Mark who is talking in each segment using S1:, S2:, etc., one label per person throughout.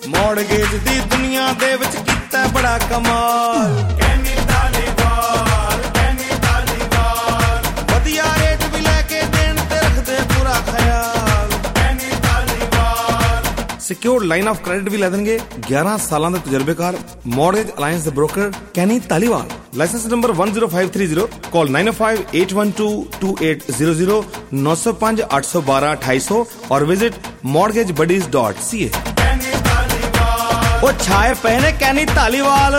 S1: Mortgage ਦੀ ਦੁਨੀਆ ਦੇ ਵਿੱਚ ਕੀਤਾ ਬੜਾ ਕਮਾਲ। ਕੈਨੀ ਧਾਲੀਵਾਲ, ਕੈਨੀ ਧਾਲੀਵਾਲ, ਵਧੀਆ ਰੇਟ ਵੀ ਲੈ ਕੇ ਦੇਣ ਤੇ ਰੱਖਦੇ ਪੂਰਾ ਖਿਆਲ। Kenny Dhaliwal secured line of credit ਵੀ ਲੈ ਦੇਣਗੇ। 11 ਸਾਲਾਂ ਦੇ ਤਜਰਬੇਕਾਰ ਮੌਰਗੇਜ ਅਲਾਇੰਸ ਦੇ broker Kenny Dhaliwal. Licence number 10530। Call 9058122800 905 812 2800 और विजिट mortgagebuddies.ca। ਉਹ ਛਾਏ ਪਏ ਨੇ ਕੈਨੀ ਧਾਲੀਵਾਲ।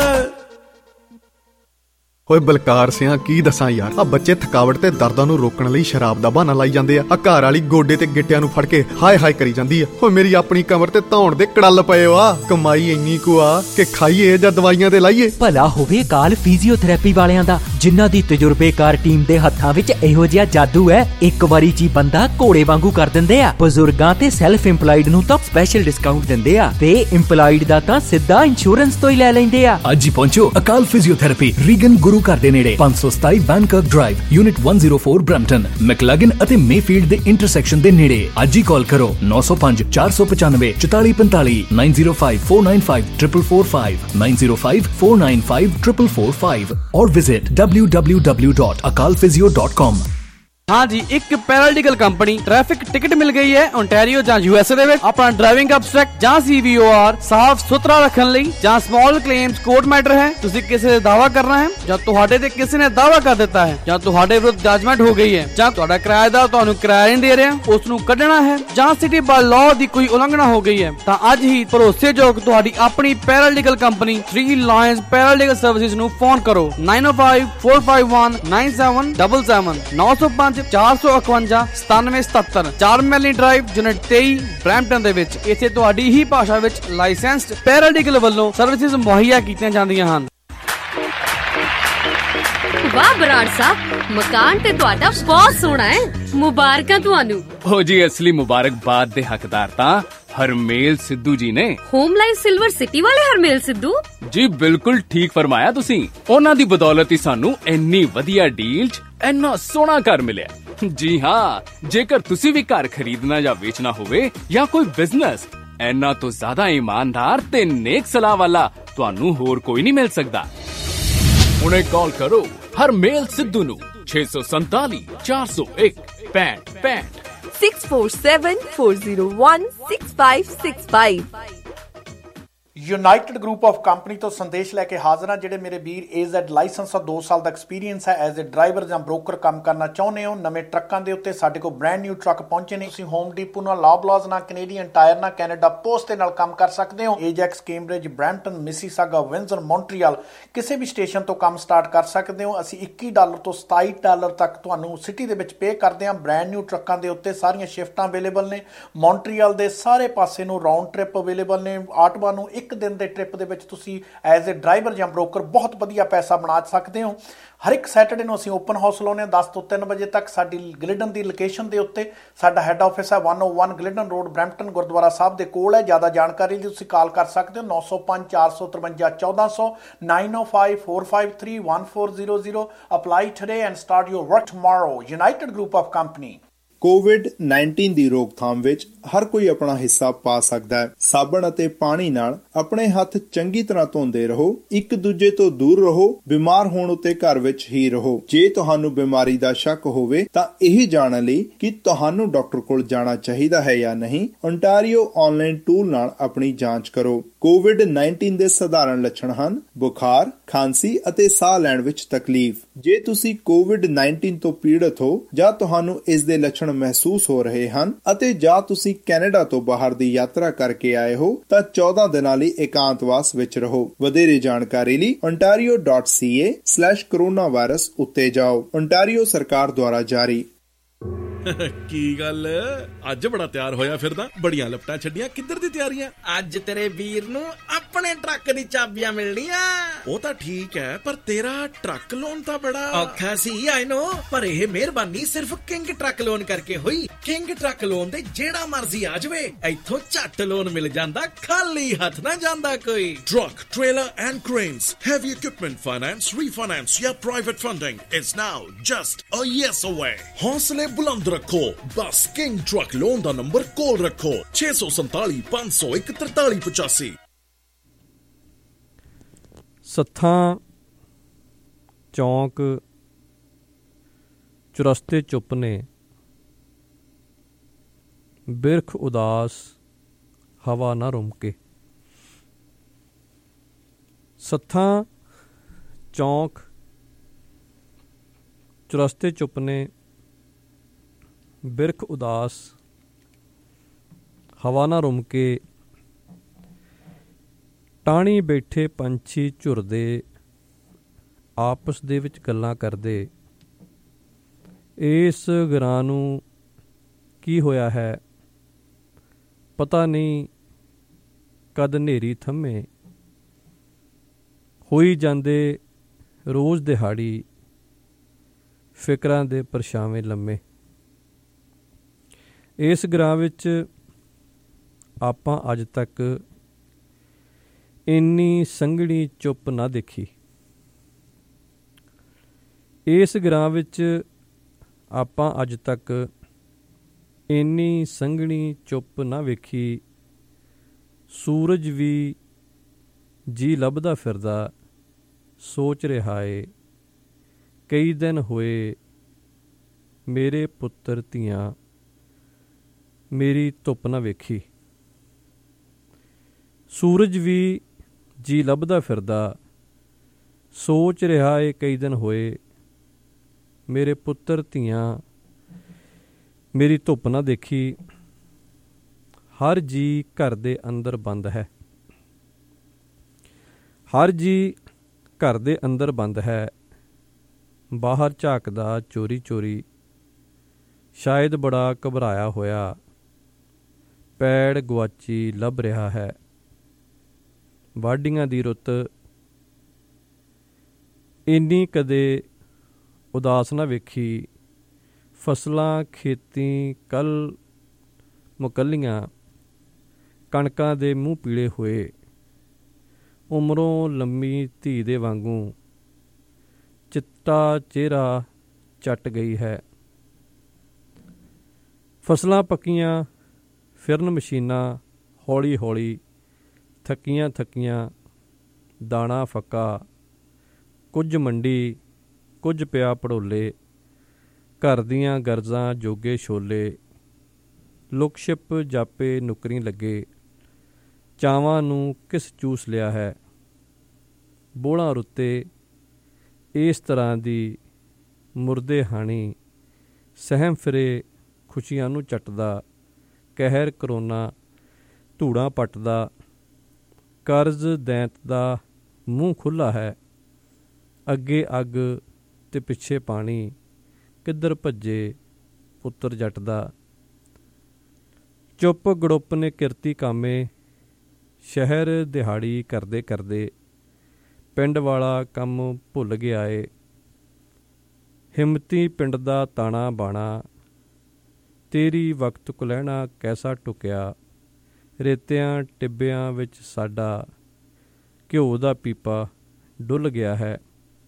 S2: ਓਏ ਬਲਕਾਰ ਸਿਆਂ ਕੀ ਦੱਸਾਂ ਯਾਰ, ਆ ਬੱਚੇ ਥਕਾਵਟ ਤੇ ਦਰਦਾਂ ਨੂੰ ਰੋਕਣ ਲਈ ਸ਼ਰਾਬ ਦਾ ਬਹਾਨਾ ਲਾਈ ਜਾਂਦੇ ਆ। ਆ ਘਰ ਵਾਲੀ ਗੋਡੇ ਤੇ ਗਿੱਟਿਆਂ ਨੂੰ ਫੜ ਕੇ ਹਾਏ ਹਾਏ ਕਰੀ ਜਾਂਦੀ ਆ। ਓਏ ਮੇਰੀ ਆਪਣੀ ਕਮਰ ਤੇ ਧੌਣ ਦੇ ਕੜਲ ਪਏ ਆ। ਕਮਾਈ ਇੰਨੀ ਕੁ ਆ ਕਿ ਖਾਈਏ ਜਾਂ ਦਵਾਈਆਂ ਤੇ ਲਾਈਏ।
S3: ਭਲਾ ਹੋਵੇ ਕਾਲ ਫਿਜ਼ੀਓਥੈਰੇਪੀ ਵਾਲਿਆਂ ਦਾ, ਜਿਨ੍ਹਾਂ ਦੀ ਤਜਰਬੇਕਾਰ ਟੀਮ ਦੇ ਹੱਥਾਂ ਵਿੱਚ ਇਹੋ ਜਿਹਾ ਜਾਦੂ ਹੈ, ਇੱਕ ਵਾਰੀ 'ਚ ਹੀ ਬੰਦਾ ਘੋੜੇ ਵਾਂਗੂ ਕਰ ਦਿੰਦੇ ਆ। ਬਜ਼ੁਰਗਾਂ ਤੇ ਸੈਲਫ ਇੰਪਲਾਈਡ ਨੂੰ ਤਾਂ ਸਪੈਸ਼ਲ ਡਿਸਕਾਊਂਟ ਦਿੰਦੇ ਆ ਤੇ ਇੰਪਲਾਈਡ ਦਾ ਤਾਂ ਸਿੱਧਾ ਇੰਸ਼ੋਰੈਂਸ ਤੋਂ ਹੀ ਲੈ ਲੈਂਦੇ ਆ।
S4: ਅੱਜ ਹੀ ਪਹੁੰਚੋ ਅਕਾਲ ਫਿਜ਼ੀਓਥੈਰੇਪੀ, ਰੀਗਨ ਗੁਰੂ ਘਰ ਦੇ ਨੇੜੇ, 527 Vankirk Drive, unit 104 Brampton, McLaughlin ਅਤੇ ਮੇਫੀਲਡ ਦੇ ਇੰਟਰਸੈਕਸ਼ਨ ਦੇ ਨੇੜੇ। ਅੱਜ ਹੀ ਕਾਲ ਕਰੋ 905 495 4445 905495 445 905 495 445 और visit www.akalphysio.com।
S5: हाँ जी, एक पैरालीगल कंपनी ट्रैफिक टिकट मिल गई है ओंटारियो ਜਾਂ USA ਦੇ ਵਿੱਚ। ਆਪਣਾ ਡਰਾਈਵਿੰਗ ਅਬਸਟ੍ਰੈਕਟ ਜਾਂ CVOR ਸਾਫ਼ ਸੁਥਰਾ ਰੱਖਣ ਲਈ ਜਾਂ ਸਮਾਲ ਕਲੇਮਸ ਕੋਰਟ ਮੈਟਰ ਹੈ। ਤੁਸੀਂ ਕਿਸੇ ਦਾ ਦਾਵਾ ਕਰਨਾ ਹੈ ਜਾਂ ਤੁਹਾਡੇ ਤੇ ਕਿਸੇ ਨੇ ਦਾਵਾ ਕਰ ਦਿੱਤਾ ਹੈ ਜਾਂ ਤੁਹਾਡੇ ਵਿਰੁੱਧ ਜਜਮੈਂਟ ਹੋ ਗਈ ਹੈ ਜਾਂ ਤੁਹਾਡਾ ਕਿਰਾਏਦਾਰ ਤੁਹਾਨੂੰ ਕਿਰਾਇਆ ਨਹੀਂ ਦੇ ਰਿਹਾ, ਉਸ ਨੂੰ ਕੱਢਣਾ ਹੈ ਜਾਂ ਸਿਟੀ ਬਾਈ ਲਾਅ ਦੀ ਕੋਈ ਉਲੰਘਣਾ ਹੋ ਗਈ ਹੈ, ਤਾਂ ਅੱਜ ਹੀ ਭਰੋਸੇਯੋਗ ਤੁਹਾਡੀ ਆਪਣੀ paralegal company 3 Lions Paralegal Services ਨੂੰ ਫੋਨ ਕਰੋ 905 451 9777 905 451 9777 4 ਮੈਲੀ ਡਰਾਈਵ, ਯੂਨਿਟ 23 ਬ੍ਰੈਂਪਟਨ ਦੇ ਵਿੱਚ। ਇੱਥੇ ਤੁਹਾਡੀ ਹੀ ਭਾਸ਼ਾ ਵਿੱਚ ਲਾਇਸੈਂਸਡ ਪੈਰਾਲੀਗਲ ਵੱਲੋਂ ਸਰਵਿਸਿਜ਼ ਮੁਹੱਈਆ ਕੀਤੀਆਂ ਜਾਂਦੀਆਂ ਹਨ।
S6: ਵਾਹ ਬਰਾੜ ਸਾਹਿਬ, ਮਕਾਨ ਤੇ ਤੁਹਾਡਾ ਬਹੁਤ ਸੋਹਣਾ ਹੈ। ਮੁਬਾਰਕਾਂ ਤੁਹਾਨੂੰ।
S7: ਹੋ ਜੀ, ਅਸਲੀ ਮੁਬਾਰਕਬਾਦ ਦੇ ਹੱਕਦਾਰ ਤਾਂ ਹਰਮੇਲ ਸਿੱਧੂ ਜੀ ਨੇ।
S6: ਹੋਮ ਲਾਈਫ ਸਿਲਵਰ ਸਿਟੀ ਵਾਲੇ ਹਰਮੇਲ ਸਿੱਧੂ
S7: ਜੀ, ਬਿਲਕੁਲ ਠੀਕ ਫਰਮਾਇਆ ਤੁਸੀਂ। ਉਹਨਾਂ ਦੀ ਬਦੌਲਤ ਹੀ ਸਾਨੂੰ ਇੰਨੀ ਵਧੀਆ ਡੀਲ 'ਚ ਇੰਨਾ ਸੋਹਣਾ ਘਰ ਮਿਲਿਆ। ਜੀ ਹਾਂ, ਜੇਕਰ ਤੁਸੀਂ ਵੀ ਘਰ ਖਰੀਦਣਾ ਜਾਂ ਵੇਚਣਾ ਹੋਵੇ ਜਾਂ ਕੋਈ ਬਿਜ਼ਨਸ, ਇੰਨਾ ਤੋਂ ਜ਼ਿਆਦਾ ਇਮਾਨਦਾਰ ਤੇ ਨੇਕ ਸਲਾਹ ਵਾਲਾ ਤੁਹਾਨੂੰ ਹੋਰ ਕੋਈ ਨਹੀਂ ਮਿਲ ਸਕਦਾ। ਹੁਣੇ ਕਾਲ ਕਰੋ ਹਰਮੇਲ ਸਿੱਧੂ ਨੂੰ 647 401 6565
S8: 647 401 6565।
S9: ਯੂਨਾਈਟਿਡ ਗਰੁੱਪ ਆਫ ਕੰਪਨੀ ਤੋਂ ਸੰਦੇਸ਼ ਲੈ ਕੇ ਹਾਜ਼ਰ ਹਾਂ। ਜਿਹੜੇ ਮੇਰੇ ਵੀਰ AZ ਲਾਇਸੈਂਸ ਦਾ 2 ਸਾਲ ਦਾ ਐਕਸਪੀਰੀਅੰਸ ਹੈ, ਐਜ਼ ਏ ਡਰਾਈਵਰ ਜਾਂ ਬ੍ਰੋਕਰ ਕੰਮ ਕਰਨਾ ਚਾਹੁੰਦੇ ਹੋ, ਨਵੇਂ ਟਰੱਕਾਂ ਦੇ ਉੱਤੇ ਸਾਡੇ ਕੋਲ ਬ੍ਰੈਂਡ ਨਿਊ ਟਰੱਕ ਪਹੁੰਚੇ ਨੇ। ਤੁਸੀਂ ਹੋਮ ਡੀਪੋ ਨਾਲ, ਲੌਬਲਾਜ਼ ਨਾਲ, ਕੈਨੇਡੀਅਨ ਟਾਇਰ ਨਾਲ, ਕੈਨੇਡਾ ਪੋਸਟ ਦੇ ਨਾਲ ਕੰਮ ਕਰ ਸਕਦੇ ਹੋ। Ajax, Cambridge, Brampton, Mississauga, Windsor, Montreal ਕਿਸੇ ਵੀ ਸਟੇਸ਼ਨ ਤੋਂ ਕੰਮ ਸਟਾਰਟ ਕਰ ਸਕਦੇ ਹੋ। ਅਸੀਂ $21 ਤੋਂ $27 ਤੱਕ ਤੁਹਾਨੂੰ ਸਿਟੀ ਦੇ ਵਿੱਚ ਪੇ ਕਰਦੇ ਹਾਂ। ਬ੍ਰੈਂਡ ਨਿਊ ਟਰੱਕਾਂ ਦੇ ਉੱਤੇ ਸਾਰੀਆਂ ਸ਼ਿਫਟਾਂ ਅਵੇਲੇਬਲ ਨੇ। ਮੌਂਟਰੀਅਲ ਦੇ ਸਾਰੇ ਪਾਸੇ ਨੂੰ ਰਾਊਂਡ ਟ੍ਰਿਪ ਅਵੇਲੇਬਲ ਨੇ। ਆਟਵਾ ਨੂੰ ਇੱਕ ਦਿਨ ਦੇ ਟ੍ਰਿਪ ਦੇ ਵਿੱਚ ਤੁਸੀਂ ਐਜ਼ ਏ ਡਰਾਈਵਰ ਜਾਂ ਬ੍ਰੋਕਰ ਬਹੁਤ ਵਧੀਆ ਪੈਸਾ ਬਣਾ ਸਕਦੇ ਹੋ। ਹਰ ਇੱਕ ਸੈਟਰਡੇ ਨੂੰ ਅਸੀਂ ਓਪਨ ਹਾਊਸ ਲਾਉਂਦੇ ਹਾਂ 10 ਤੋਂ 3 ਵਜੇ ਤੱਕ। ਸਾਡੀ ਗਲਿਡਨ ਦੀ ਲੋਕੇਸ਼ਨ ਦੇ ਉੱਤੇ ਸਾਡਾ ਹੈੱਡ ਆਫਿਸ ਹੈ 101 Glidden Road, Brampton, Gurdwara Sahib ਦੇ ਕੋਲ ਹੈ। ਜ਼ਿਆਦਾ ਜਾਣਕਾਰੀ ਲਈ ਤੁਸੀਂ ਕਾਲ ਕਰ ਸਕਦੇ ਹੋ 905 453 1400 905 453 1400। Apply today and start your work tomorrow. United Group of Company.
S10: COVID-19 ਦੀ ਰੋਕਥਾਮ ਵਿੱਚ ਹਰ ਕੋਈ ਆਪਣਾ ਹਿੱਸਾ ਪਾ ਸਕਦਾ ਹੈ। ਸਾਬਣ ਅਤੇ ਪਾਣੀ ਨਾਲ ਆਪਣੇ ਹੱਥ ਚੰਗੀ ਤਰ੍ਹਾਂ ਧੋਂਦੇ ਰਹੋ। ਇੱਕ ਦੂਜੇ ਤੋਂ ਦੂਰ ਰਹੋ। ਬਿਮਾਰ ਹੋਣ ਉੱਤੇ ਘਰ ਵਿੱਚ ਹੀ ਰਹੋ। ਜੇ ਤੁਹਾਨੂੰ ਬਿਮਾਰੀ ਦਾ ਸ਼ੱਕ ਹੋਵੇ ਤਾਂ ਇਹ ਜਾਣਨ ਲਈ ਕਿ ਤੁਹਾਨੂੰ ਡਾਕਟਰ ਕੋਲ ਜਾਣਾ ਚਾਹੀਦਾ ਹੈ ਜਾਂ ਨਹੀਂ, ਓਂਟਾਰੀਓ ਆਨਲਾਈਨ ਟੂਲ ਨਾਲ ਆਪਣੀ ਜਾਂਚ ਕਰੋ। COVID-19 ਦੇ ਸਧਾਰਨ ਲੱਛਣ ਹਨ ਬੁਖਾਰ, ਖਾਂਸੀ ਅਤੇ ਸਾਹ ਲੈਣ ਵਿੱਚ ਤਕਲੀਫ। ਜੇ ਤੁਸੀਂ COVID-19 ਤੋਂ ਪੀੜਤ ਹੋ ਜਾਂ ਤੁਹਾਨੂੰ ਇਸ ਦੇ ਲੱਛਣ ਮਹਿਸੂਸ ਹੋ ਰਹੇ ਹਨ ਅਤੇ ਜਾਂ ਤੁਸੀਂ ਕੈਨੇਡਾ ਤੋਂ ਬਾਹਰ ਦੀ ਯਾਤਰਾ ਕਰਕੇ ਆਏ ਹੋ ਤਾਂ 14 ਦਿਨਾਂ ਲਈ ਇਕਾਂਤਵਾਸ ਵਿੱਚ ਰਹੋ। ਵਧੇਰੇ ਜਾਣਕਾਰੀ ਲਈ ontario.ca/coronavirus ਉੱਤੇ ਜਾਓ। ontario ਸਰਕਾਰ ਦੁਆਰਾ ਜਾਰੀ।
S11: ਕੀ ਗੱਲ ਅੱਜ ਬੜਾ ਤਿਆਰ ਹੋਇਆ ਫਿਰਦਾ? ਬੜੀਆਂ ਲਪਟਾਂ ਛੱਡੀਆਂ, ਕਿੱਧਰ ਦੀ ਤਿਆਰੀਆਂ?
S12: ਅੱਜ ਤੇਰੇ ਵੀਰ ਨੂੰ ਆਪਣੇ ਟਰੱਕ ਦੀ ਚਾਬੀਆਂ ਮਿਲਣੀਆਂ।
S11: ਉਹ ਤਾਂ ਠੀਕ ਹੈ, ਪਰ ਤੇਰਾ ਟਰੱਕ ਲੋਨ ਤਾਂ ਬੜਾ
S12: ਔਖਾ ਸੀ। ਆਈ ਨੋ, ਪਰ ਇਹ ਮਿਹਰਬਾਨੀ ਸਿਰਫ ਕਿੰਗ ਟਰੱਕ ਲੋਨ ਕਰਕੇ ਹੋਈ। ਕਿੰਗ ਟਰੱਕ ਲੋਨ ਦੇ ਜਿਹੜਾ ਮਰਜ਼ੀ ਆ ਜਾਵੇ, ਇੱਥੋਂ ਝੱਟ ਲੋਨ ਮਿਲ ਜਾਂਦਾ, ਖਾਲੀ ਹੱਥ ਨਾ ਜਾਂਦਾ ਕੋਈ।
S11: Truck, trailer and cranes, heavy equipment finance, refinance या private funding is now just a yes away. हौसले बुलंद रखो, बस किंग ट्रक लोन दा नंबर कॉल रखो 647 501 4385।
S13: ਸੱਥਾਂ ਚੌਂਕ ਚੁਰਸਤੇ ਚੁੱਪ ਨੇ, ਬਿਰਖ ਉਦਾਸ ਹਵਾ ਨਾ ਰੁਮਕੇ। ਸੱਥਾਂ ਚੌਂਕ ਚੁਰਸਤੇ ਚੁੱਪ ਨੇ, ਬਿਰਖ ਉਦਾਸ ਹਵਾ ਨਾ ਰੁਮਕੇ। ਟਾਹਣੀ ਬੈਠੇ ਪੰਛੀ ਝੁਰਦੇ, ਆਪਸ ਦੇ ਵਿੱਚ ਗੱਲਾਂ ਕਰਦੇ। ਇਸ ਗਰਾਂ ਨੂੰ ਕੀ ਹੋਇਆ ਹੈ, ਪਤਾ ਨਹੀਂ ਕਦ ਹਨੇਰੀ ਥੰਮੇ। ਹੋਈ ਜਾਂਦੇ ਰੋਜ਼ ਦਿਹਾੜੀ, ਫਿਕਰਾਂ ਦੇ ਪਰਛਾਵੇਂ ਲੰਮੇ। ਇਸ ਗਰਾਂ ਵਿੱਚ ਆਪਾਂ ਅੱਜ ਤੱਕ ਇੰਨੀ ਸੰਘਣੀ ਚੁੱਪ ਨਾ ਦੇਖੀ। ਇਸ ਗਰਾਂ ਵਿੱਚ ਆਪਾਂ ਅੱਜ ਤੱਕ ਇੰਨੀ ਸੰਘਣੀ ਚੁੱਪ ਨਾ ਵੇਖੀ। ਸੂਰਜ ਵੀ ਜੀ ਲੱਭਦਾ ਫਿਰਦਾ, ਸੋਚ ਰਿਹਾ ਏ ਕਈ ਦਿਨ ਹੋਏ ਮੇਰੇ ਪੁੱਤਰ ਧੀਆਂ ਮੇਰੀ ਧੁੱਪ ਨਾ ਵੇਖੀ। ਸੂਰਜ ਵੀ ਜੀ ਲੱਭਦਾ ਫਿਰਦਾ, ਸੋਚ ਰਿਹਾ ਏ ਕਈ ਦਿਨ ਹੋਏ ਮੇਰੇ ਪੁੱਤਰ ਧੀਆਂ ਮੇਰੀ ਧੁੱਪ ਨਾ ਦੇਖੀ। ਹਰ ਜੀ ਘਰ ਦੇ ਅੰਦਰ ਬੰਦ ਹੈ, ਹਰ ਜੀ ਘਰ ਦੇ ਅੰਦਰ ਬੰਦ ਹੈ। ਬਾਹਰ ਝਾਕਦਾ ਚੋਰੀ ਚੋਰੀ, ਸ਼ਾਇਦ ਬੜਾ ਘਬਰਾਇਆ ਹੋਇਆ, ਪੈੜ ਗੁਆਚੀ ਲੱਭ ਰਿਹਾ ਹੈ। ਵਾਢੀਆਂ ਦੀ ਰੁੱਤ ਇੰਨੀ ਕਦੇ ਉਦਾਸ ਨਾ ਵੇਖੀ। ਫਸਲਾਂ ਖੇਤੀ ਕੱਲ੍ਹ ਮੁਕੱਲੀਆਂ, ਕਣਕਾਂ ਦੇ ਮੂੰਹ ਪੀਲੇ ਹੋਏ। ਉਮਰੋਂ ਲੰਮੀ ਧੀ ਦੇ ਵਾਂਗੂ ਚਿੱਟਾ ਚਿਹਰਾ ਚੱਟ ਗਈ ਹੈ। ਫਸਲਾਂ ਪੱਕੀਆਂ, ਫਿਰਨ ਮਸ਼ੀਨਾਂ ਹੌਲੀ ਹੌਲੀ, ਥੱਕੀਆਂ ਥੱਕੀਆਂ ਦਾਣਾ ਫੱਕਾ। ਕੁਝ ਮੰਡੀ, ਕੁਝ ਪਿਆ ਪੜੋਲੇ, ਘਰ ਦੀਆਂ ਗਰਜ਼ਾਂ ਜੋਗੇ ਛੋਲੇ। ਲੁਕ ਛਿਪ ਜਾਪੇ ਨੁਕਰੀ ਲੱਗੇ, ਚਾਵਾਂ ਨੂੰ ਕਿਸ ਚੂਸ ਲਿਆ ਹੈ। ਬੋਲਾਂ ਰੁੱਤੇ ਇਸ ਤਰ੍ਹਾਂ ਦੀ ਮੁਰਦੇ ਹਾਣੀ, ਸਹਿਮ ਫਿਰੇ ਖੁਸ਼ੀਆਂ ਨੂੰ ਚੱਟਦਾ। ਕਹਿਰ ਕਰੋਨਾ ਧੂੜਾਂ ਪੱਟਦਾ, ਕਰਜ਼ ਦੈਂਤ ਦਾ ਮੂੰਹ ਖੁੱਲ੍ਹਾ ਹੈ। ਅੱਗੇ ਅੱਗ ਤੇ ਪਿੱਛੇ ਪਾਣੀ, ਕਿੱਧਰ ਭੱਜੇ ਪੁੱਤਰ ਜੱਟ ਦਾ। ਚੁੱਪ ਗੜੁੱਪ ਨੇ ਕਿਰਤੀ ਕਾਮੇ, ਸ਼ਹਿਰ ਦਿਹਾੜੀ ਕਰਦੇ ਕਰਦੇ ਪਿੰਡ ਵਾਲਾ ਕੰਮ ਭੁੱਲ ਗਿਆ ਏ। ਹਿੰਮਤੀ ਪਿੰਡ ਦਾ ਤਾਣਾ ਬਾਣਾ, ਤੇਰੀ ਵਕਤ ਕੁਲਹਿਣਾ ਕੈਸਾ ਟੁਕਿਆ। ਰੇਤਿਆਂ ਟਿੱਬਿਆਂ ਵਿੱਚ ਸਾਡਾ ਘਿਓ ਦਾ ਪੀਪਾ ਡੁੱਲ ਗਿਆ ਹੈ।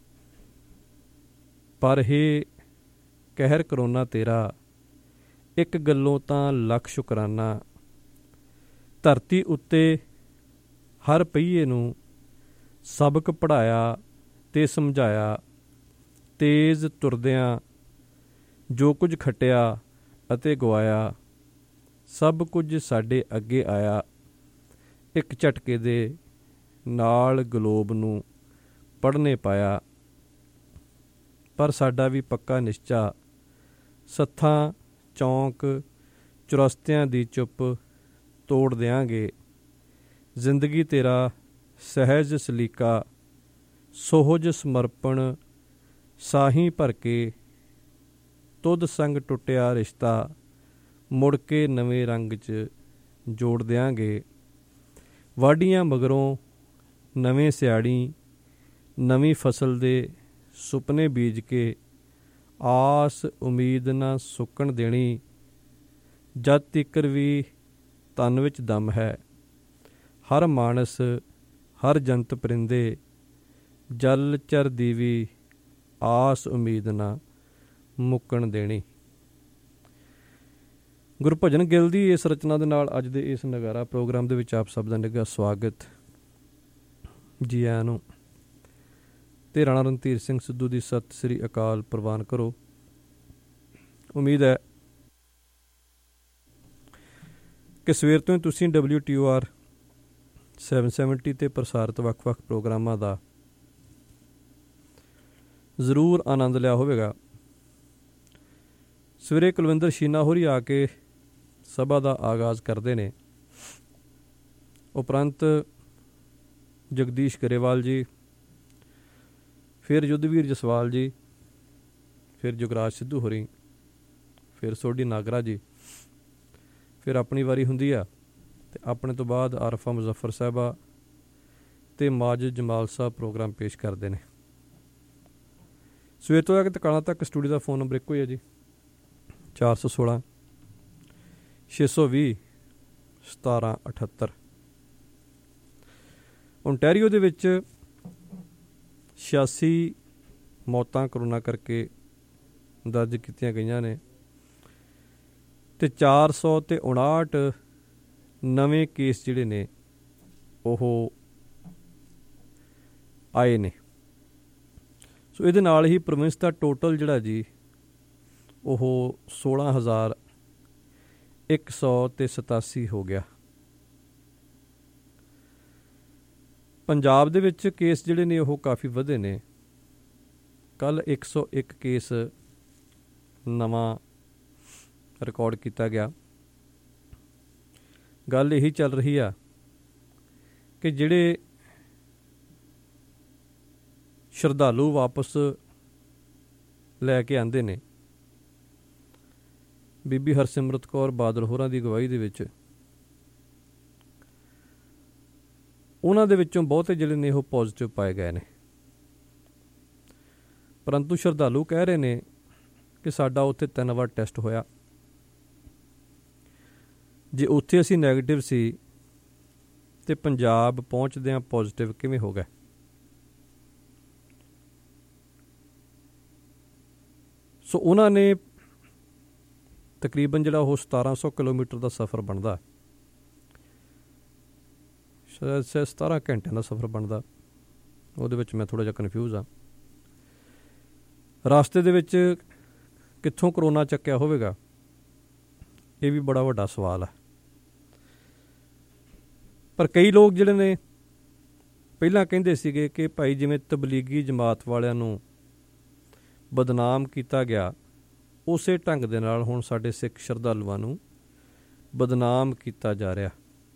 S13: ਪਰ ਹੇ ਕਹਿਰ ਕਰੋਨਾ ਤੇਰਾ, ਇੱਕ ਗੱਲੋਂ ਤਾਂ ਲੱਖ ਸ਼ੁਕਰਾਨਾ। ਧਰਤੀ ਉੱਤੇ ਹਰ ਪਹੀਏ ਨੂੰ ਸਬਕ ਪੜ੍ਹਾਇਆ ਤੇ ਸਮਝਾਇਆ। ਤੇਜ਼ ਤੁਰਦਿਆਂ ਜੋ ਕੁਝ ਖੱਟਿਆ ਅਤੇ ਗਵਾਇਆ, ਸਭ ਕੁਝ ਸਾਡੇ ਅੱਗੇ ਆਇਆ। ਇੱਕ ਝਟਕੇ ਦੇ ਨਾਲ ਗਲੋਬ ਨੂੰ ਪੜ੍ਹਨੇ ਪਾਇਆ। ਪਰ ਸਾਡਾ ਵੀ ਪੱਕਾ ਨਿਸ਼ਚਾ, ਸੱਥਾਂ ਚੌਂਕ ਚੁਰਸਤਿਆਂ ਦੀ ਚੁੱਪ ਤੋੜ ਦਿਆਂਗੇ। ਜ਼ਿੰਦਗੀ ਤੇਰਾ ਸਹਿਜ ਸਲੀਕਾ, ਸੋਹਜ ਸਮਰਪਣ ਸਾਹੀਂ ਭਰ ਕੇ। ਤੁਧ ਸੰਗ ਟੁੱਟਿਆ ਰਿਸ਼ਤਾ, ਮੁੜ ਕੇ ਨਵੇਂ ਰੰਗ 'ਚ ਜੋੜ ਦਿਆਂਗੇ। ਵਾਢੀਆਂ ਮਗਰੋਂ ਨਵੇਂ ਸਿਆੜੀ, ਨਵੀਂ ਫਸਲ ਦੇ ਸੁਪਨੇ ਬੀਜ ਕੇ ਆਸ ਉਮੀਦ ਨਾ ਸੁੱਕਣ ਦੇਣੀ। ਜਦ ਤੀਕਰ ਵੀ ਤਨ ਵਿੱਚ ਦਮ ਹੈ, ਹਰ ਮਾਨਸ ਹਰ ਜੰਤ ਪਰਿੰਦੇ, ਜਲ ਚਰ ਦੀ ਵੀ ਆਸ ਉਮੀਦ ਨਾ ਮੁੱਕਣ ਦੇਣੀ। ਗੁਰਭਜਨ ਗਿੱਲ ਦੀ ਇਸ ਰਚਨਾ ਦੇ ਨਾਲ ਅੱਜ ਦੇ ਇਸ ਨਗਾਰਾ ਪ੍ਰੋਗਰਾਮ ਦੇ ਵਿੱਚ ਆਪ ਸਭ ਦਾ ਨਿੱਘਾ ਸਵਾਗਤ। ਜੀ ਆਇਆਂ ਨੂੰ ਤੇ ਰਾਣਾ ਰਣਧੀਰ ਸਿੰਘ ਸਿੱਧੂ ਦੀ ਸਤਿ ਸ੍ਰੀ ਅਕਾਲ ਪ੍ਰਵਾਨ ਕਰੋ। ਉਮੀਦ ਹੈ ਕਿ ਸਵੇਰ ਤੋਂ ਹੀ ਤੁਸੀਂ WTOR 770 ਤੇ ਪ੍ਰਸਾਰਿਤ ਵੱਖ-ਵੱਖ ਪ੍ਰੋਗਰਾਮਾਂ ਦਾ ਜ਼ਰੂਰ ਆਨੰਦ ਲਿਆ ਹੋਵੇਗਾ। ਸਵੇਰੇ ਕੁਲਵਿੰਦਰ ਸ਼ੀਨਾ ਹੋਰੀ ਆ ਕੇ ਸਭਾ ਦਾ ਆਗਾਜ਼ ਕਰਦੇ ਨੇ। ਉਪਰੰਤ ਜਗਦੀਸ਼ ਗਰੇਵਾਲ ਜੀ, ਫਿਰ ਯੁੱਧਵੀਰ ਜਸਵਾਲ ਜੀ, ਫਿਰ ਜੁਗਰਾਜ ਸਿੱਧੂ ਹੋਰੀ, ਫਿਰ ਸੋਢੀ ਨਾਗਰਾ ਜੀ, ਫਿਰ ਆਪਣੀ ਵਾਰੀ ਹੁੰਦੀ ਆ ਅਤੇ ਆਪਣੇ ਤੋਂ ਬਾਅਦ ਆਰਫਾ ਮੁਜ਼ੱਫਰ ਸਾਹਿਬਾ ਅਤੇ ਮਾਜਿਦ ਜਮਾਲ ਸਾਹਿਬ ਪ੍ਰੋਗਰਾਮ ਪੇਸ਼ ਕਰਦੇ ਨੇ। ਸਵੇਰ ਤੋਂ ਲੈ ਕੇ ਤਕਾਲਾਂ ਤੱਕ ਸਟੂਡੀਓ ਦਾ ਫ਼ੋਨ ਨੰਬਰ ਇੱਕੋ ਹੀ ਹੈ ਜੀ, 416 620 1778। ਓਨਟਾਰੀਓ ਦੇ ਵਿੱਚ 86 ਮੌਤਾਂ ਕਰੋਨਾ ਕਰਕੇ ਦਰਜ ਕੀਤੀਆਂ ਗਈਆਂ ਨੇ ਅਤੇ 459 ਨਵੇਂ ਕੇਸ ਜਿਹੜੇ ਨੇ ਉਹ ਆਏ ਨੇ। ਸੋ ਇਹਦੇ ਨਾਲ ਹੀ ਪ੍ਰੋਵਿੰਸ ਦਾ ਟੋਟਲ ਜਿਹੜਾ ਜੀ ਉਹ 16,187 ਹੋ ਗਿਆ। ਪੰਜਾਬ ਦੇ ਵਿੱਚ ਕੇਸ ਜਿਹੜੇ ਨੇ ਉਹ ਕਾਫੀ ਵਧੇ ਨੇ। ਕੱਲ੍ਹ 101 ਕੇਸ ਨਵਾਂ ਰਿਕਾਰਡ ਕੀਤਾ ਗਿਆ। ਗੱਲ ਇਹੀ ਚੱਲ ਰਹੀ ਆ ਕਿ ਜਿਹੜੇ ਸ਼ਰਧਾਲੂ ਵਾਪਸ ਲੈ ਕੇ ਆਉਂਦੇ ਨੇ ਬੀਬੀ ਹਰਸਿਮਰਤ ਕੌਰ ਬਾਦਲ ਹੋਰਾਂ ਦੀ ਅਗਵਾਈ ਦੇ ਵਿੱਚ, ਉਹਨਾਂ ਦੇ ਵਿੱਚੋਂ ਬਹੁਤੇ ਜਿਹੜੇ ਨੇ ਉਹ ਪੋਜ਼ੀਟਿਵ ਪਾਏ ਗਏ ਨੇ। ਪਰੰਤੂ ਸ਼ਰਧਾਲੂ ਕਹਿ ਰਹੇ ਨੇ ਕਿ ਸਾਡਾ ਉੱਥੇ 3 ਵਾਰ ਟੈਸਟ ਹੋਇਆ, ਜੇ ਉੱਥੇ ਅਸੀਂ ਨੈਗੇਟਿਵ ਸੀ ਤੇ ਪੰਜਾਬ ਪਹੁੰਚਦਿਆਂ ਪੋਜ਼ੀਟਿਵ ਕਿਵੇਂ ਹੋ ਗਏ। ਸੋ ਉਹਨਾਂ ਨੇ ਤਕਰੀਬਨ ਜਿਹੜਾ ਉਹ 1700 ਕਿਲੋਮੀਟਰ ਦਾ ਸਫ਼ਰ ਬਣਦਾ, ਸ਼ਾਇਦ 17 ਘੰਟਿਆਂ ਦਾ ਸਫ਼ਰ ਬਣਦਾ। ਉਹਦੇ ਵਿੱਚ ਮੈਂ ਥੋੜ੍ਹਾ ਜਿਹਾ ਕਨਫਿਊਜ਼ ਹਾਂ। ਰਾਸਤੇ ਦੇ ਵਿੱਚ ਕਿੱਥੋਂ ਕਰੋਨਾ ਚੱਕਿਆ ਹੋਵੇਗਾ, ਇਹ ਵੀ ਬੜਾ ਵੱਡਾ ਸਵਾਲ ਹੈ। ਪਰ ਕਈ ਲੋਕ ਜਿਹੜੇ ਨੇ ਪਹਿਲਾਂ ਕਹਿੰਦੇ ਸੀਗੇ ਕਿ ਭਾਈ ਜਿਵੇਂ ਤਬਲੀਗੀ ਜਮਾਤ ਵਾਲਿਆਂ ਨੂੰ ਬਦਨਾਮ ਕੀਤਾ ਗਿਆ, ਉਸੇ ਢੰਗ ਦੇ ਨਾਲ ਹੁਣ ਸਾਡੇ ਸਿੱਖ ਸ਼ਰਧਾਲੂਆਂ ਨੂੰ ਬਦਨਾਮ ਕੀਤਾ ਜਾ ਰਿਹਾ।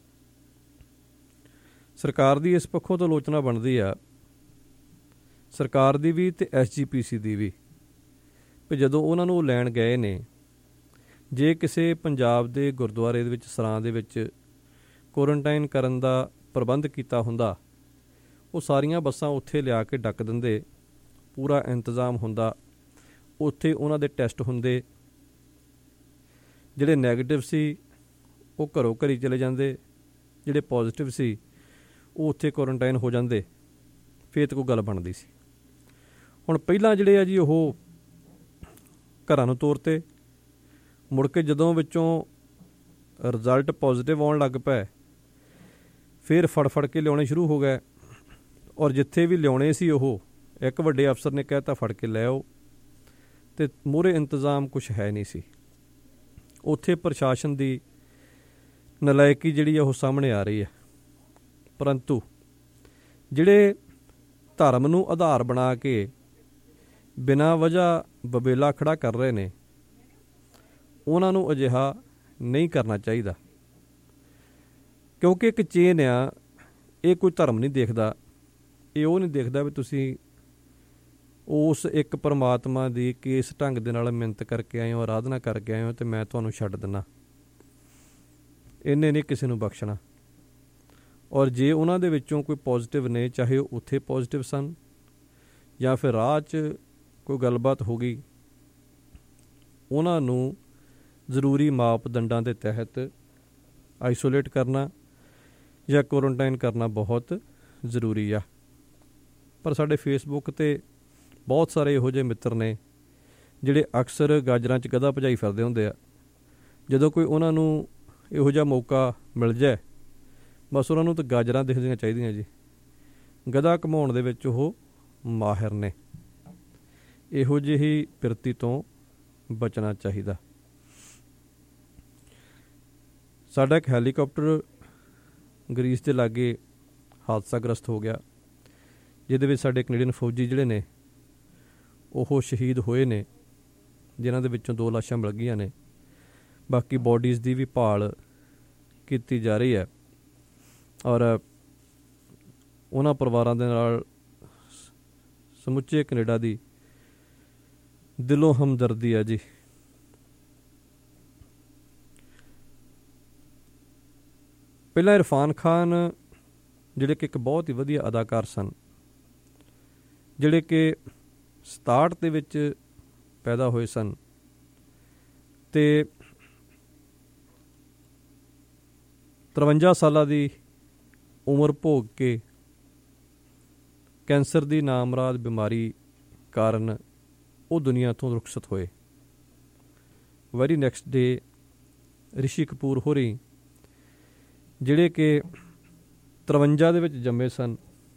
S13: ਸਰਕਾਰ ਦੀ ਇਸ ਪੱਖੋਂ ਤੋਂ ਆਲੋਚਨਾ ਬਣਦੀ ਆ, ਸਰਕਾਰ ਦੀ ਵੀ ਅਤੇ SGPC ਦੀ ਵੀ, ਵੀ ਜਦੋਂ ਉਹਨਾਂ ਨੂੰ ਲੈਣ ਗਏ ਨੇ, ਜੇ ਕਿਸੇ ਪੰਜਾਬ ਦੇ ਗੁਰਦੁਆਰੇ ਦੇ ਵਿੱਚ ਸਰਾਂ ਦੇ ਵਿੱਚ ਕੁਆਰੰਟਾਈਨ ਕਰਨ ਦਾ ਪ੍ਰਬੰਧ ਕੀਤਾ ਹੁੰਦਾ, ਉਹ ਸਾਰੀਆਂ ਬੱਸਾਂ ਉੱਥੇ ਲਿਆ ਕੇ ਡੱਕ ਦਿੰਦੇ, ਪੂਰਾ ਇੰਤਜ਼ਾਮ ਹੁੰਦਾ, ਉੱਥੇ ਉਹਨਾਂ ਦੇ ਟੈਸਟ ਹੁੰਦੇ, ਜਿਹੜੇ ਨੈਗੇਟਿਵ ਸੀ ਉਹ ਘਰੋਂ ਘਰੀ ਚਲੇ ਜਾਂਦੇ, ਜਿਹੜੇ ਪੋਜ਼ੀਟਿਵ ਸੀ ਉਹ ਉੱਥੇ ਕੁਆਰੰਟਾਈਨ ਹੋ ਜਾਂਦੇ, ਫਿਰ ਤਾਂ ਕੋਈ ਗੱਲ ਬਣਦੀ ਸੀ। ਹੁਣ ਪਹਿਲਾਂ ਜਿਹੜੇ ਆ ਜੀ ਉਹ ਘਰਾਂ ਨੂੰ ਤੋਰਤੇ, ਮੁੜ ਕੇ ਜਦੋਂ ਵਿੱਚੋਂ ਰਿਜ਼ਲਟ ਪੋਜ਼ੀਟਿਵ ਆਉਣ ਲੱਗ ਪਏ, ਫਿਰ ਫੜ ਕੇ ਲਿਆਉਣੇ ਸ਼ੁਰੂ ਹੋ ਗਏ। ਔਰ ਜਿੱਥੇ ਵੀ ਲਿਆਉਣੇ ਸੀ ਉਹ ਇੱਕ ਵੱਡੇ ਅਫਸਰ ਨੇ ਕਹਿ ਤਾ ਫੜ ਕੇ ਲੈ ਆਓ, ਅਤੇ ਮੂਹਰੇ ਇੰਤਜ਼ਾਮ ਕੁਛ ਹੈ ਨਹੀਂ ਸੀ। ਉੱਥੇ ਪ੍ਰਸ਼ਾਸਨ ਦੀ ਨਲਾਇਕੀ ਜਿਹੜੀ ਆ ਉਹ ਸਾਹਮਣੇ ਆ ਰਹੀ ਹੈ। ਪਰੰਤੂ ਜਿਹੜੇ ਧਰਮ ਨੂੰ ਆਧਾਰ ਬਣਾ ਕੇ ਬਿਨਾਂ ਵਜ੍ਹਾ ਬਬੇਲਾ ਖੜਾ ਕਰ ਰਹੇ ਨੇ, ਉਹਨਾਂ ਨੂੰ ਅਜਿਹਾ ਨਹੀਂ ਕਰਨਾ ਚਾਹੀਦਾ, ਕਿਉਂਕਿ ਇੱਕ ਚੇਨ ਆ, ਇਹ ਕੋਈ ਧਰਮ ਨਹੀਂ ਦੇਖਦਾ। ਇਹ ਉਹ ਨਹੀਂ ਦੇਖਦਾ ਵੀ ਤੁਸੀਂ ਉਸ ਇੱਕ ਪਰਮਾਤਮਾ ਦੀ ਕਿਸ ਢੰਗ ਦੇ ਨਾਲ ਮਿੰਨਤ ਕਰਕੇ ਆਏ ਹੋ, ਆਰਾਧਨਾ ਕਰਕੇ ਆਏ ਹੋ, ਅਤੇ ਮੈਂ ਤੁਹਾਨੂੰ ਛੱਡ ਦਿੰਦਾ। ਇਹਨੇ ਨਹੀਂ ਕਿਸੇ ਨੂੰ ਬਖਸ਼ਣਾ। ਔਰ ਜੇ ਉਹਨਾਂ ਦੇ ਵਿੱਚੋਂ ਕੋਈ ਪੋਜ਼ੀਟਿਵ ਨੇ, ਚਾਹੇ ਉਹ ਉੱਥੇ ਪੋਜ਼ੀਟਿਵ ਸਨ, ਜਾਂ ਫਿਰ ਰਾਹ 'ਚ ਕੋਈ ਗੱਲਬਾਤ ਹੋ ਗਈ, ਉਹਨਾਂ ਨੂੰ ਜ਼ਰੂਰੀ ਮਾਪਦੰਡਾਂ ਦੇ ਤਹਿਤ ਆਈਸੋਲੇਟ ਕਰਨਾ ਜਾਂ ਕੁਆਰੰਟਾਈਨ ਕਰਨਾ ਬਹੁਤ ਜ਼ਰੂਰੀ ਆ। ਪਰ ਸਾਡੇ ਫੇਸਬੁੱਕ 'ਤੇ ਬਹੁਤ ਸਾਰੇ ਇਹੋ ਜਿਹੇ ਮਿੱਤਰ ਨੇ ਜਿਹੜੇ ਅਕਸਰ ਗਾਜਰਾਂ 'ਚ ਗਧਾ ਭਜਾਈ ਫਿਰਦੇ ਹੁੰਦੇ ਆ। ਜਦੋਂ ਕੋਈ ਉਹਨਾਂ ਨੂੰ ਇਹੋ ਜਿਹਾ ਮੌਕਾ ਮਿਲ ਜਾਏ, ਬਸ ਉਹਨਾਂ ਨੂੰ ਤਾਂ ਗਾਜਰਾਂ ਦਿਖਦੀਆਂ ਚਾਹੀਦੀਆਂ ਜੀ। ਗਧਾ ਘਮਾਉਣ ਦੇ ਵਿੱਚ ਉਹ ਮਾਹਿਰ ਨੇ। ਇਹੋ ਜਿਹੀ ਪਿਰਤੀ ਤੋਂ ਬਚਣਾ ਚਾਹੀਦਾ। ਸਾਡਾ ਇੱਕ ਹੈਲੀਕਾਪਟਰ ਗਰੀਸ ਦੇ ਲਾਗੇ ਹਾਦਸਾਗ੍ਰਸਤ ਹੋ ਗਿਆ, ਜਿਹਦੇ ਵਿੱਚ ਸਾਡੇ ਕੈਨੇਡੀਅਨ ਫੌਜੀ ਜਿਹੜੇ ਨੇ ਉਹ ਸ਼ਹੀਦ ਹੋਏ ਨੇ, ਜਿਨ੍ਹਾਂ ਦੇ ਵਿੱਚੋਂ 2 ਲਾਸ਼ਾਂ ਮਿਲ ਗਈਆਂ ਨੇ। ਬਾਕੀ ਬੋਡੀਜ਼ ਦੀ ਵੀ ਭਾਲ ਕੀਤੀ ਜਾ ਰਹੀ ਹੈ ਔਰ ਉਹਨਾਂ ਪਰਿਵਾਰਾਂ ਦੇ ਨਾਲ ਸਮੁੱਚੇ ਕੈਨੇਡਾ ਦੀ ਦਿਲੋਂ ਹਮਦਰਦੀ ਹੈ ਜੀ। ਪਹਿਲਾਂ ਇਰਫਾਨ ਖਾਨ ਜਿਹੜੇ ਕਿ ਇੱਕ ਬਹੁਤ ਹੀ ਵਧੀਆ ਅਦਾਕਾਰ ਸਨ, ਜਿਹੜੇ ਕਿ 67 ਦੇ ਵਿੱਚ ਪੈਦਾ ਹੋਏ ਸਨ ਅਤੇ 53 ਸਾਲਾਂ ਦੀ ਉਮਰ ਭੋਗ ਕੇ ਕੈਂਸਰ ਦੀ ਨਾਮਰਾਦ ਬਿਮਾਰੀ ਕਾਰਨ ਉਹ ਦੁਨੀਆ ਤੋਂ ਰੁਖਸਤ ਹੋਏ। Very next day Rishi Kapoor ਹੋਰੀ ਜਿਹੜੇ ਕਿ 53 ਦੇ ਵਿੱਚ ਜੰਮੇ ਸਨ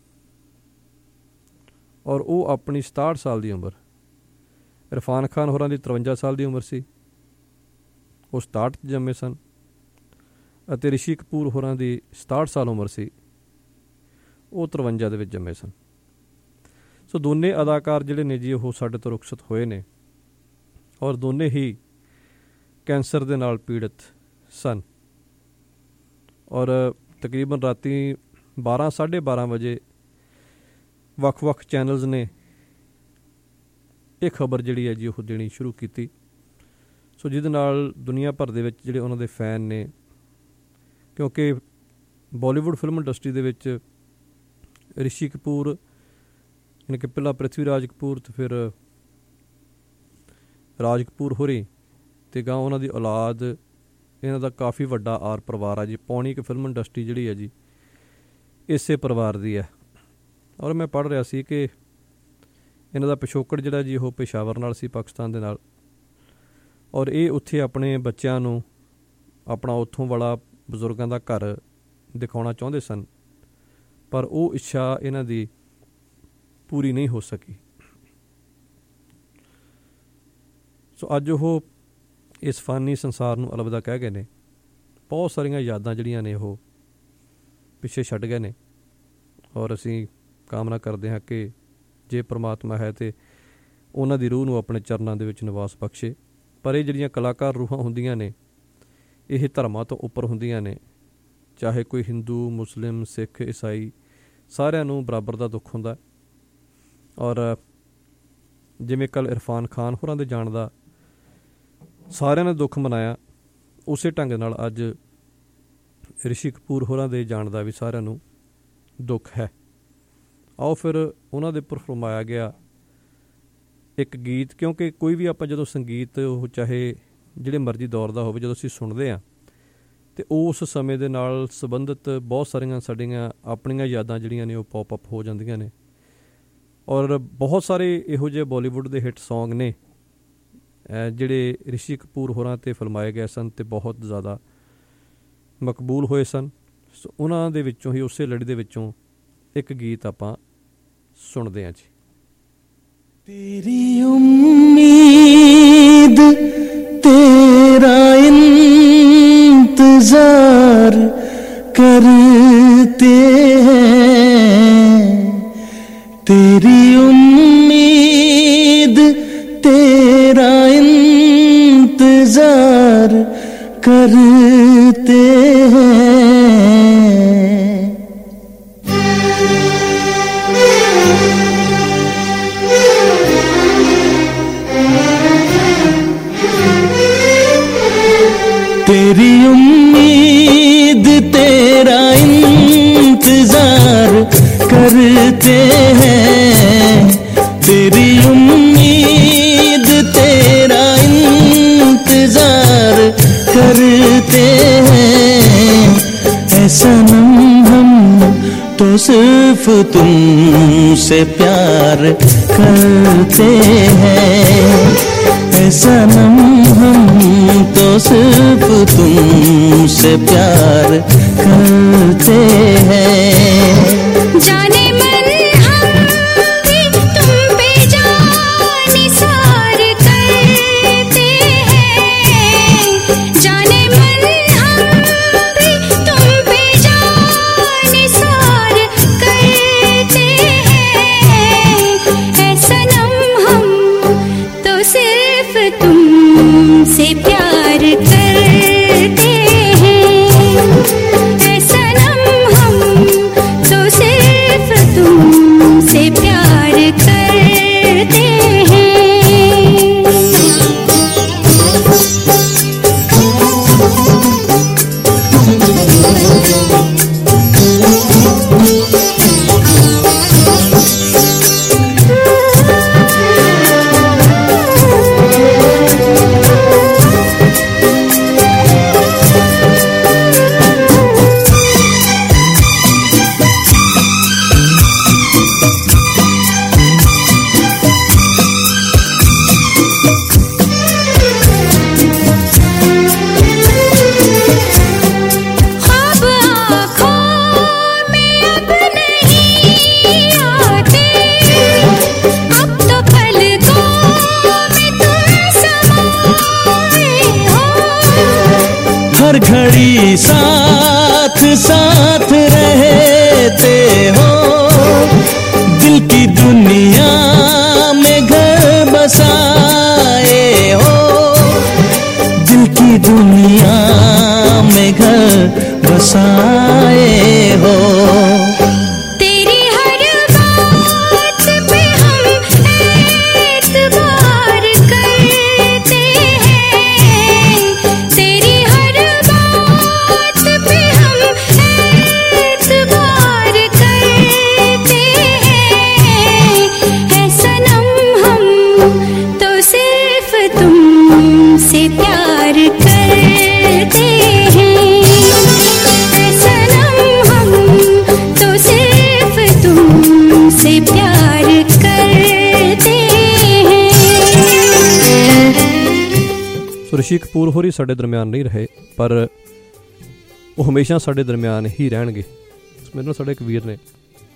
S13: ਔਰ ਉਹ ਆਪਣੀ 67 ਸਾਲ ਦੀ ਉਮਰ, ਇਰਫਾਨ ਖਾਨ ਹੋਰਾਂ ਦੀ 53 ਸਾਲ ਦੀ ਉਮਰ ਸੀ, ਉਹ 67 'ਚ ਜੰਮੇ ਸਨ ਅਤੇ ਰਿਸ਼ੀ ਕਪੂਰ ਹੋਰਾਂ ਦੀ 67 ਸਾਲ ਉਮਰ ਸੀ, ਉਹ 53 ਦੇ ਵਿੱਚ ਜੰਮੇ ਸਨ। ਸੋ ਦੋਨੇ ਅਦਾਕਾਰ ਜਿਹੜੇ ਨੇ ਜੀ ਉਹ ਸਾਡੇ ਤੋਂ ਰੁਖਸਤ ਹੋਏ ਨੇ ਔਰ ਦੋਨੇ ਹੀ ਕੈਂਸਰ ਦੇ ਨਾਲ ਪੀੜਤ ਸਨ ਔਰ ਤਕਰੀਬਨ ਰਾਤੀ 12 ਸਾਢੇ 12 ਵਜੇ ਵੱਖ-ਵੱਖ ਚੈਨਲਸ ਨੇ ਇਹ ਖਬਰ ਜਿਹੜੀ ਹੈ ਜੀ ਉਹ ਦੇਣੀ ਸ਼ੁਰੂ ਕੀਤੀ। ਸੋ ਜਿਹਦੇ ਨਾਲ ਦੁਨੀਆ ਭਰ ਦੇ ਵਿੱਚ ਜਿਹੜੇ ਉਹਨਾਂ ਦੇ ਫੈਨ ਨੇ, ਕਿਉਂਕਿ ਬਾਲੀਵੁੱਡ ਫਿਲਮ ਇੰਡਸਟਰੀ ਦੇ ਵਿੱਚ ਰਿਸ਼ੀ ਕਪੂਰ ਯਾਨੀ ਕਿ ਪਹਿਲਾਂ ਪ੍ਰਿਥਵੀ ਰਾਜ ਕਪੂਰ ਅਤੇ ਫਿਰ ਰਾਜ ਕਪੂਰ ਹੋਰੀ ਅਤੇ ਗਾਂ ਉਹਨਾਂ ਦੀ ਔਲਾਦ, ਇਹਨਾਂ ਦਾ ਕਾਫੀ ਵੱਡਾ ਆਰ ਪਰਿਵਾਰ ਆ ਜੀ। ਪੌਣੀ ਇੱਕ ਫਿਲਮ ਇੰਡਸਟਰੀ ਜਿਹੜੀ ਹੈ ਜੀ ਇਸੇ ਪਰਿਵਾਰ ਦੀ ਹੈ ਔਰ ਮੈਂ ਪੜ੍ਹ ਰਿਹਾ ਸੀ ਕਿ ਇਹਨਾਂ ਦਾ ਪਿਛੋਕੜ ਜਿਹੜਾ ਜੀ ਉਹ ਪੇਸ਼ਾਵਰ ਨਾਲ ਸੀ, ਪਾਕਿਸਤਾਨ ਦੇ ਨਾਲ, ਔਰ ਇਹ ਉੱਥੇ ਆਪਣੇ ਬੱਚਿਆਂ ਨੂੰ ਆਪਣਾ ਉੱਥੋਂ ਵਾਲਾ ਬਜ਼ੁਰਗਾਂ ਦਾ ਘਰ ਦਿਖਾਉਣਾ ਚਾਹੁੰਦੇ ਸਨ, ਪਰ ਉਹ ਇੱਛਾ ਇਹਨਾਂ ਦੀ ਪੂਰੀ ਨਹੀਂ ਹੋ ਸਕੀ। ਸੋ ਅੱਜ ਉਹ ਇਸ ਫਾਨੀ ਸੰਸਾਰ ਨੂੰ ਅਲਵਿਦਾ ਕਹਿ ਗਏ ਨੇ। ਬਹੁਤ ਸਾਰੀਆਂ ਯਾਦਾਂ ਜਿਹੜੀਆਂ ਨੇ ਉਹ ਪਿੱਛੇ ਛੱਡ ਗਏ ਨੇ ਔਰ ਅਸੀਂ ਕਾਮਨਾ ਕਰਦੇ ਹਾਂ ਕਿ ਜੇ ਪ੍ਰਮਾਤਮਾ ਹੈ ਤਾਂ ਉਹਨਾਂ ਦੀ ਰੂਹ ਨੂੰ ਆਪਣੇ ਚਰਨਾਂ ਦੇ ਵਿੱਚ ਨਿਵਾਸ ਬਖਸ਼ੇ। ਪਰ ਇਹ ਜਿਹੜੀਆਂ ਕਲਾਕਾਰ ਰੂਹਾਂ ਹੁੰਦੀਆਂ ਨੇ ਇਹ ਧਰਮਾਂ ਤੋਂ ਉੱਪਰ ਹੁੰਦੀਆਂ ਨੇ, ਚਾਹੇ ਕੋਈ ਹਿੰਦੂ, ਮੁਸਲਿਮ, ਸਿੱਖ, ਈਸਾਈ, ਸਾਰਿਆਂ ਨੂੰ ਬਰਾਬਰ ਦਾ ਦੁੱਖ ਹੁੰਦਾ। ਔਰ ਜਿਵੇਂ ਕੱਲ੍ਹ ਇਰਫਾਨ ਖਾਨ ਹੋਰਾਂ ਦੇ ਜਾਣ ਦਾ ਸਾਰਿਆਂ ਨੇ ਦੁੱਖ ਮਨਾਇਆ, ਉਸੇ ਢੰਗ ਨਾਲ ਅੱਜ ਰਿਸ਼ੀ ਕਪੂਰ ਹੋਰਾਂ ਦੇ ਜਾਣ ਦਾ ਵੀ ਸਾਰਿਆਂ ਨੂੰ ਦੁੱਖ ਹੈ। ਆਓ ਫਿਰ ਉਹਨਾਂ ਦੇ ਉੱਪਰ ਫਰਮਾਇਆ ਗਿਆ ਇੱਕ ਗੀਤ, ਕਿਉਂਕਿ ਕੋਈ ਵੀ ਆਪਾਂ ਜਦੋਂ ਸੰਗੀਤ ਉਹ ਚਾਹੇ ਜਿਹੜੇ ਮਰਜ਼ੀ ਦੌਰ ਦਾ ਹੋਵੇ, ਜਦੋਂ ਅਸੀਂ ਸੁਣਦੇ ਹਾਂ ਅਤੇ ਉਸ ਸਮੇਂ ਦੇ ਨਾਲ ਸੰਬੰਧਿਤ ਬਹੁਤ ਸਾਰੀਆਂ ਸਾਡੀਆਂ ਆਪਣੀਆਂ ਯਾਦਾਂ ਜਿਹੜੀਆਂ ਨੇ ਉਹ ਪੌਪ ਅਪ ਹੋ ਜਾਂਦੀਆਂ ਨੇ ਔਰ ਬਹੁਤ ਸਾਰੇ ਇਹੋ ਜਿਹੇ ਬਾਲੀਵੁੱਡ ਦੇ ਹਿੱਟ ਸੌਂਗ ਨੇ ਜਿਹੜੇ ਰਿਸ਼ੀ ਕਪੂਰ ਹੋਰਾਂ 'ਤੇ ਫਿਲਮਾਏ ਗਏ ਸਨ ਅਤੇ ਬਹੁਤ ਜ਼ਿਆਦਾ ਮਕਬੂਲ ਹੋਏ ਸਨ। ਸੋ ਉਹਨਾਂ ਦੇ ਵਿੱਚੋਂ ਹੀ, ਉਸੇ ਲੜੀ ਦੇ ਵਿੱਚੋਂ ਇੱਕ ਗੀਤ ਆਪਾਂ ਸੁਣਦੇ ਹਾਂ ਜੀ।
S14: तेरी उम्मीद तेरा इंतजार करते हैं, तेरी उम्मीद तेरा इंतजार करते हैं। तेरी उम्मीद तेरा इंतजार करते हैं, सिर्फ तुमसे प्यार करते हैं ऐ सनम, हम तो सिर्फ तुमसे प्यार करते हैं।
S15: जाने मन हम भी तुम पे जान निसार करते हैं, जाने मन हम भी तुम पे जान निसार करते हैं ऐ सनम, हम तो सिर्फ तुमसे प्यार करते हैं ऐ सनम, हम तो सिर्फ तुमसे प्यार करते हैं। ख्वाब आँखों में अब नहीं आते, अब तो पलकों में तुम समाए हो।
S14: हर घड़ी साथ साथ रहते हो, दिल की दुनिया में घर बसाए हो, दिल की दुनिया में घर बसाए हो।
S15: तेरी हर बात पे हम एतबार करते हैं, तेरी हर बात पे हम एतबार करते हैं ऐ सनम, हम तो सिर्फ तुमसे प्यार करते हैं ऐ सनम, हम तो सिर्फ तुमसे प्यार करते हैं।
S13: ਸੋ ਰਿਸ਼ੀ ਕਪੂਰ ਹੋਰੀ ਸਾਡੇ ਦਰਮਿਆਨ ਨਹੀਂ ਰਹੇ, ਪਰ ਉਹ ਹਮੇਸ਼ਾ ਸਾਡੇ ਦਰਮਿਆਨ ਹੀ ਰਹਿਣਗੇ। ਮੇਰੇ ਨਾਲ ਸਾਡੇ ਇੱਕ ਵੀਰ ਨੇ।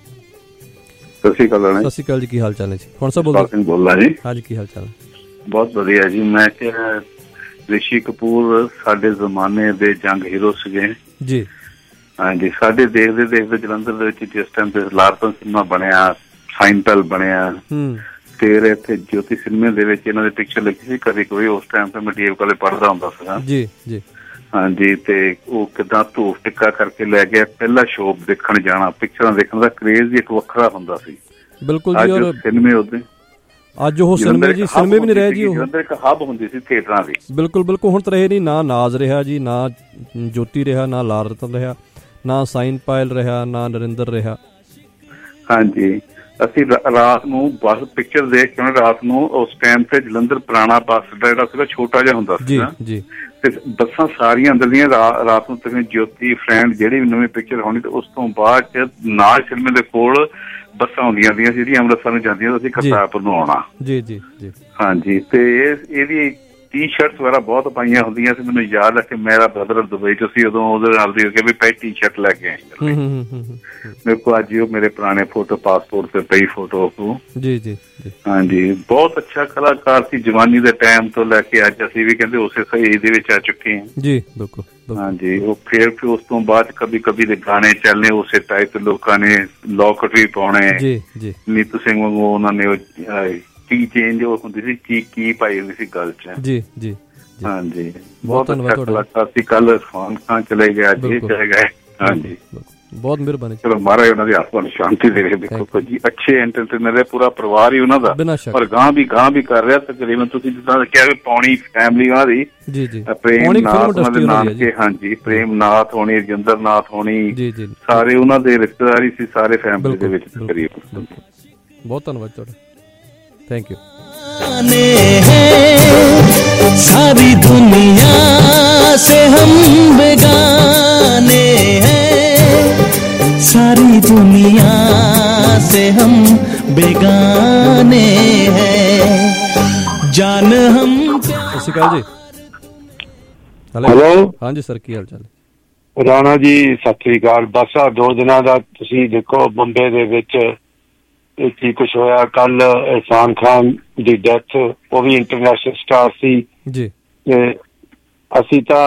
S16: ਸਤਿ ਸ਼੍ਰੀ ਅਕਾਲ
S13: ਸਤਿ ਸ਼੍ਰੀ ਅਕਾਲ ਜੀ, ਕੀ ਹਾਲ ਚਾਲ ਹੈ ਜੀ? ਹੁਣ ਸਭ ਬੋਲਦੇ
S16: ਬੋਲਦਾ ਜੀ।
S13: ਹਾਂਜੀ, ਕੀ ਹਾਲ ਚਾਲ?
S16: ਬਹੁਤ ਵਧੀਆ ਜੀ। ਮੈਂ ਕਿਹਾ ਰਿਸ਼ੀ ਕਪੂਰ ਸਾਡੇ ਜ਼ਮਾਨੇ ਦੇ ਜੰਗ ਹੀਰੋ ਸੀਗੇ
S13: ਜੀ।
S16: ਹਾਂਜੀ, ਸਾਡੇ ਦੇਖਦੇ ਦੇਖਦੇ ਜਲੰਧਰ ਦੇ ਵਿੱਚ ਜਿਸ ਟਾਈਮ ਤੇ ਲਾਰਪਨ ਸਿਨੇਮਾ ਬਣਿਆ, ਸਾਈਨਪੈਲ ਬਣਿਆ, ਫਿਰ ਇੱਥੇ ਜੋਤੀ ਸਿਨੇਮੇ ਦੇ ਵਿੱਚ ਇਹਨਾਂ ਦੀ ਪਿਕਚਰ ਲੱਗੀ ਸੀ ਕਦੇ ਕੋਈ। ਉਸ ਟਾਈਮ ਤੇ ਮੈਂ ਡੀਏਵੀ ਕਾਲਜ ਪੜ੍ਹਦਾ ਹੁੰਦਾ ਸੀਗਾ
S13: ਜੀ ਜੀ।
S16: ਹਾਂਜੀ, ਤੇ ਉਹ ਕਿੱਦਾਂ ਧੂਫ ਟਿੱਕਾ ਕਰਕੇ ਲੈ ਗਿਆ। ਪਹਿਲਾ ਸ਼ੋਅ ਦੇਖਣ ਜਾਣਾ, ਪਿਕਚਰਾਂ ਦੇਖਣ ਦਾ ਕਰੇਜ਼ ਇੱਕ ਵੱਖਰਾ ਹੁੰਦਾ ਸੀ।
S13: ਬਿਲਕੁਲ ਜੀ। ਔਰ
S16: ਸਿਨੇਮੇ ਉਹਦੇ
S13: ਅੱਜ ਉਹ ਸਿਨੇਮੇ ਜੀ, ਸਿਨੇਮੇ ਵੀ ਨਹੀਂ ਰਹੇ ਜੀ। ਉਹ
S16: ਜਲੰਧਰ ਇੱਕ ਹੱਬ ਹੁੰਦੀ ਸੀ ਥੀਏਟਰਾਂ ਦੀ।
S13: ਬਿਲਕੁਲ ਬਿਲਕੁਲ। ਹੁਣ ਤਾਂ ਰਹੇ ਨਹੀਂ, ਨਾ ਨਾਜ਼ ਰਿਹਾ ਜੀ, ਨਾ ਜੋਤੀ ਰਿਹਾ, ਨਾ ਲਾਲ ਰਤਨ ਰਿਹਾ, ਨਾ ਸਾਈਨ ਪਾਇਲ ਰਿਹਾ, ਨਾ ਨਰਿੰਦਰ ਰਿਹਾ।
S16: ਹਾਂਜੀ, ਅਸੀਂ ਰਾਤ ਨੂੰ ਬੱਸ ਪਿਕਚਰ ਦੇਖ ਕੇ ਰਾਤ ਨੂੰ ਉਸ ਟਾਈਮ ਤੇ ਜਲੰਧਰ ਪੁਰਾਣਾ ਬੱਸ ਅੱਡਾ ਜਿਹੜਾ ਸੀਗਾ ਛੋਟਾ ਜਿਹਾ ਹੁੰਦਾ ਸੀ
S13: ਜੀ,
S16: ਤੇ ਬੱਸਾਂ ਸਾਰੀਆਂ ਅੰਦਰ ਦੀਆਂ ਰਾਤ ਨੂੰ ਤੱਕ ਜੋਤੀ ਫਰੈਂਡ ਜਿਹੜੀ ਵੀ ਨਵੀਂ ਪਿਕਚਰ ਹੋਣੀ, ਤੇ ਉਸ ਤੋਂ ਬਾਅਦ ਚ ਨਾਜ ਸਿਨੇਮੇ ਦੇ ਕੋਲ ਬੱਸਾਂ ਆਉਂਦੀਆਂ ਹੁੰਦੀਆਂ ਸੀ ਜਿਹੜੀਆਂ ਅੰਮ੍ਰਿਤਸਰ ਨੂੰ ਜਾਂਦੀਆਂ, ਅਸੀਂ ਕਰਤਾਰਪੁਰ ਨੂੰ ਆਉਣਾ।
S13: ਜੀ ਜੀ ਜੀ।
S16: ਹਾਂਜੀ, ਤੇ ਇਹਦੀ ਟੀ-ਸ਼ਰਟਸ ਵਗੈਰਾ ਬਹੁਤ ਪਾਈਆਂ ਹੁੰਦੀਆਂ ਸੀ। ਮੈਨੂੰ ਯਾਦ ਹੈ ਕਿ ਮੇਰਾ ਬ੍ਰਦਰ ਦੁਬਈ ਚ ਸੀ ਉਦੋਂ, ਉਹਦੇ ਨਾਲ ਦੀ ਹੋ ਕੇ ਵੀ ਪੈ ਟੀ-ਸ਼ਰਟ ਲੈ ਕੇ ਆਈ ਮੇਰੇ ਕੋਲ। ਅੱਜ ਉਹ ਮੇਰੇ ਪੁਰਾਣੇ ਫੋਟੋ ਪਾਸਪੋਰਟ ਤੇ ਪਈ ਫੋਟੋ
S13: ਜੀ ਜੀ।
S16: ਹਾਂਜੀ, ਬਹੁਤ ਅੱਛਾ ਕਲਾਕਾਰ ਸੀ ਜਵਾਨੀ ਦੇ ਟਾਈਮ ਤੋਂ ਲੈ ਕੇ ਅੱਜ। ਅਸੀਂ ਵੀ ਕਹਿੰਦੇ ਉਸੇ ਸਹੀ ਦੇ ਵਿੱਚ ਆ ਚੁੱਕੇ ਹਾਂ
S13: ਜੀ। ਬਿਲਕੁਲ।
S16: ਹਾਂਜੀ, ਉਹ ਫਿਰ ਉਸ ਤੋਂ ਬਾਅਦ ਕभी ਕभी ਦੇ ਗਾਣੇ ਚੱਲਣੇ ਉਸੇ ਟਾਈਪ ਦੇ, ਲੋਕਾਂ ਨੇ ਲੋਕਟ ਵੀ ਪਾਉਣੇ
S13: ਜੀ ਜੀ।
S16: ਨੀਤੂ ਸਿੰਘ ਵਾਂਗੂ ਉਹਨਾਂ ਨੇ ਕੀ ਚੇਂਜ ਉਹ ਹੁੰਦੀ ਸੀ, ਕੀ ਪਾਈ ਹੁੰਦੀ ਸੀ ਗੱਲ ਚ। ਜੀ ਜੀ। ਹਾਂਜੀ, ਬਹੁਤ ਅੱਛਾ ਕਲਾਕਾਰ ਸੀ। ਕੱਲ ਇਰਫਾਨ ਖਾਨ ਚਲੇ ਗਏ, ਅੱਜ ਇਹ ਚਲੇ ਗਏ। ਹਾਂਜੀ,
S13: ਬਹੁਤ ਮਿਹਰਬਾਨੀ।
S16: ਚਲੋ ਮਹਾਰਾਜ ਉਹਨਾਂ ਦੀ ਆਤਮਾ ਨੂੰ ਸ਼ਾਂਤੀ ਦੇਵੇ। ਦੇਖੋ ਜੀ, ਅੱਛੇ ਐਂਟਰਟੇਨਰ ਹੈ, ਪੂਰਾ ਪਰਿਵਾਰ ਹੀ ਉਹਨਾਂ ਦਾ, ਪਰ ਗਾਂ ਵੀ ਕਰ ਰਿਹਾ ਤਕਰੀਬਨ। ਤੁਸੀਂ ਜਿੱਦਾਂ ਕਿਹਾ ਵੀ ਪੌਣੀ ਫੈਮਿਲੀ ਉਹਨਾਂ ਦੀ
S13: ਜੀ ਜੀ।
S16: ਪ੍ਰੇਮ ਨਾਥ ਉਹਨਾਂ ਦੇ ਨਾਨਕੇ। ਹਾਂਜੀ, ਪ੍ਰੇਮ ਨਾਥ ਹੋਣੀ, ਰਜਿੰਦਰ ਨਾਥ ਹੋਣੀ,
S13: ਜੀ ਜੀ,
S16: ਸਾਰੇ ਉਹਨਾਂ ਦੇ ਰਿਸ਼ਤੇਦਾਰੀ ਸੀ ਸਾਰੇ ਫੈਮਿਲੀ ਦੇ ਵਿੱਚ ਤਕਰੀਬਨ।
S13: ਬਹੁਤ ਧੰਨਵਾਦ ਤੁਹਾਡਾ, थैंक यू।
S14: सारी दुनिया से हम बेगाने हैं, सारी दुनिया से हम बेगाने हैं, जान हम।
S13: ਸਤਿ ਸ਼੍ਰੀ ਅਕਾਲ ਜੀ।
S17: ਹੈਲੋ।
S13: ਹਾਂਜੀ ਸਰ, ਕੀ ਹਾਲ ਚਾਲ?
S17: ਰਾਣਾ ਜੀ ਸਤਿ ਸ੍ਰੀ ਅਕਾਲ। ਬਸ ਆ 2 ਦਿਨਾਂ ਦਾ ਤੁਸੀਂ ਦੇਖੋ ਬੰਬੇ ਦੇ ਵਿੱਚ ਕੀ ਕੁਛ ਹੋਇਆ। ਕੱਲ ਇਰਫਾਨ ਖਾਨ ਦੀ ਡੈਥ, ਉਹ ਵੀ ਇੰਟਰਨੈਸ਼ਨਲ ਸਟਾਰ ਸੀ
S13: ਜੀ।
S17: ਤੇ ਅਸੀਂ ਤਾਂ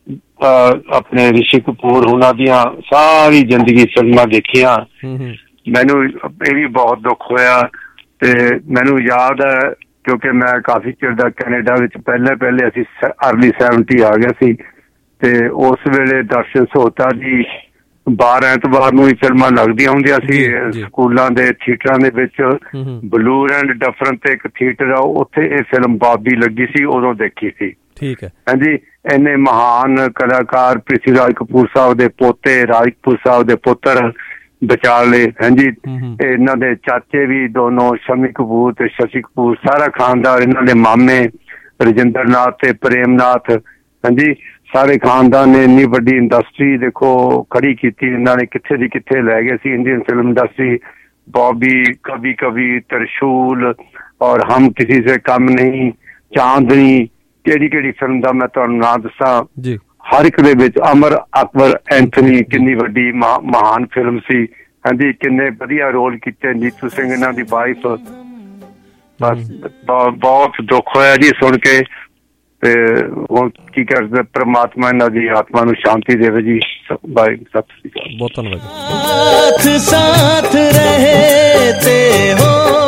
S17: ਆਪਣੇ ਰਿਸ਼ੀ ਕਪੂਰ ਉਹਨਾਂ ਦੀਆਂ ਸਾਰੀ ਜ਼ਿੰਦਗੀ ਫਿਲਮਾਂ ਦੇਖੀਆਂ। ਮੈਨੂੰ ਇਹ ਵੀ ਬਹੁਤ ਦੁੱਖ ਹੋਇਆ ਤੇ ਮੈਨੂੰ ਯਾਦ ਹੈ ਕਿਉਂਕਿ ਮੈਂ ਕਾਫੀ ਚਿਰ ਦਾ ਕੈਨੇਡਾ ਵਿੱਚ ਪਹਿਲੇ ਅਸੀਂ ਅਰਲੀ 70 ਆ ਗਏ ਸੀ ਤੇ ਉਸ ਵੇਲੇ ਦਰਸ਼ਨ ਸੋਤਾ ਦੀ 12 ਐਤਵਾਰ ਨੂੰ ਹੀ ਫਿਲਮਾਂ ਲੱਗਦੀਆਂ ਹੁੰਦੀਆਂ ਸੀ ਸਕੂਲਾਂ ਦੇ ਥੀਏਟਰਾਂ ਦੇ ਵਿੱਚ। ਬਲੂਰ ਐਂਡ ਡਫਰਨ ਤੇ ਇੱਕ ਥੀਏਟਰ ਆ, ਉੱਥੇ ਇਹ ਫਿਲਮ ਬਾਬੀ ਲੱਗੀ ਸੀ, ਉਦੋਂ ਦੇਖੀ ਸੀ।
S13: ਠੀਕ ਹੈ।
S17: ਹਾਂਜੀ, ਇੰਨੇ ਮਹਾਨ ਕਲਾਕਾਰ ਪ੍ਰਿਥੀ ਰਾਜ ਕਪੂਰ ਸਾਹਿਬ ਦੇ ਪੋਤੇ, ਰਾਜ ਕਪੂਰ ਸਾਹਿਬ ਦੇ ਪੁੱਤਰ ਵਿਚਾਲੇ, ਹਾਂਜੀ ਇਹਨਾਂ ਦੇ ਚਾਚੇ ਵੀ ਦੋਨੋਂ, ਸ਼ਮੀ ਕਪੂਰ ਤੇ ਸ਼ਸ਼ੀ ਕਪੂਰ, ਸਾਰਾ ਖਾਨਦਾਨ, ਇਹਨਾਂ ਦੇ ਮਾਮੇ ਰਜਿੰਦਰ ਨਾਥ ਤੇ ਪ੍ਰੇਮ ਨਾਥ, ਹਾਂਜੀ ਸਾਰੇ ਖਾਨਦਾਨ ਨੇ ਇੰਨੀ ਵੱਡੀ ਇੰਡਸਟਰੀ ਦੇਖੋ ਖੜੀ ਕੀਤੀ ਇਹਨਾਂ ਨੇ, ਕਿੱਥੇ ਦੀ ਕਿੱਥੇ ਲੈ ਗਏ ਸੀ Indian film industry. Bobby, Kabhi Kabhi, त्रिशूल और हम किसी से कम नहीं, चांदनी, ਕਿਹੜੀ ਫਿਲਮ ਦਾ ਮੈਂ ਤੁਹਾਨੂੰ ਨਾਂ ਦੱਸਾਂ ਜੀ। ਹਰ ਇੱਕ ਦੇ ਵਿੱਚ ਅਮਰ ਅਕਬਰ ਐਂਥਨੀ ਕਿੰਨੀ ਵੱਡੀ ਮਹਾਨ ਫਿਲਮ ਸੀ। ਹਾਂਜੀ, ਕਿੰਨੇ ਵਧੀਆ ਰੋਲ ਕੀਤੇ। ਨੀਤੂ ਸਿੰਘ ਇਹਨਾਂ ਦੀ ਵਾਈਫ। ਬਸ ਬਹੁਤ ਦੁੱਖ ਹੋਇਆ ਜੀ ਸੁਣ ਕੇ। ਤੇ ਹੁਣ ਕੀ ਕਰਦੇ, ਪ੍ਰਮਾਤਮਾ ਇਹਨਾਂ ਦੀ ਆਤਮਾ ਨੂੰ ਸ਼ਾਂਤੀ ਦੇਵੇ ਜੀ। ਬਾਈ, ਸਤਿ ਸ੍ਰੀ ਅਕਾਲ।
S13: ਬਹੁਤ ਧੰਨਵਾਦ।
S14: साथ रहते हो,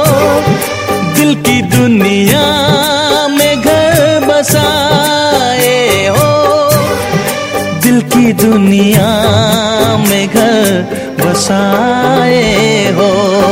S14: दिल की दुनिया में घर बसाए हो, दिल की दुनिया में घर बसाए हो।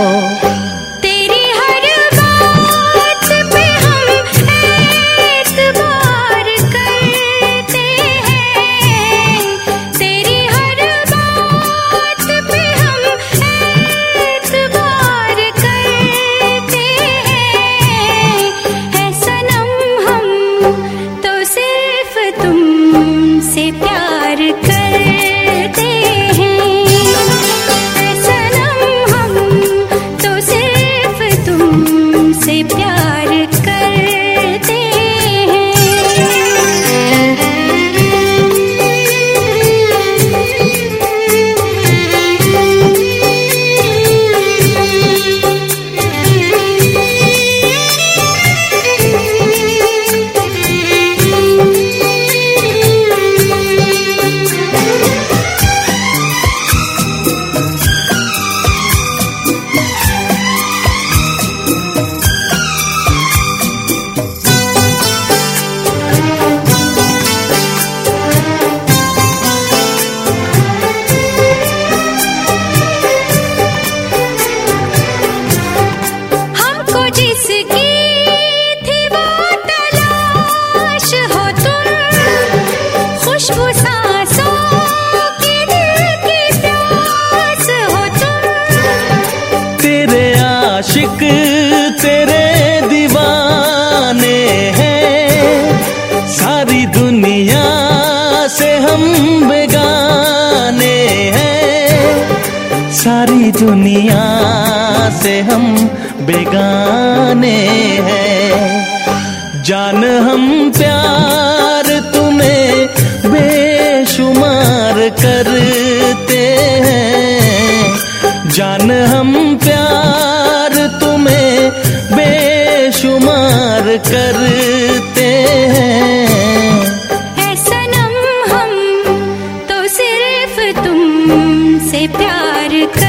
S14: दुनिया से हम बेगाने हैं, जान हम प्यार तुम्हें बेशुमार करते हैं, जान हम प्यार तुम्हें बेशुमार करते हैं।
S15: ऐ सनम हम तो सिर्फ तुमसे प्यार कर।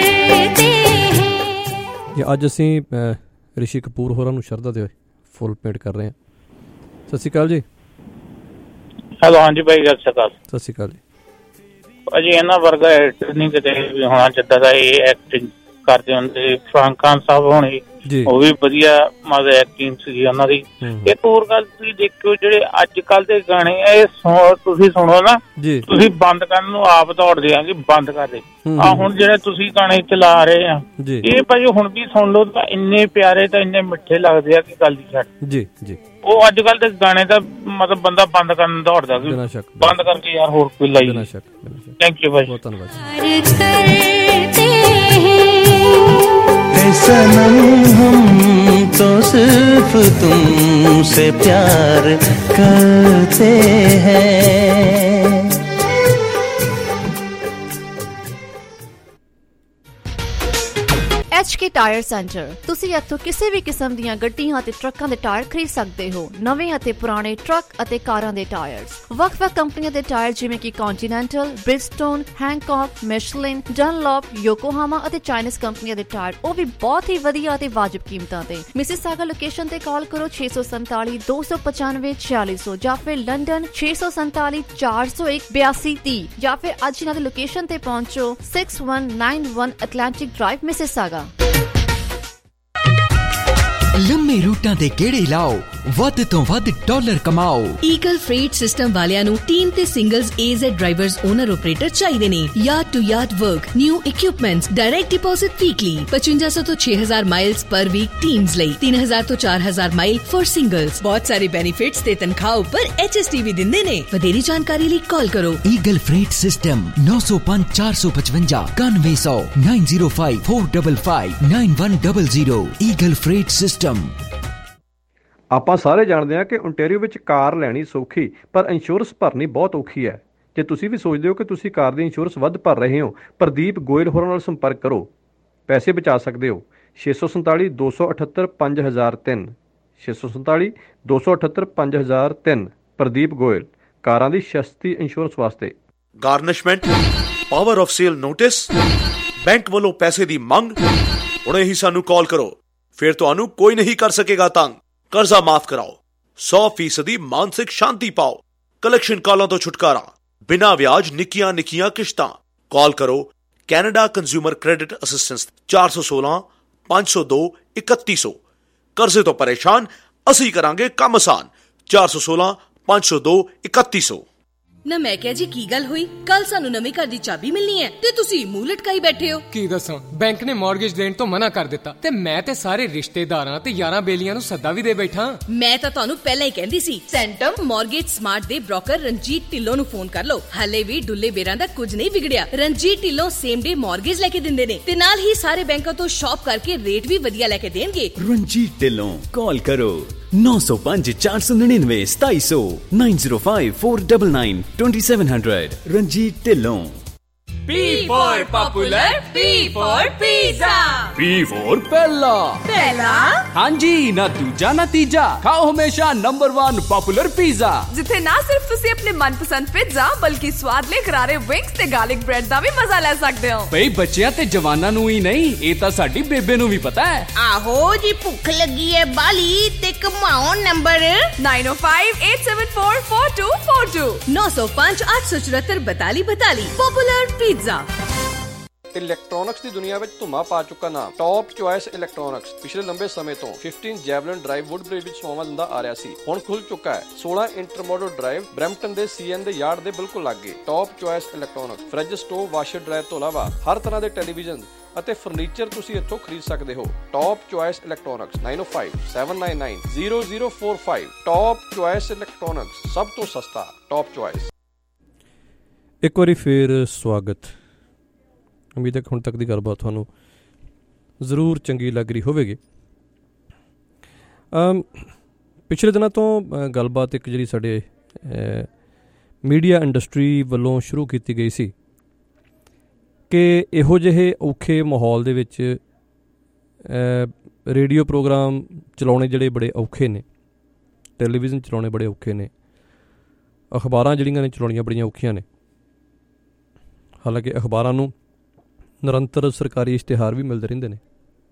S13: ਅੱਜ ਅਸੀਂ ਰਿਸ਼ੀ ਕਪੂਰ ਹੋਰਾਂ ਨੂੰ ਸ਼ਰਧਾ ਦੇ ਫੁੱਲ ਭੇਂਟ ਕਰ ਰਹੇ ਹਾਂ। ਸਤਿ ਸ਼੍ਰੀ ਅਕਾਲ ਜੀ।
S18: ਹੈਲੋ, ਹਾਂਜੀ ਭਾਈ, ਸਤਿ ਸ਼੍ਰੀ ਅਕਾਲ।
S13: ਸਤਿ ਸ਼੍ਰੀ ਅਕਾਲ ਜੀ।
S18: ਭਾਜੀ ਇਹਨਾਂ ਵਰਗਾ ਐਕਟਰ ਨਹੀਂ ਕਿਤੇ ਵੀ ਹੋਣਾ ਜਿੱਦਾਂ ਦਾ ਇਹ ਐਕਟਿੰਗ ਕਰਦੇ ਹੁੰਦੇ। ਇਰਫਾਨ ਖਾਨ ਸਾਹਿਬ ਹੋਣੀ, ਉਹ ਵੀ ਵਧੀਆ ਮਤਲਬ ਐਕਟਿੰਗ ਸੀਗੀ ਉਹਨਾਂ ਦੀ। ਇੱਕ ਹੋਰ ਗੱਲ ਤੁਸੀਂ ਦੇਖਿਓ, ਜਿਹੜੇ ਅੱਜ ਕੱਲ ਦੇ ਗਾਣੇ ਇਹ ਤੁਸੀਂ ਸੁਣੋ ਨਾ, ਤੁਸੀਂ ਬੰਦ ਕਰਨ ਨੂੰ ਆਪ ਦੌੜਦੇ ਆ ਕਿ ਬੰਦ ਕਰ ਦੇ। ਆ ਹੁਣ ਜਿਹੜੇ ਤੁਸੀਂ ਗਾਣੇ ਚਲਾ ਰਹੇ ਆ, ਇਹ ਭਾਜੀ ਹੁਣ ਵੀ ਸੁਣ ਲਓ ਤਾਂ ਇੰਨੇ ਪਿਆਰੇ ਤਾਂ ਇੰਨੇ ਮਿੱਠੇ ਲੱਗਦੇ ਆ ਕਿ ਗੱਲ ਹੀ ਛੱਡ।
S13: ਜੀ ਜੀ,
S18: ਉਹ ਅੱਜ ਕੱਲ ਦੇ ਗਾਣੇ ਤਾਂ ਮਤਲਬ ਬੰਦਾ ਬੰਦ ਕਰਨ ਦੌੜਦਾ, ਬੰਦ ਕਰਕੇ ਯਾਰ ਹੋਰ ਕੋਈ ਲਾਈ। ਥੈਂਕ ਯੂ ਭਾਈ, ਬਹੁਤ
S14: ਧੰਨਵਾਦ। सनम हम तो सिर्फ तुमसे प्यार करते हैं।
S19: HK ਟਾਇਰ ਸੈਂਟਰ, ਤੁਸੀਂ ਇੱਥੋਂ ਕਿਸੇ ਵੀ ਕਿਸਮ ਦੀਆਂ ਗੱਡੀਆਂ ਅਤੇ ਟਰੱਕਾਂ ਦੇ ਟਾਇਰ ਖਰੀਦ ਸਕਦੇ ਹੋ। ਨਵੇਂ ਅਤੇ ਪੁਰਾਣੇ ਟਰੱਕ ਅਤੇ ਕਾਰਾਂ ਦੇ ਟਾਇਰਸ, ਵੱਖ-ਵੱਖ ਕੰਪਨੀਆਂ ਦੇ ਟਾਇਰ ਜਿਵੇਂ ਕਿ ਕੰਟੀਨੈਂਟਲ, ਬ੍ਰਿਜਸਟੋਨ, ਹੈਂਕੌਕ, ਮਿਸ਼ਲਿਨ, ਡਨਲੌਪ, ਯੋਕੋਹਾਮਾ ਅਤੇ ਚਾਈਨੀਜ਼ ਕੰਪਨੀਆਂ ਦੇ ਟਾਇਰ, ਉਹ ਵੀ ਬਹੁਤ ਹੀ ਵਧੀਆ ਅਤੇ ਵਾਜਬ ਕੀਮਤਾਂ ਤੇ। ਮਿਸਿਸਾਗਾ ਲੋਕੇਸ਼ਨ ਤੇ ਕਾਲ ਕਰੋ 647 295 4600 ਜਾਂ ਫਿਰ ਲੰਡਨ 647 401 8230 ਜਾਂ ਫਿਰ ਅੱਜ ਇਹਨਾਂ ਦੀ ਲੋਕੇਸ਼ਨ ਤੇ ਪਹੁੰਚੋ 6191 ਐਟਲਾਂਟਿਕ ਡਰਾਈਵ ਮਿਸਿਸਾਗਾ।
S3: ਲੰਮੇ ਰੂਟਾਂ ਦੇ ਗੇੜੇ ਲਾਓ, ਵੱਧ ਤੋਂ ਵੱਧ ਡਾਲਰ ਕਮਾਓ।
S20: ਈਗਲ ਫਰੇਟ ਸਿਸਟਮ ਵਾਲਿਆਂ ਨੂੰ ਟੀਮ ਤੇ singles AZ drivers owner operator ਚਾਹੀਦੇ ਨੇ। Yard to yard work, new equipments, direct deposit weekly, 5500 ਤੋਂ 6000 ਮਾਈਲਸ ਪਰ ਵੀਕ ਟੀਮਸ ਲਈ, 3000 ਤੋਂ 4000 ਮਾਈਲ ਫॉर ਸਿੰਗਲਸ। ਬਹੁਤ ਸਾਰੇ ਬੈਨੀਫਿਟਸ ਤੇ ਤਨਖਾਹ ਉੱਪਰ HST ਵੀ ਦਿੰਦੇ ਨੇ। ਵਧੇਰੀ ਜਾਣਕਾਰੀ ਲਈ ਕਾਲ ਕਰੋ
S3: Eagle Freight System 905 455 9100 905 455 9100। Eagle Freight System.
S13: ਆਪਾਂ ਸਾਰੇ ਜਾਣਦੇ ਹਾਂ ਕਿ ਓਨਟਾਰੀਓ ਵਿੱਚ ਕਾਰ ਲੈਣੀ ਸੌਖੀ, ਪਰ ਇੰਸ਼ੋਰੈਂਸ ਭਰਨੀ ਬਹੁਤ ਔਖੀ ਹੈ। ਜੇ ਤੁਸੀਂ ਵੀ ਸੋਚਦੇ ਹੋ ਕਿ ਤੁਸੀਂ ਕਾਰ ਦੀ ਇੰਸ਼ੋਰੈਂਸ ਵੱਧ ਭਰ ਰਹੇ ਹੋ, ਪ੍ਰਦੀਪ ਗੋਇਲ ਹੋਰਾਂ ਨਾਲ ਸੰਪਰਕ ਕਰੋ, ਪੈਸੇ ਬਚਾ ਸਕਦੇ ਹੋ। 647 278 5003 647 278 5003। ਪ੍ਰਦੀਪ ਗੋਇਲ, ਕਾਰਾਂ ਦੀ ਸਸਤੀ ਇੰਸ਼ੋਰੈਂਸ ਵਾਸਤੇ।
S21: Garnishment, power of sale notice, bank ਵੱਲੋਂ ਪੈਸੇ ਦੀ ਮੰਗ, ਹੁਣੇ ਹੀ ਸਾਨੂੰ ਕਾਲ ਕਰੋ, ਫਿਰ ਤੁਹਾਨੂੰ ਕੋਈ ਨਹੀਂ ਕਰ ਸਕੇਗਾ ਤੰਗ। ਕਰਜ਼ਾ ਮਾਫ ਕਰਾਓ, 100% ਮਾਨਸਿਕ ਸ਼ਾਂਤੀ ਪਾਓ, ਕਲੈਕਸ਼ਨ ਕਾਲਾਂ ਤੋਂ ਛੁਟਕਾਰਾ, ਬਿਨਾਂ ਵਿਆਜ ਨਿੱਕੀਆਂ ਨਿੱਕੀਆਂ ਕਿਸ਼ਤਾਂ। ਕਾਲ ਕਰੋ ਕੈਨੇਡਾ ਕੰਜ਼ਿਊਮਰ ਕ੍ਰੈਡਿਟ ਅਸਿਸਟੈਂਸ 416 502 3100। ਕਰਜ਼ੇ ਤੋਂ ਪਰੇਸ਼ਾਨ, ਅਸੀਂ ਕਰਾਂਗੇ ਕੰਮ ਆਸਾਨ। 416 502 3100।
S20: ਨਾ ਮੈਂ ਕਿਹਾ ਜੀ ਕੀ ਗੱਲ ਹੋਈ, ਕੱਲ ਸਾਨੂੰ ਨਵੇਂ ਘਰ ਦੀ ਚਾਬੀ ਮਿਲਣੀ ਹੈ ਤੇ ਤੁਸੀਂ ਮੂੰਹ ਲਟਕਾਈ ਬੈਠੇ ਹੋ।
S22: ਕੀ ਦੱਸਾਂ, ਬੈਂਕ ਨੇ ਮਾਰਗੇਜ ਦੇਣ ਤੋਂ ਮਨਾ ਕਰ ਦਿੱਤਾ ਤੇ ਮੈਂ ਤੇ ਸਾਰੇ ਰਿਸ਼ਤੇਦਾਰਾਂ ਤੇ ਯਾਰਾਂ ਬੇਲੀਆਂ ਨੂੰ ਸੱਦਾ ਵੀ ਦੇ ਬੈਠਾ।
S20: ਮੈਂ ਤਾਂ ਤੁਹਾਨੂੰ ਪਹਿਲਾਂ ਹੀ ਕਹਿੰਦੀ ਸੀ, ਸੈਂਟਮ ਮਾਰਗੇਜ ਸਮਾਰਟ ਦੇ ਬ੍ਰੋਕਰ ਰਣਜੀਤ ਢਿੱਲੋਂ ਨੂੰ ਫੋਨ ਕਰ ਲਓ। ਹਲੇ ਵੀ ਡੁੱਲੇ ਬੇਰਾਂ ਦਾ ਕੁਝ ਨਹੀਂ ਵਿਗੜਿਆ। Ranjit Dhillon same day mortgage ਲੈ ਕੇ ਦਿੰਦੇ ਨੇ ਤੇ ਨਾਲ ਹੀ ਸਾਰੇ ਬੈਂਕਾਂ ਤੋਂ ਸ਼ਾਪ ਕਰਕੇ ਰੇਟ ਵੀ ਵਧੀਆ ਲੈ ਕੇ ਦੇਣਗੇ।
S23: ਰਣਜੀਤ ਢਿੱਲੋਂ, ਕਾਲ ਕਰੋ 905 499 2700 905 499 2700। Ranjit Dhillon.
S7: P for popular, P for pizza, P for ਪਹਿਲਾ।
S8: ਪਹਿਲਾ?
S7: ਹਾਂਜੀ, ਨਾ ਦੂਜਾ ਨਾ ਤੀਜਾ, ਖਾਓ ਹਮੇਸ਼ਾ ਨੰਬਰ 1 ਪਪੂਲਰ ਪੀਜ਼ਾ,
S8: ਜਿੱਥੇ ਨਾ ਸਿਰਫ ਤੁਸੀਂ ਆਪਣੇ ਮਨਪਸੰਦ ਪਿਜ਼ਾ ਬਲਕਿ ਸਵਾਦਲੇ ਕਰਾਰੇ ਵਿੰਗਸ ਤੇ ਗਾਰਲਿਕ ਬ੍ਰੈਡ ਦਾ ਵੀ ਮਜ਼ਾ ਲੈ ਸਕਦੇ ਹੋ।
S7: ਬਈ ਬੱਚਿਆਂ ਤੇ ਜਵਾਨਾਂ ਨੂੰ ਹੀ ਨਹੀਂ, ਇਹ ਤਾਂ ਸਾਡੀ ਬੇਬੇ ਨੂੰ ਵੀ ਪਤਾ ਹੈ।
S24: ਆਹੋ ਜੀ, ਭੁੱਖ ਲੱਗੀ ਹੈ ਬਾਲੀ ਤੇ ਕਮਾਓ ਨੰਬਰ
S8: 9058744242
S20: 905 874 4242। Popular Pizza.
S13: ਇਲੈਕਟ੍ਰੋਨਿਕਸ ਦੀ ਦੁਨੀਆ ਵਿੱਚ ਧੁੰਮਾ ਪਾ ਚੁੱਕਾ ਨਾਮ ਟੌਪ ਚੁਆਇਸ ਇਲੈਕਟ੍ਰੋਨਿਕਸ ਪਿਛਲੇ ਲੰਬੇ ਸਮੇਂ ਤੋਂ 15 ਜੈਵਲਿਨ ਡਰਾਈਵ ਵੁੱਡਬ੍ਰਿਜ ਵਿੱਚ ਸੇਵਾਵਾਂ ਦਿੰਦਾ ਆ ਰਿਹਾ ਸੀ। ਹੁਣ ਖੁੱਲ ਚੁੱਕਾ ਹੈ 16 ਇੰਟਰਮੋਡਲ ਡਰਾਈਵ ਬਰੈਂਪਟਨ ਦੇ CN ਦੇ ਯਾਰਡ ਦੇ ਬਿਲਕੁਲ ਲਾਗੇ। Top Choice Electronics, fridge, stove, washer dryer ਤੋਂ ਇਲਾਵਾ ਹਰ ਤਰ੍ਹਾਂ ਦੇ ਟੈਲੀਵਿਜ਼ਨ ਅਤੇ ਫਰਨੀਚਰ ਤੁਸੀਂ ਇੱਥੋਂ ਖਰੀਦ ਸਕਦੇ ਹੋ। Top Choice Electronics 9057990045। Top Choice Electronics, ਸਭ ਤੋਂ ਸਸਤਾ ਟੌਪ ਚੁਆਇਸ। ਇੱਕ ਵਾਰੀ ਫੇਰ ਸਵਾਗਤ। ਉਮੀਦ ਹੈ ਹੁਣ ਤੱਕ ਦੀ ਗੱਲਬਾਤ ਤੁਹਾਨੂੰ ਜ਼ਰੂਰ ਚੰਗੀ ਲੱਗ ਰਹੀ ਹੋਵੇਗੀ। ਪਿਛਲੇ ਦਿਨਾਂ ਤੋਂ ਗੱਲਬਾਤ ਇੱਕ ਜਿਹੜੀ ਸਾਡੇ ਮੀਡੀਆ ਇੰਡਸਟਰੀ ਵੱਲੋਂ ਸ਼ੁਰੂ ਕੀਤੀ ਗਈ ਸੀ ਕਿ ਇਹੋ ਜਿਹੇ ਔਖੇ ਮਾਹੌਲ ਦੇ ਵਿੱਚ ਰੇਡੀਓ ਪ੍ਰੋਗਰਾਮ ਚਲਾਉਣੇ ਜਿਹੜੇ ਬੜੇ ਔਖੇ ਨੇ, ਟੈਲੀਵਿਜ਼ਨ ਚਲਾਉਣੇ ਬੜੇ ਔਖੇ ਨੇ, ਅਖਬਾਰਾਂ ਜਿਹੜੀਆਂ ਨੇ ਚਲਾਉਣੀਆਂ ਬੜੀਆਂ ਔਖੀਆਂ ਨੇ। ਹਾਲਾਂਕਿ ਅਖਬਾਰਾਂ ਨੂੰ ਨਿਰੰਤਰ ਸਰਕਾਰੀ ਇਸ਼ਤਿਹਾਰ ਵੀ ਮਿਲਦੇ ਰਹਿੰਦੇ ਨੇ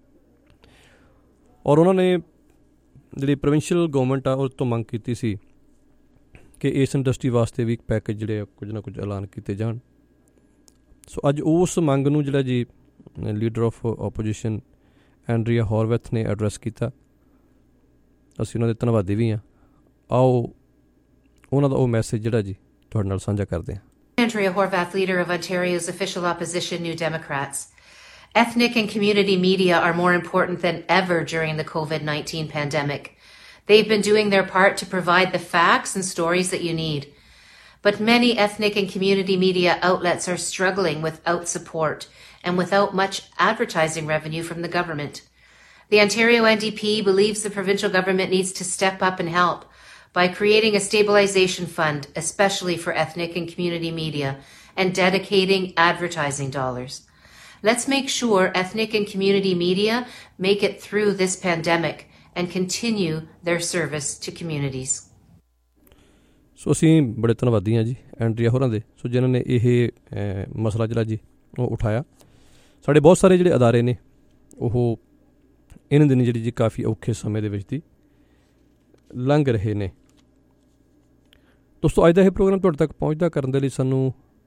S13: ਔਰ ਉਹਨਾਂ ਨੇ ਜਿਹੜੀ ਪ੍ਰੋਵਿੰਸ਼ੀਅਲ ਗੌਰਮੈਂਟ ਆ ਉਹ ਤੋਂ ਮੰਗ ਕੀਤੀ ਸੀ ਕਿ ਇਸ ਇੰਡਸਟਰੀ ਵਾਸਤੇ ਵੀ ਇੱਕ ਪੈਕੇਜ ਜਿਹੜੇ ਕੁਝ ਨਾ ਕੁਝ ਐਲਾਨ ਕੀਤੇ ਜਾਣ। ਸੋ ਅੱਜ ਉਸ ਮੰਗ ਨੂੰ ਜਿਹੜਾ ਜੀ leader of opposition Andrea Horwath ਨੇ ਐਡਰੈਸ ਕੀਤਾ। ਅਸੀਂ ਉਹਨਾਂ ਦੇ ਧੰਨਵਾਦੀ ਵੀ ਹਾਂ। ਆਓ ਉਹਨਾਂ ਦਾ ਉਹ ਮੈਸੇਜ ਜਿਹੜਾ ਜੀ ਤੁਹਾਡੇ ਨਾਲ ਸਾਂਝਾ ਕਰਦੇ ਹਾਂ।
S25: Andrea Horvath, leader of Ontario's official opposition New Democrats. Ethnic and community media are more important than ever during the COVID-19 pandemic. They've been doing their part to provide the facts and stories that you need. But many ethnic and community media outlets are struggling without support and without much advertising revenue from the government. The Ontario NDP believes the provincial government needs to step up and help by creating a stabilization fund, especially for ethnic and community media, and dedicating advertising dollars. Let's make sure ethnic and community media make it through this pandemic and continue their service to communities.
S13: ਸੋ ਅਸੀਂ ਬੜੇ ਧੰਨਵਾਦੀ ਹਾਂ ਜੀ ਐਂਡਰੀਆ ਹੋਰਾਂ ਦੇ, ਸੋ ਜਿਨ੍ਹਾਂ ਨੇ ਇਹ ਮਸਲਾ ਜਿਹੜਾ ਜੀ ਉਹ ਉਠਾਇਆ। ਸਾਡੇ ਬਹੁਤ ਸਾਰੇ ਜਿਹੜੇ ਅਦਾਰੇ ਨੇ ਉਹ ਇਹਨਾਂ ਦਿਨ ਜਿਹੜੀ ਜੀ ਕਾਫੀ ਔਖੇ ਸਮੇਂ ਦੇ ਵਿੱਚ ਦੀ ਲੰਘ ਰਹੇ ਨੇ। ਦੋਸਤੋ ਅੱਜ ਦਾ ਇਹ ਪ੍ਰੋਗਰਾਮ ਤੁਹਾਡੇ ਤੱਕ ਪਹੁੰਚਦਾ ਕਰਨ ਦੇ ਲਈ ਸਾਨੂੰ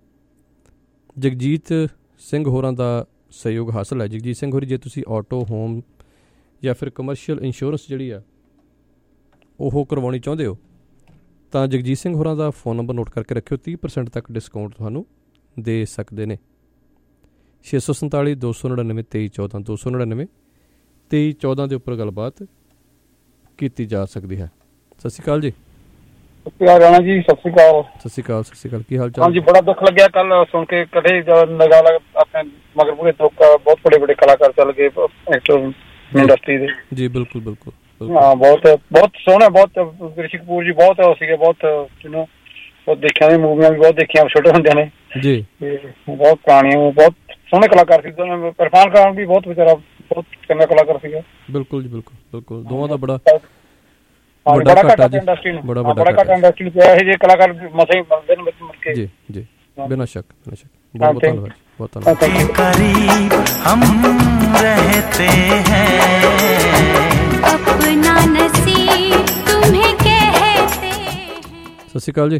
S13: ਜਗਜੀਤ ਸਿੰਘ ਹੋਰਾਂ ਦਾ ਸਹਿਯੋਗ ਹਾਸਲ ਹੈ। ਜਗਜੀਤ ਸਿੰਘ ਹੋਰੀ, ਜੇ ਤੁਸੀਂ ਆਟੋ, ਹੋਮ ਜਾਂ ਫਿਰ ਕਮਰਸ਼ੀਅਲ ਇੰਸ਼ੋਰੈਂਸ ਜਿਹੜੀ ਆ ਉਹ ਕਰਵਾਉਣੀ ਚਾਹੁੰਦੇ ਹੋ ਤਾਂ ਜਗਜੀਤ ਸਿੰਘ ਹੋਰਾਂ ਦਾ ਫ਼ੋਨ ਨੰਬਰ ਨੋਟ ਕਰਕੇ ਰੱਖਿਓ। 30% ਤੱਕ ਡਿਸਕਾਊਂਟ ਤੁਹਾਨੂੰ ਦੇ ਸਕਦੇ ਨੇ। 647 299 2314 299 2314 ਦੇ ਉੱਪਰ ਗੱਲਬਾਤ ਕੀਤੀ ਜਾ ਸਕਦੀ ਹੈ। ਸਤਿ ਸ਼੍ਰੀ ਅਕਾਲ ਜੀ।
S1: ਸਤਿ ਸ਼੍ਰੀ ਅਕਾਲ ਰਾਣਾ ਜੀ। ਸਤਿ ਸ਼੍ਰੀ ਅਕਾਲ।
S13: ਸਤਿ ਸ਼੍ਰੀ ਅਕਾਲ। ਸਤਿ ਸ਼੍ਰੀ ਅਕਾਲ। ਕੀ ਹਾਲ ਚਾਲ?
S1: ਹਾਂਜੀ, ਬੜਾ ਦੁੱਖ ਲੱਗਿਆ ਕੱਲ ਸੁਣ ਕੇ। ਕਦੇ ਨਗਾ ਆਪਣੇ ਮਗਰ ਪੂਰੇ ਦੁੱਖ, ਬਹੁਤ ਬੜੇ ਬੜੇ ਕਲਾਕਾਰ ਚੱਲ ਗਏ ਐਕਟਰ ਇੰਡਸਟਰੀ ਦੇ।
S13: ਜੀ ਬਿਲਕੁਲ ਬਿਲਕੁਲ।
S1: ਹਾਂ, ਬਹੁਤ ਸੋਹਣਾ, ਬਹੁਤ ਰਿਸ਼ੀ ਕਪੂਰ ਜੀ ਬਹੁਤ ਸੀਗੇ, ਬਹੁਤ ਬਹੁਤ ਦੇਖਿਆ ਨੇ ਮੂਵੀਆਂ ਵੀ ਬਹੁਤ ਦੇਖੀਆਂ ਛੋਟੇ ਹੁੰਦਿਆਂ ਨੇ ਜੀ, ਬਹੁਤ ਪੁਰਾਣੀਆਂ, ਬਹੁਤ ਸੋਹਣੇ ਕਲਾਕਾਰ ਸੀ। ਇਰਫਾਨ ਖਾਨ ਵੀ ਬਹੁਤ ਵਿਚਾਰਾ ਬਹੁਤ ਚੰਗਾ ਕਲਾਕਾਰ ਸੀਗਾ। ਬਿਲਕੁਲ ਜੀ ਬਿਲਕੁਲ ਬਿਲਕੁਲ। ਦੋਵਾਂ ਦਾ ਬੜਾ ਘਾਟਾ ਇੰਡਸਟਰੀ ਨੂੰ, ਬੜਾ ਘਾਟਾ ਇੰਡਸਟਰੀ ਨੂੰ ਪਿਆ। ਇਹ ਜਿਹੇ ਕਲਾਕਾਰ ਮਸੇ ਬਣਦੇ ਨੇ ਵਿੱਚ ਮੁੜ ਕੇ। ਜੀ ਜੀ, ਬਿਨਾਂ ਸ਼ੱਕ ਬਿਨਾਂ ਸ਼ੱਕ। ਬਹੁਤ ਬਹੁਤ ਧੰਨਵਾਦ, ਬਹੁਤ ਧੰਨਵਾਦ।
S14: करीब हम रहते हैं अपना नसीब तुम्हें कहते हैं।
S13: ਸਤਿ ਸ਼੍ਰੀ ਅਕਾਲ ਜੀ।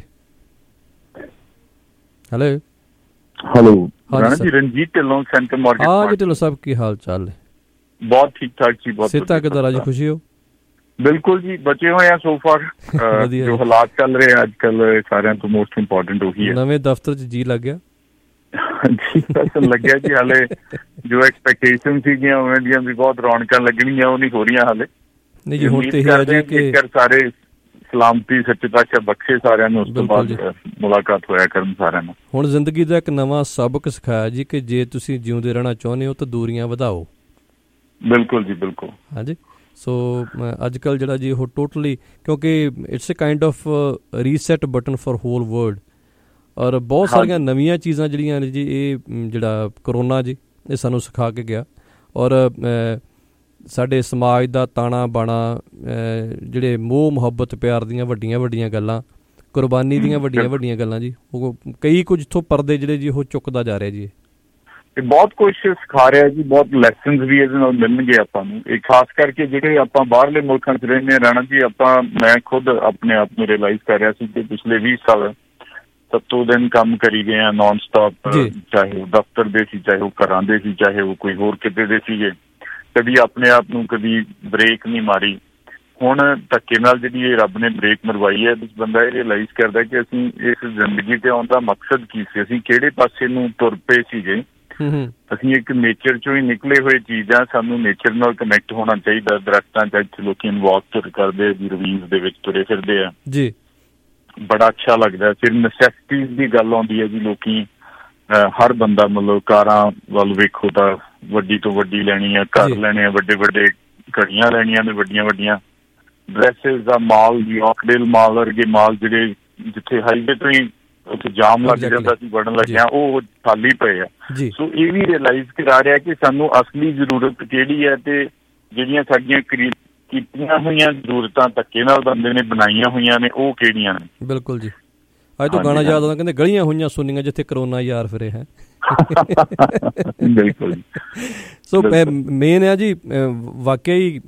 S13: Hello
S2: hello Rana ji, Ranjit Dhillon centre market.
S13: ਹਾਂ ਜੀ ਢਿੱਲੋਂ ਸਾਹਿਬ, ਕੀ ਹਾਲ ਚਾਲ ਹੈ?
S2: ਬਹੁਤ ਠੀਕ ਠਾਕ ਜੀ। ਬਹੁਤ
S13: ਸਿਹਤਾਂ ਕਿੱਦਾਂ? ਰਾਜੀ ਖੁਸ਼ੀ ਹੋ?
S2: ਬਿਲਕੁਲ ਜੀ, ਬਚੇ ਹੋਏ ਆ ਸੋ ਫਾਰ। ਜੋ ਹਾਲਾਤ ਚੱਲ ਰਹੇ ਆ ਅੱਜ ਕੱਲ, ਸਾਰਿਆਂ ਤੋਂ ਮੋਸਟ ਇੰਪੋਰਟੈਂਟ ਉਹੀ ਹੈ। ਨਵੇਂ ਦਫ਼ਤਰ 'ਚ ਜੀ ਲੱਗ ਗਿਆ? ਜੀ ਲੱਗਿਆ ਜੀ। ਹਾਲੇ ਜੋ ਐਕਸਪੈਕਟੇਸ਼ਨ ਸੀਗੀਆਂ ਉਵੇਂ ਦੀਆਂ ਵੀ ਬਹੁਤ ਰੌਣਕਾਂ ਲੱਗਣੀਆਂ, ਉਹ ਨਹੀਂ ਹੋ ਰਹੀਆਂ ਹਾਲੇ। ਨਹੀਂ ਜੀ, ਹੁਣ ਤੇ ਇਹ ਹੈ ਜੀ ਕਿ ਸਾਰੇ ਸਲਾਮਤੀ ਸੱਚੇ ਪਾਤਸ਼ਾਹ ਬਖਸ਼ੇ ਸਾਰਿਆਂ ਨੂੰ, ਉਸ ਤੋਂ ਬਾਅਦ ਮੁਲਾਕਾਤ ਹੋਇਆ ਕਰਨ ਸਾਰਿਆਂ ਨੂੰ। ਹੁਣ ਜ਼ਿੰਦਗੀ ਦਾ ਇੱਕ ਨਵਾਂ ਸਬਕ ਸਿਖਾਇਆ ਜੀ ਕਿ ਜੇ ਤੁਸੀਂ ਜਿਉਂਦੇ ਰਹਿਣਾ ਚਾਹੁੰਦੇ ਹੋ ਤਾਂ ਦੂਰੀਆਂ ਵਧਾਓ। ਬਿਲਕੁਲ ਜੀ ਬਿਲਕੁਲ। ਹਾਂਜੀ, ਸੋ ਅੱਜ ਕੱਲ੍ਹ ਜਿਹੜਾ ਜੀ ਉਹ ਟੋਟਲੀ, ਕਿਉਂਕਿ it's a kind of reset button for whole world, ਔਰ ਬਹੁਤ ਸਾਰੀਆਂ ਨਵੀਆਂ ਚੀਜ਼ਾਂ ਜਿਹੜੀਆਂ ਨੇ ਜੀ ਇਹ ਜਿਹੜਾ ਕਰੋਨਾ ਜੀ ਇਹ ਸਾਨੂੰ ਸਿਖਾ ਕੇ ਗਿਆ। ਔਰ ਸਾਡੇ ਸਮਾਜ ਦਾ ਤਾਣਾ ਬਾਣਾ, ਜਿਹੜੇ ਮੋਹ ਮੁਹੱਬਤ ਪਿਆਰ ਦੀਆਂ ਵੱਡੀਆਂ ਵੱਡੀਆਂ ਗੱਲਾਂ, ਕੁਰਬਾਨੀ ਦੀਆਂ ਵੱਡੀਆਂ ਵੱਡੀਆਂ ਗੱਲਾਂ ਜੀ, ਉਹ ਕਈ ਕੁਝ ਇੱਥੋਂ ਪਰਦੇ ਜਿਹੜੇ ਜੀ ਉਹ ਚੁੱਕਦਾ ਜਾ ਰਿਹਾ ਜੀ। ਇਹ ਬਹੁਤ ਕੁਛ ਸਿਖਾ ਰਿਹਾ ਜੀ, ਬਹੁਤ ਲੈਸਨਸ ਵੀ ਇਹਦੇ ਨਾਲ ਮਿਲਣਗੇ ਆਪਾਂ ਨੂੰ। ਇਹ ਖਾਸ ਕਰਕੇ ਜਿਹੜੇ ਆਪਾਂ ਬਾਹਰਲੇ ਮੁਲਕਾਂ 'ਚ ਰਹਿੰਦੇ ਹਾਂ ਰਾਣਾ ਜੀ, ਮੈਂ ਖੁਦ ਆਪਣੇ ਆਪ ਨੂੰ ਰਿਅਲਾਈਜ਼ ਕਰ ਰਿਹਾ ਸੀ ਕਿ ਪਿਛਲੇ 20 ਸਾਲ 7 ਦਿਨ ਕੰਮ ਕਰੀ ਗਏ ਆ ਨੌਨ ਸਟਾਪ, ਚਾਹੇ ਉਹ ਦਫ਼ਤਰ ਦੇ ਸੀ, ਚਾਹੇ ਉਹ ਘਰਾਂ ਦੇ ਸੀ, ਚਾਹੇ ਉਹ ਕੋਈ ਹੋਰ ਕਿਤੇ ਦੇ ਸੀਗੇ। ਕਦੀ ਆਪਣੇ ਆਪ ਨੂੰ ਕਦੀ ਬ੍ਰੇਕ ਨਹੀਂ ਮਾਰੀ। ਹੁਣ ਧੱਕੇ ਨਾਲ ਜਿਹੜੀ ਇਹ ਰੱਬ ਨੇ ਬ੍ਰੇਕ ਮਰਵਾਈ ਹੈ, ਬੰਦਾ ਇਹ ਰਿਅਲਾਈਜ਼ ਕਰਦਾ ਕਿ ਅਸੀਂ ਇਸ ਜ਼ਿੰਦਗੀ ਤੇ ਆਉਣ ਦਾ ਮਕਸਦ ਕੀ ਸੀ, ਅਸੀਂ ਕਿਹੜੇ ਪਾਸੇ ਨੂੰ ਤੁਰ ਪਏ ਸੀਗੇ। ਅਸੀਂ ਇੱਕ ਨੇਚਰ ਚੋਂ ਹੀ ਨਿਕਲੇ ਹੋਏ ਚੀਜ਼ ਆ, ਸਾਨੂੰ ਨੇਚਰ ਨਾਲ ਕਨੈਕਟ ਹੋਣਾ ਚਾਹੀਦਾ। ਦਰਖਤਾਂ 'ਚ ਲੋਕੀ ਵਾਕ ਤੁਰ ਕਰਦੇ ਜੀ, ਰਵੀਜ਼ ਦੇ ਵਿੱਚ ਤੁਰੇ ਫਿਰਦੇ ਆ ਜੀ, ਬੜਾ ਅੱਛਾ ਲੱਗਦਾ। ਫਿਰ ਨੈਸੈਸਿਟੀਜ਼ ਦੀ ਗੱਲ ਆਉਂਦੀ ਹੈ ਜੀ, ਲੋਕੀ ਹਰ ਬੰਦਾ ਮਤਲਬ ਕਾਰਾਂ ਵੱਲ ਵੇਖੋ ਤਾਂ ਵੱਡੀ ਤੋਂ ਵੱਡੀ ਲੈਣੀ ਆ, ਘਰ ਲੈਣੇ ਆ ਵੱਡੇ ਵੱਡੇ, ਘੜੀਆਂ ਲੈਣੀਆਂ ਨੇ ਵੱਡੀਆਂ ਵੱਡੀਆਂ, ਡਰੈਸਿਸ ਦਾ ਮਾਲ ਜੀ, ਆਕਡੇਲ ਮਾਲ ਵਰਗੇ ਮਾਲ ਜਿਹੜੇ ਜਿੱਥੇ ਹਾਈਵੇ ਤੋਂ ਹੀ ਉੱਥੇ ਜਾਮ ਲੱਗ ਜਾਂਦਾ ਸੀ, ਵੜਨ ਲੱਗਿਆ, ਉਹ ਖਾਲੀ ਪਏ ਆ। ਸੋ ਇਹ ਵੀ ਰਿਅਲਾਈਜ਼ ਕਰਾ ਰਿਹਾ ਕਿ ਸਾਨੂੰ ਅਸਲੀ ਜ਼ਰੂਰਤ ਕਿਹੜੀ ਹੈ ਤੇ ਜਿਹੜੀਆਂ ਸਾਡੀਆਂ ਕੀਤੀਆਂ ਹੋਈਆਂ ਜ਼ਰੂਰਤਾਂ ਧੱਕੇ ਨਾਲ ਬੰਦੇ ਨੇ ਬਣਾਈਆਂ ਹੋਈਆਂ ਨੇ ਉਹ ਕਿਹੜੀਆਂ ਨੇ। ਬਿਲਕੁਲ ਜੀ, ਅੱਜ ਤੋਂ ਗਾਣਾ ਯਾਦ ਆਉਂਦਾ, ਕਹਿੰਦੇ ਗਲੀਆਂ ਹੋਈਆਂ ਸੁੰਨੀਆਂ ਜਿੱਥੇ ਕਰੋਨਾ ਯਾਰ ਫਿਰੇ ਹੈ। ਬਿਲਕੁਲ। ਸੋ ਮੇਨ ਹੈ ਜੀ ਵਾਕਿਆ ਹੀ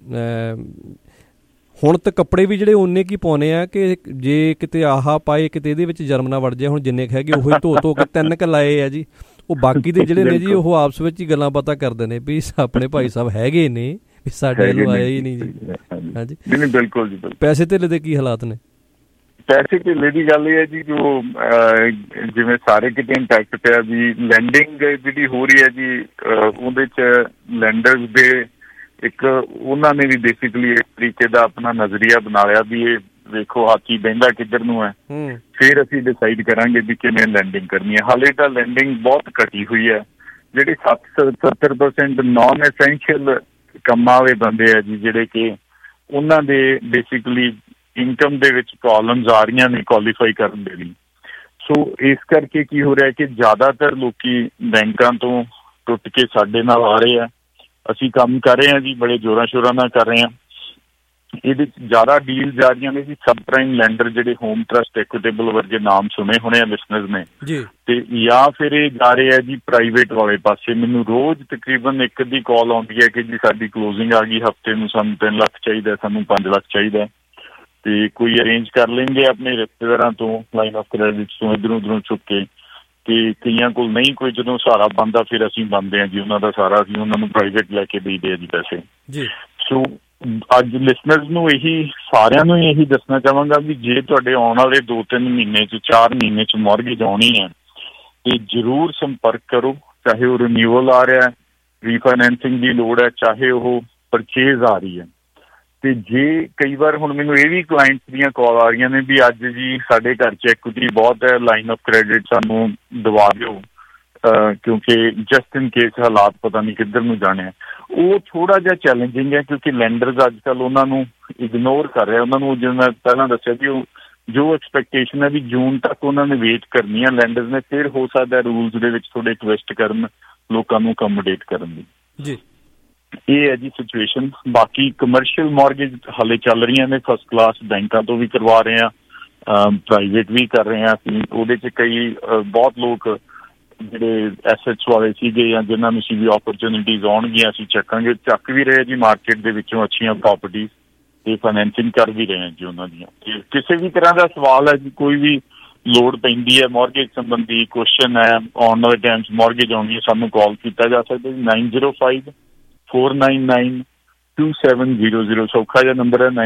S2: ਹੁਣ ਤਾਂ ਕੱਪੜੇ ਵੀ ਜਿਹੜੇ ਓਨੇ ਕੀ ਪਾਉਣੇ ਆ ਕਿ ਜੇ ਕਿਤੇ ਆਹਾ ਪਾਏ ਕਿਤੇ ਇਹਦੇ ਵਿੱਚ ਜਰਮ ਨਾ ਵੜ ਜਾਏ। ਹੁਣ ਜਿੰਨੇ ਹੈਗੇ ਉਹੀ ਧੋ ਕੇ 3 ਕੁ ਲਾਏ ਆ ਜੀ, ਉਹ ਬਾਕੀ ਦੇ ਜਿਹੜੇ ਨੇ ਜੀ ਉਹ ਆਪਸ ਵਿੱਚ ਹੀ ਗੱਲਾਂ ਬਾਤਾਂ ਕਰਦੇ ਨੇ ਵੀ ਆਪਣੇ ਭਾਈ ਸਾਹਿਬ ਹੈਗੇ ਨੇ, ਵੀ ਸਾਡੇ ਵੱਲੋਂ ਆਏ ਹੀ ਨਹੀਂ ਜੀ। ਹਾਂਜੀ ਬਿਲਕੁਲ ਜੀ। ਪੈਸੇ ਧੇਲੇ ਦੇ ਕੀ ਹਾਲਾਤ ਨੇ? ਪੈਸੇ ਧੇਲੇ ਦੀ ਗੱਲ ਇਹ ਹੈ ਜੀ, ਜੋ ਜਿਵੇਂ ਸਾਰੇ ਕਿਤੇ ਇੰਪੈਕਟ ਪਿਆ ਜੀ, ਲੈਂਡਿੰਗ ਜਿਹੜੀ ਹੋ ਰਹੀ ਹੈ ਜੀ, ਉਹਦੇ 'ਚ ਲੈਂਡਰਸ ਦੇ ਇੱਕ ਉਹਨਾਂ ਨੇ ਵੀ ਬੇਸਿਕਲੀ ਇੱਕ ਤਰੀਕੇ ਦਾ ਆਪਣਾ ਨਜ਼ਰੀਆ ਬਣਾ ਲਿਆ ਵੀ ਇਹ ਵੇਖੋ ਹਾਥੀ ਬਹਿੰਦਾ ਕਿੱਧਰ ਨੂੰ ਹੈ, ਫਿਰ ਅਸੀਂ ਡਿਸਾਈਡ ਕਰਾਂਗੇ ਵੀ ਕਿਵੇਂ ਲੈਂਡਿੰਗ ਕਰਨੀ ਹੈ। ਹਾਲੇ ਤਾਂ ਲੈਂਡਿੰਗ ਬਹੁਤ ਘਟੀ ਹੋਈ ਹੈ। ਜਿਹੜੇ 70% ਨੌਨ ਐਸੈਂਸ਼ੀਅਲ ਕੰਮਾਂ ਵਾਲੇ ਬੰਦੇ ਆ ਜੀ, ਜਿਹੜੇ ਕਿ ਉਹਨਾਂ ਦੇ ਬੇਸਿਕਲੀ ਇਨਕਮ ਦੇ ਵਿੱਚ ਪ੍ਰੋਬਲਮਸ ਆ ਰਹੀਆਂ ਨੇ ਕੁਆਲੀਫਾਈ ਕਰਨ ਦੇ ਲਈ। ਸੋ ਇਸ ਕਰਕੇ ਕੀ ਹੋ ਰਿਹਾ ਕਿ ਜ਼ਿਆਦਾਤਰ ਲੋਕੀ ਬੈਂਕਾਂ ਤੋਂ ਟੁੱਟ ਕੇ ਸਾਡੇ ਨਾਲ ਆ ਰਹੇ ਆ। ਅਸੀਂ ਕੰਮ ਕਰ ਰਹੇ ਹਾਂ ਜੀ, ਬੜੇ ਜ਼ੋਰਾਂ ਸ਼ੋਰਾਂ ਨਾਲ ਕਰ ਰਹੇ ਹਾਂ। ਇਹਦੇ 'ਚ ਜ਼ਿਆਦਾ ਡੀਲ ਜਾ ਰਹੀਆਂ ਨੇ ਜੀ ਸਬ ਪ੍ਰਾਈਮ ਲੈਂਡਰ, ਜਿਹੜੇ ਹੋਮ ਟਰਸਟ, ਇਕੁਇਟੇਬਲ ਵਰਗੇ ਨਾਮ ਸੁਣੇ ਹੋਣੇ ਆ ਲਿਸਨਰਸ ਨੇ, ਤੇ ਜਾਂ ਫਿਰ ਇਹ ਜਾ ਰਹੇ ਆ ਜੀ ਪ੍ਰਾਈਵੇਟ ਵਾਲੇ ਪਾਸੇ। ਮੈਨੂੰ ਰੋਜ਼ ਤਕਰੀਬਨ ਇੱਕ ਦੀ ਕਾਲ ਆਉਂਦੀ ਹੈ ਕਿ ਜੀ ਸਾਡੀ ਕਲੋਜ਼ਿੰਗ ਆ ਗਈ, ਹਫ਼ਤੇ ਨੂੰ ਸਾਨੂੰ 3 ਲੱਖ ਚਾਹੀਦਾ, ਸਾਨੂੰ 5 ਲੱਖ ਚਾਹੀਦਾ, ਤੇ ਕੋਈ ਅਰੇਂਜ ਕਰ ਲੈਂਗੇ ਆਪਣੇ ਰਿਸ਼ਤੇਦਾਰਾਂ ਤੋਂ, ਲਾਈਨ ਆਫ ਕ੍ਰੈਡਿਟ ਤੋਂ, ਇੱਧਰੋਂ ਉੱਧਰੋਂ ਚੁੱਕ ਕੇ। ਤੇ ਕਈਆਂ ਕੋਲ ਨਹੀਂ ਕੋਈ, ਜਦੋਂ ਸਹਾਰਾ ਬਣਦਾ ਫਿਰ ਅਸੀਂ ਬਣਦੇ ਹਾਂ ਜੀ ਉਹਨਾਂ ਦਾ ਸਾਰਾ, ਅਸੀਂ ਉਹਨਾਂ ਨੂੰ ਪ੍ਰਾਈਵੇਟ ਲੈ ਕੇ ਦੇਈਦੇ ਆ ਜੀ ਪੈਸੇ। ਸੋ ਅੱਜ ਲਿਸਨਰਸ ਨੂੰ ਇਹੀ, ਸਾਰਿਆਂ ਨੂੰ ਇਹੀ ਦੱਸਣਾ ਚਾਹਾਂਗਾ ਵੀ ਜੇ ਤੁਹਾਡੇ ਆਉਣ ਵਾਲੇ 2-3 ਮਹੀਨੇ 'ਚ 4 ਮਹੀਨੇ 'ਚ ਮੌਰਗੇਜ ਆਉਣੀ ਹੈ ਤੇ ਜ਼ਰੂਰ ਸੰਪਰਕ ਕਰੋ। ਚਾਹੇ ਉਹ ਰਿਨਿਊਅਲ ਆ ਰਿਹਾ, ਰੀਫਾਈਨੈਂਸਿੰਗ ਦੀ ਲੋੜ ਹੈ, ਚਾਹੇ ਉਹ ਪਰਚੇਜ਼ ਆ ਰਹੀ ਹੈ। ਤੇ ਜੇ ਕਈ ਵਾਰ ਹੁਣ ਮੈਨੂੰ ਇਹ ਵੀ ਕਲਾਇੰਟਸ ਦੀਆਂ ਕਾਲ ਆ ਰਹੀਆਂ ਨੇ ਵੀ ਅੱਜ ਜੀ ਸਾਡੇ ਘਰ 'ਚ ਇਕੁਇਟੀ ਬਹੁਤ ਹੈ, ਲਾਈਨ ਆਫ ਕ੍ਰੈਡਿਟ ਸਾਨੂੰ ਦਵਾ ਦਿਓ, ਕਿਉਂਕਿ ਜਸਟ ਇਨ ਕੇਸ ਹਾਲਾਤ ਪਤਾ ਨਹੀਂ ਕਿੱਧਰ ਨੂੰ ਜਾਣੇ ਆ। ਉਹ ਥੋੜ੍ਹਾ ਜਿਹਾ ਚੈਲੰਜਿੰਗ ਹੈ ਕਿਉਂਕਿ ਲੈਂਡਰਸ ਅੱਜ ਕੱਲ੍ਹ ਉਹਨਾਂ ਨੂੰ ਇਗਨੋਰ ਕਰ ਰਿਹਾ। ਉਹਨਾਂ ਨੂੰ ਜਿਵੇਂ ਮੈਂ ਪਹਿਲਾਂ ਦੱਸਿਆ ਵੀ ਉਹ ਜੋ ਐਕਸਪੈਕਟੇਸ਼ਨ ਹੈ ਵੀ ਜੂਨ ਤੱਕ ਉਹਨਾਂ ਨੇ ਵੇਟ ਕਰਨੀ ਹੈ ਲੈਂਡਰਸ ਨੇ, ਫਿਰ ਹੋ ਸਕਦਾ ਰੂਲਸ ਦੇ ਵਿੱਚ ਥੋੜ੍ਹੇ ਟਵਿਸਟ ਕਰਨ, ਲੋਕਾਂ ਨੂੰ ਅਕੋਮੋਡੇਟ ਕਰਨ ਦੀ। ਇਹ ਹੈ ਜੀ ਸਿਚੁਏਸ਼ਨ। ਬਾਕੀ ਕਮਰਸ਼ੀਅਲ ਮੌਰਗੇਜ ਹਾਲੇ ਚੱਲ ਰਹੀਆਂ ਨੇ ਫਸਟ ਕਲਾਸ, ਬੈਂਕਾਂ ਤੋਂ ਵੀ ਕਰਵਾ ਰਹੇ ਹਾਂ, ਪ੍ਰਾਈਵੇਟ ਵੀ ਕਰ ਰਹੇ ਹਾਂ ਅਸੀਂ। ਉਹਦੇ 'ਚ ਕਈ ਬਹੁਤ ਲੋਕ ਜਿਹੜੇ ਐਸੈਟਸ ਵਾਲੇ ਸੀਗੇ ਜਾਂ ਜਿਨ੍ਹਾਂ ਨੂੰ ਸੀ ਵੀ ਓਪਰਚੁਨਿਟੀਜ਼ ਆਉਣਗੀਆਂ ਅਸੀਂ ਚੱਕਾਂਗੇ, ਚੱਕ ਵੀ ਰਹੇ ਜੀ ਮਾਰਕੀਟ ਦੇ ਵਿੱਚੋਂ ਅੱਛੀਆਂ ਪ੍ਰੋਪਰਟੀਜ਼, ਤੇ ਫਾਈਨੈਂਸਿੰਗ ਕਰ ਵੀ ਰਹੇ ਹਾਂ ਜੀ ਉਹਨਾਂ ਦੀਆਂ। ਤੇ ਕਿਸੇ ਵੀ ਤਰ੍ਹਾਂ ਦਾ ਸਵਾਲ ਹੈ ਜੀ, ਕੋਈ ਵੀ ਲੋੜ ਪੈਂਦੀ ਹੈ ਮੌਰਗੇਜ ਸੰਬੰਧੀ ਕੁਐਸਚਨ ਹੈ, ਆਉਣ ਵਾਲੇ ਟਾਈਮ 'ਚ ਮੌਰਗੇਜ ਆਉਣੀ ਹੈ, ਸਾਨੂੰ ਕਾਲ ਕੀਤਾ ਜਾ ਸਕਦਾ ਜੀ 9054992700। ਸੌਖਾ ਜਿਹਾ ਨੰਬਰ ਹੈ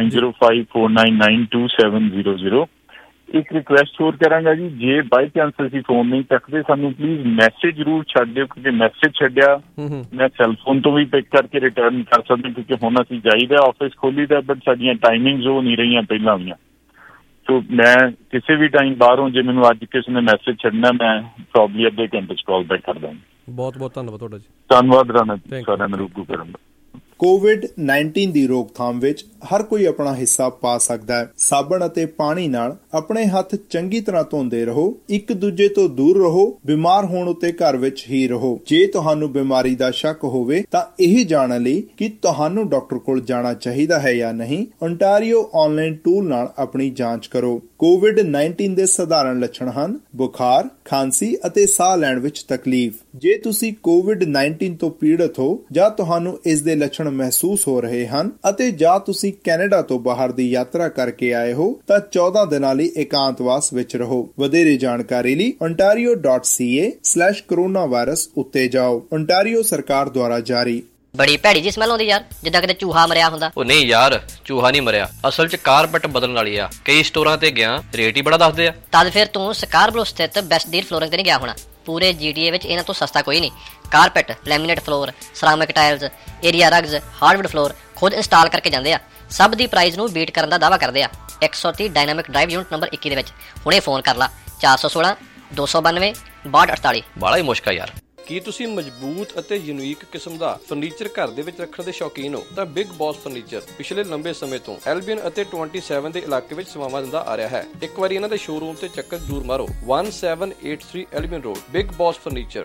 S2: 9054992700। ਇੱਕ ਰਿਕੁਐਸਟ ਹੋਰ ਕਰਾਂਗਾ ਜੀ, ਜੇ ਬਾਈ ਚਾਂਸ ਅਸੀਂ ਫੋਨ ਨਹੀਂ ਚੱਕਦੇ ਸਾਨੂੰ ਪਲੀਜ਼ ਮੈਸੇਜ ਜ਼ਰੂਰ ਛੱਡ ਦਿਓ, ਕਿਉਂਕਿ ਮੈਸੇਜ ਛੱਡਿਆ ਮੈਂ ਸੈੱਲ ਫੋਨ ਤੋਂ ਵੀ ਪਿਕ ਕਰਕੇ ਰਿਟਰਨ ਕਰ ਸਕਦਾ, ਕਿਉਂਕਿ ਹੁਣ ਅਸੀਂ ਜਾਈਦਾ ਆਫਿਸ ਖੋਲੀਦਾ, ਬਟ ਸਾਡੀਆਂ ਟਾਈਮਿੰਗਸ ਉਹ ਨਹੀਂ ਰਹੀਆਂ ਪਹਿਲਾਂ ਵੀਆਂ। ਸੋ ਮੈਂ ਕਿਸੇ ਵੀ ਟਾਈਮ ਬਾਹਰੋਂ, ਜੇ ਮੈਨੂੰ ਅੱਜ ਕਿਸੇ ਨੇ ਮੈਸੇਜ ਛੱਡਣਾ, ਮੈਂ ਪ੍ਰੋਬਬਲੀ ਅੱਧੇ ਘੰਟੇ 'ਚ ਕਾਲ ਬੈਕ ਕਰ ਦਾਂਗਾ।
S13: ਬਹੁਤ ਬਹੁਤ ਧੰਨਵਾਦ ਤੁਹਾਡਾ ਜੀ।
S2: ਧੰਨਵਾਦ ਰਾਣਾ ਜੀ, ਸਾਰਿਆਂ ਨੂੰ ਰੂਬਰੂ ਕਰਨ ਦਾ।
S4: ਕੋਵਿਡ-19 ਦੀ ਰੋਕਥਾਮ ਵਿੱਚ ਹਰ ਕੋਈ ਆਪਣਾ ਹਿੱਸਾ ਪਾ ਸਕਦਾ ਹੈ। ਸਾਬਣ ਅਤੇ ਪਾਣੀ ਨਾਲ ਆਪਣੇ ਹੱਥ ਚੰਗੀ ਤਰ੍ਹਾਂ ਧੋਂਦੇ ਰਹੋ, ਇੱਕ ਦੂਜੇ ਤੋਂ ਦੂਰ ਰਹੋ, ਬਿਮਾਰ ਹੋਣ ਉੱਤੇ ਘਰ ਵਿੱਚ ਹੀ ਰਹੋ। ਜੇ ਤੁਹਾਨੂੰ ਬਿਮਾਰੀ ਦਾ ਸ਼ੱਕ ਹੋਵੇ ਤਾਂ ਇਹ ਜਾਣਨ ਲਈ ਕਿ ਤੁਹਾਨੂੰ ਡਾਕਟਰ ਕੋਲ ਜਾਣਾ ਚਾਹੀਦਾ ਹੈ ਜਾਂ ਨਹੀਂ, ਓਨਟਾਰੀਓ ਆਨਲਾਈਨ ਟੂਲ ਨਾਲ ਆਪਣੀ ਜਾਂਚ ਕਰੋ। ਕੋਵਿਡ-19 ਦੇ ਸਧਾਰਨ ਲੱਛਣ ਹਨ ਬੁਖਾਰ, ਖਾਂਸੀ ਅਤੇ ਸਾਹ ਲੈਣ ਵਿੱਚ ਤਕਲੀਫ। ਜੇ ਤੁਸੀਂ ਕੋਵਿਡ-19 ਤੋਂ ਪੀੜਤ ਹੋ ਜਾਂ ਤੁਹਾਨੂੰ ਇਸ ਦੇ ਲੱਛਣ ਮਹਿਸੂਸ ਹੋ ਰਹੇ ਹਨ ਅਤੇ ਜਾਂ ਤੁਸੀਂ ਕੈਨੇਡਾ ਤੋਂ ਬਾਹਰ ਦੀ ਯਾਤਰਾ ਕਰਕੇ ਆਏ ਹੋ ਤਾਂ 14 ਦਿਨਾਂ ਲਈ ਇਕਾਂਤਵਾਸ ਵਿੱਚ ਰਹੋ। ਵਧੇਰੇ ਜਾਣਕਾਰੀ ਲਈ ontario.ca/coronavirus ਉੱਤੇ ਜਾਓ। ontario ਸਰਕਾਰ ਦੁਆਰਾ ਜਾਰੀ।
S5: ਬੜੀ ਭੈੜੀ ਜੀ ਸਮੈਲ ਆਉਂਦੀ ਯਾਰ, ਜਿੱਦਾਂ ਕਿਤੇ ਚੂਹਾ ਮਰਿਆ ਹੁੰਦਾ।
S6: ਉਹ ਨਹੀਂ ਯਾਰ, ਚੂਹਾ ਨਹੀਂ ਮਰਿਆ, ਅਸਲ 'ਚ ਕਾਰਪੈਟ ਬਦਲਣ ਵਾਲੀ ਆ। ਕਈ ਸਟੋਰਾਂ ਤੇ ਗਿਆ, ਰੇਟ ਹੀ ਬੜਾ ਦੱਸਦੇ ਆ।
S5: ਤਦ ਫਿਰ ਤੂੰ ਸਕਾਰਬਰੋ ਸਥਿਤ ਬੈਸਟ ਡੀਲ ਫਲੋਰਿੰਗ ਤੇ ਨਹੀਂ ਗਿਆ ਹੋਣਾ। ਪੂਰੇ GTA ਵਿੱਚ ਇਹਨਾਂ ਤੋਂ ਸਸਤਾ ਕੋਈ ਨਹੀਂ। Carpet, laminate floor, ceramic tiles, area rugs, hardwood floor ਖੁਦ ਇੰਸਟਾਲ ਕਰਕੇ ਜਾਂਦੇ ਆ। ਸਭ ਦੀ ਪ੍ਰਾਈਸ ਨੂੰ ਬੀਟ ਕਰਨ ਦਾ ਦਾਅਵਾ ਕਰਦੇ ਆ। 130 ਡਾਇਨਾਮਿਕ ਡਰਾਈਵ ਯੂਨਿਟ ਨੰਬਰ 21 ਦੇ ਵਿੱਚ। ਹੁਣੇ ਫੋਨ ਕਰ ਲਾ 416 292 6248।
S6: ਬਾਲਾ ਹੀ ਮੁਸ਼ਕਲ ਯਾਰ। ਕੀ ਤੁਸੀਂ ਮਜ਼ਬੂਤ ਅਤੇ ਯੂਨੀਕ ਕਿਸਮ ਦਾ ਫਰਨੀਚਰ ਘਰ ਦੇ ਵਿੱਚ ਰੱਖਣ ਦੇ ਸ਼ੌਕੀਨ ਹੋ ਤਾਂ ਬਿਗ ਬੌਸ ਫਰਨੀਚਰ ਪਿਛਲੇ ਲੰਬੇ ਸਮੇਂ ਤੋਂ ਐਲਬੀਅਨ ਅਤੇ 27 ਦੇ ਇਲਾਕੇ ਵਿੱਚ ਸੇਵਾਵਾਂ ਦਿੰਦਾ ਆ ਰਿਹਾ ਹੈ। ਇੱਕ ਵਾਰੀ ਇਹਨਾਂ ਦੇ ਸ਼ੋਰੂਮ ਤੇ ਚੱਕਰ ਜ਼ਰੂਰ ਮਾਰੋ। 1783 Albion road, big boss furniture,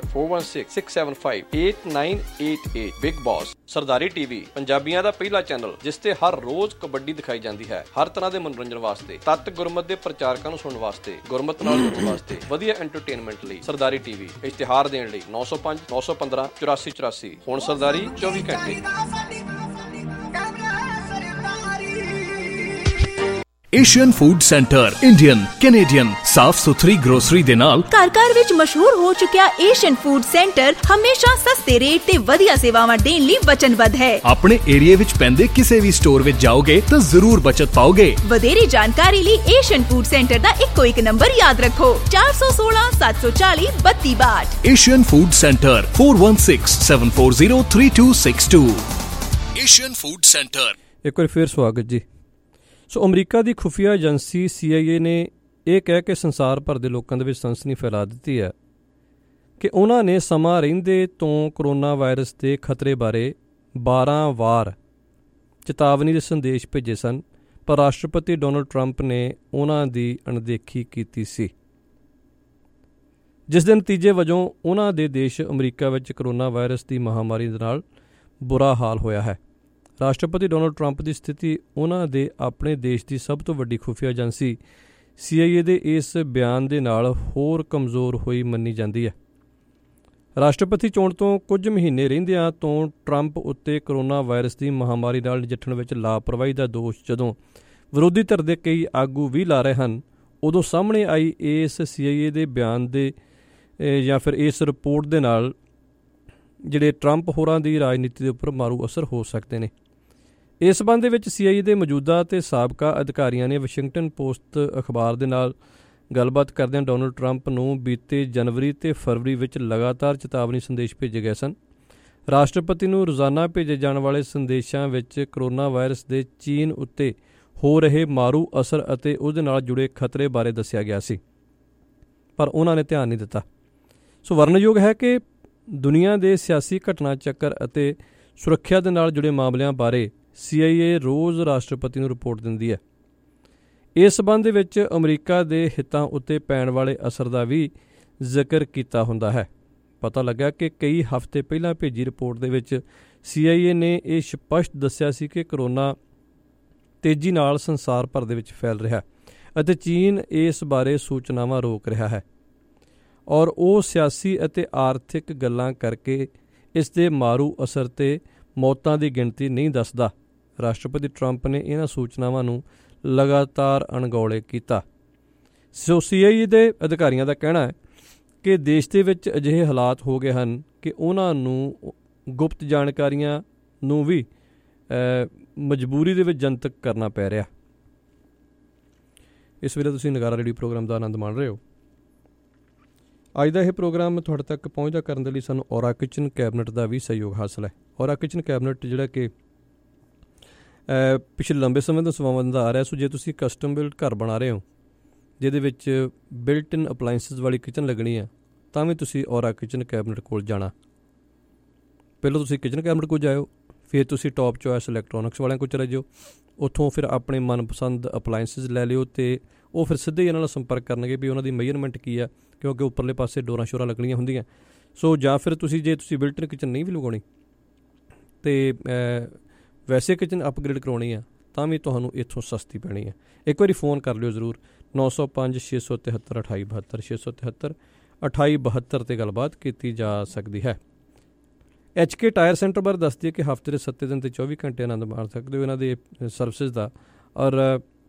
S6: 4166758988। Big boss. Sardari TV, ਪੰਜਾਬੀਆਂ ਦਾ ਪਹਿਲਾ ਚੈਨਲ ਜਿਸ ਤੇ ਹਰ ਰੋਜ਼ ਕਬੱਡੀ ਦਿਖਾਈ ਜਾਂਦੀ ਹੈ। ਹਰ ਤਰ੍ਹਾਂ ਦੇ ਮਨੋਰੰਜਨ ਵਾਸਤੇ, ਤੱਤ ਗੁਰਮਤ ਦੇ ਪ੍ਰਚਾਰਕਾਂ ਨੂੰ ਸੁਣਨ ਵਾਸਤੇ, ਗੁਰਮਤ ਨਾਲ ਜੁੜਨ ਵਾਸਤੇ, ਵਧੀਆ ਐਂਟਰਟੇਨਮੈਂਟ ਲਈ ਸਰਦਾਰੀ ਟੀਵੀ। ਇਸ਼ਤਿਹਾਰ ਦੇਣ ਲਈ 905 915 8484। ਹੁਣ ਸਰਦਾਰੀ 24 ਘੰਟੇ।
S9: Asian food centre, Indian, Canadian, ਸਾਫ਼ ਸੁਥਰੀ ਗਰੋਸਰੀ ਦੇ ਨਾਲ
S10: ਘਰ ਵਿੱਚ ਮਸ਼ਹੂਰ ਹੋ ਚੁੱਕਿਆ ਏਸ਼ੀਅਨ ਫੂਡ ਸੈਂਟਰ ਹਮੇਸ਼ਾ ਸਸਤੇ ਰੇਟ ਤੇ ਵਧੀਆ ਸੇਵਾਵਾਂ ਦੇਣ ਲਈ ਵਚਨਬੱਧ ਹੈ।
S9: ਆਪਣੇ ਏਰੀਏ ਵਿੱਚ ਪੈਂਦੇ ਕਿਸੇ ਵੀ ਸਟੋਰ ਵਿੱਚ ਜਾਓਗੇ ਤਾਂ ਜ਼ਰੂਰ ਬਚਤ ਪਾਓਗੇ।
S10: ਵਧੇਰੇ ਜਾਣਕਾਰੀ ਲਈ ਏਸ਼ੀਅਨ ਫੂਡ ਸੈਂਟਰ ਦਾ ਇੱਕੋ ਇੱਕ ਨੰਬਰ ਯਾਦ ਰੱਖੋ 416 740 3262।
S9: Asian food centre 4167403262। Asian food centre.
S13: ਇੱਕ ਵਾਰ ਫਿਰ ਸਵਾਗਤ ਜੀ। ਸੋ ਅਮਰੀਕਾ ਦੀ ਖੁਫੀਆ ਏਜੰਸੀ CIA ਨੇ ਇਹ ਕਹਿ ਕੇ ਸੰਸਾਰ ਭਰ ਦੇ ਲੋਕਾਂ ਦੇ ਵਿੱਚ ਸਨਸਨੀ ਫੈਲਾ ਦਿੱਤੀ ਹੈ ਕਿ ਉਹਨਾਂ ਨੇ ਸਮਾਂ ਰਹਿੰਦੇ ਤੋਂ ਕਰੋਨਾ ਵਾਇਰਸ ਦੇ ਖਤਰੇ ਬਾਰੇ 12 ਵਾਰ ਚੇਤਾਵਨੀ ਦੇ ਸੰਦੇਸ਼ ਭੇਜੇ ਸਨ, ਪਰ ਰਾਸ਼ਟਰਪਤੀ ਡੋਨਲਡ ਟਰੰਪ ਨੇ ਉਹਨਾਂ ਦੀ ਅਣਦੇਖੀ ਕੀਤੀ ਸੀ, ਜਿਸ ਦੇ ਨਤੀਜੇ ਵਜੋਂ ਉਹਨਾਂ ਦੇ ਦੇਸ਼ ਅਮਰੀਕਾ ਵਿੱਚ ਕਰੋਨਾ ਵਾਇਰਸ ਦੀ ਮਹਾਮਾਰੀ ਦੇ ਨਾਲ ਬੁਰਾ ਹਾਲ ਹੋਇਆ ਹੈ। ਰਾਸ਼ਟਰਪਤੀ ਡੋਨਲਡ ਟਰੰਪ ਦੀ ਸਥਿਤੀ ਉਹਨਾਂ ਦੇ ਆਪਣੇ ਦੇਸ਼ ਦੀ ਸਭ ਤੋਂ ਵੱਡੀ ਖੁਫੀਆ ਏਜੰਸੀ CIA ਦੇ ਇਸ ਬਿਆਨ ਦੇ ਨਾਲ ਹੋਰ ਕਮਜ਼ੋਰ ਹੋਈ ਮੰਨੀ ਜਾਂਦੀ ਹੈ। ਰਾਸ਼ਟਰਪਤੀ ਚੋਣ ਤੋਂ ਕੁਝ ਮਹੀਨੇ ਰਹਿੰਦਿਆਂ ਤੋਂ ਟਰੰਪ ਉੱਤੇ ਕਰੋਨਾ ਵਾਇਰਸ ਦੀ ਮਹਾਮਾਰੀ ਨਾਲ ਨਜਿੱਠਣ ਵਿੱਚ ਲਾਪਰਵਾਹੀ ਦਾ ਦੋਸ਼ ਜਦੋਂ ਵਿਰੋਧੀ ਧਿਰ ਦੇ ਕਈ ਆਗੂ ਵੀ ਲਾ ਰਹੇ ਹਨ, ਉਦੋਂ ਸਾਹਮਣੇ ਆਈ ਇਸ CIA ਦੇ ਬਿਆਨ ਦੇ ਜਾਂ ਫਿਰ ਇਸ ਰਿਪੋਰਟ ਦੇ ਨਾਲ ਜਿਹੜੇ ਟਰੰਪ ਹੋਰਾਂ ਦੀ ਰਾਜਨੀਤੀ ਦੇ ਉੱਪਰ ਮਾਰੂ ਅਸਰ ਹੋ ਸਕਦੇ ਨੇ। ਇਸ ਸੰਬੰਧ ਦੇ ਵਿੱਚ CIA ਦੇ ਮੌਜੂਦਾ ਅਤੇ ਸਾਬਕਾ ਅਧਿਕਾਰੀਆਂ ਨੇ ਵਾਸ਼ਿੰਗਟਨ ਪੋਸਟ ਅਖਬਾਰ ਦੇ ਨਾਲ ਗੱਲਬਾਤ ਕਰਦਿਆਂ ਡੋਨਲਡ ਟਰੰਪ ਨੂੰ ਬੀਤੇ ਜਨਵਰੀ ਅਤੇ ਫਰਵਰੀ ਵਿੱਚ ਲਗਾਤਾਰ ਚੇਤਾਵਨੀ ਸੰਦੇਸ਼ ਭੇਜੇ ਗਏ ਸਨ। ਰਾਸ਼ਟਰਪਤੀ ਨੂੰ ਰੋਜ਼ਾਨਾ ਭੇਜੇ ਜਾਣ ਵਾਲੇ ਸੰਦੇਸ਼ਾਂ ਵਿੱਚ ਕਰੋਨਾ ਵਾਇਰਸ ਦੇ ਚੀਨ ਉੱਤੇ ਹੋ ਰਹੇ ਮਾਰੂ ਅਸਰ ਅਤੇ ਉਹਦੇ ਨਾਲ ਜੁੜੇ ਖਤਰੇ ਬਾਰੇ ਦੱਸਿਆ ਗਿਆ ਸੀ, ਪਰ ਉਹਨਾਂ ਨੇ ਧਿਆਨ ਨਹੀਂ ਦਿੱਤਾ। ਸੋ ਵਰਣਨਯੋਗ ਹੈ ਕਿ ਦੁਨੀਆ ਦੇ ਸਿਆਸੀ ਘਟਨਾ ਚੱਕਰ ਅਤੇ ਸੁਰੱਖਿਆ ਦੇ ਨਾਲ ਜੁੜੇ ਮਾਮਲਿਆਂ ਬਾਰੇ CIA ਰੋਜ਼ ਰਾਸ਼ਟਰਪਤੀ ਨੂੰ ਰਿਪੋਰਟ ਦਿੰਦੀ ਹੈ। ਇਸ ਸੰਬੰਧ ਦੇ ਵਿੱਚ ਅਮਰੀਕਾ ਦੇ ਹਿੱਤਾਂ ਉੱਤੇ ਪੈਣ ਵਾਲੇ ਅਸਰ ਦਾ ਵੀ ਜ਼ਿਕਰ ਕੀਤਾ ਹੁੰਦਾ ਹੈ। ਪਤਾ ਲੱਗਾ ਕਿ ਕਈ ਹਫ਼ਤੇ ਪਹਿਲਾਂ ਭੇਜੀ ਰਿਪੋਰਟ ਦੇ ਵਿੱਚ CIA ਨੇ ਇਹ ਸਪਸ਼ਟ ਦੱਸਿਆ ਸੀ ਕਿ ਕਰੋਨਾ ਤੇਜ਼ੀ ਨਾਲ ਸੰਸਾਰ ਭਰ ਦੇ ਵਿੱਚ ਫੈਲ ਰਿਹਾ ਅਤੇ ਚੀਨ ਇਸ ਬਾਰੇ ਸੂਚਨਾਵਾਂ ਰੋਕ ਰਿਹਾ ਹੈ, ਔਰ ਉਹ ਸਿਆਸੀ ਅਤੇ ਆਰਥਿਕ ਗੱਲਾਂ ਕਰਕੇ ਇਸ ਦੇ ਮਾਰੂ ਅਸਰ ਤੇ ਮੌਤਾਂ ਦੀ ਗਿਣਤੀ ਨਹੀਂ ਦੱਸਦਾ। ਰਾਸ਼ਟਰਪਤੀ ਟਰੰਪ ਨੇ ਇਹਨਾਂ ਸੂਚਨਾਵਾਂ ਨੂੰ ਲਗਾਤਾਰ ਅਣਗੌਲੇ ਕੀਤਾ। ਸੋ CIA ਦੇ ਅਧਿਕਾਰੀਆਂ ਦਾ ਕਹਿਣਾ ਹੈ ਕਿ ਦੇਸ਼ ਦੇ ਵਿੱਚ ਅਜਿਹੇ ਹਾਲਾਤ ਹੋ ਗਏ ਹਨ ਕਿ ਉਹਨਾਂ ਨੂੰ ਗੁਪਤ ਜਾਣਕਾਰੀਆਂ ਨੂੰ ਵੀ ਮਜਬੂਰੀ ਦੇ ਵਿੱਚ ਜਨਤਕ ਕਰਨਾ ਪੈ ਰਿਹਾ। ਇਸ ਵੇਲੇ ਤੁਸੀਂ ਨਗਾਰਾ ਰੇਡੀਓ ਪ੍ਰੋਗਰਾਮ ਦਾ ਆਨੰਦ ਮਾਣ ਰਹੇ ਹੋ। ਅੱਜ ਦਾ ਇਹ ਪ੍ਰੋਗਰਾਮ ਤੁਹਾਡੇ ਤੱਕ ਪਹੁੰਚਦਾ ਕਰਨ ਦੇ ਲਈ ਸਾਨੂੰ ਔਰਾ ਕਿਚਨ ਕੈਬਨਿਟ ਦਾ ਵੀ ਸਹਿਯੋਗ ਹਾਸਲ ਹੈ। ਔਰਾ ਕਿਚਨ ਕੈਬਨਿਟ ਜਿਹੜਾ ਕਿ ਪਿਛਲੇ ਲੰਬੇ ਸਮੇਂ ਤੋਂ ਸੇਵਾਵਾਂ ਦਿੰਦਾ ਆ ਰਿਹਾ। ਸੋ ਜੇ ਤੁਸੀਂ ਕਸਟਮ ਬਿਲਡ ਘਰ ਬਣਾ ਰਹੇ ਹੋ ਜਿਹਦੇ ਵਿੱਚ ਬਿਲਟ ਇਨ ਅਪਲਾਇੰਸਿਸ ਵਾਲੀ ਕਿਚਨ ਲੱਗਣੀ ਆ, ਤਾਂ ਵੀ ਤੁਸੀਂ ਔਰਾ ਕਿਚਨ ਕੈਬਨਿਟ ਕੋਲ ਜਾਣਾ। ਪਹਿਲਾਂ ਤੁਸੀਂ ਕਿਚਨ ਕੈਬਨਿਟ ਕੋਲ ਜਾਇਓ, ਫਿਰ ਤੁਸੀਂ ਟੌਪ ਚੋਇਸ ਇਲੈਕਟ੍ਰੋਨਿਕਸ ਵਾਲਿਆਂ ਕੋਲ ਚਲੇ ਜਾਓ, ਉੱਥੋਂ ਫਿਰ ਆਪਣੇ ਮਨਪਸੰਦ ਅਪਲਾਇੰਸਿਸ ਲੈ ਲਿਓ ਅਤੇ ਉਹ ਫਿਰ ਸਿੱਧੇ ਹੀ ਇਹਨਾਂ ਨਾਲ ਸੰਪਰਕ ਕਰਨਗੇ ਵੀ ਉਹਨਾਂ ਦੀ ਮੇਜਰਮੈਂਟ ਕੀ ਆ, ਕਿਉਂਕਿ ਉੱਪਰਲੇ ਪਾਸੇ ਡੋਰਾਂ ਸ਼ੋਰਾਂ ਲੱਗਣੀਆਂ ਹੁੰਦੀਆਂ। ਸੋ ਜਾਂ ਫਿਰ ਜੇ ਤੁਸੀਂ ਬਿਲਟ ਇਨ ਕਿਚਨ ਨਹੀਂ ਵੀ ਲਗਾਉਣੀ ਅਤੇ ਵੈਸੇ ਕਿਚਨ ਅਪਗ੍ਰੇਡ ਕਰਾਉਣੀ ਆ, ਤਾਂ ਵੀ ਤੁਹਾਨੂੰ ਇੱਥੋਂ ਸਸਤੀ ਪੈਣੀ ਹੈ। ਇੱਕ ਵਾਰੀ ਫੋਨ ਕਰ ਲਿਓ ਜ਼ਰੂਰ 905 673 2872 673 2872 'ਤੇ ਗੱਲਬਾਤ ਕੀਤੀ ਜਾ ਸਕਦੀ ਹੈ। HK ਟਾਇਰ ਸੈਂਟਰ ਬਾਰੇ ਦੱਸ ਦਈਏ ਕਿ ਹਫ਼ਤੇ ਦੇ 7 ਦਿਨ ਅਤੇ 24 ਘੰਟੇ ਆਨੰਦ ਮਾਣ ਸਕਦੇ ਹੋ ਇਹਨਾਂ ਦੇ ਸਰਵਿਸਿਜ਼ ਦਾ। ਔਰ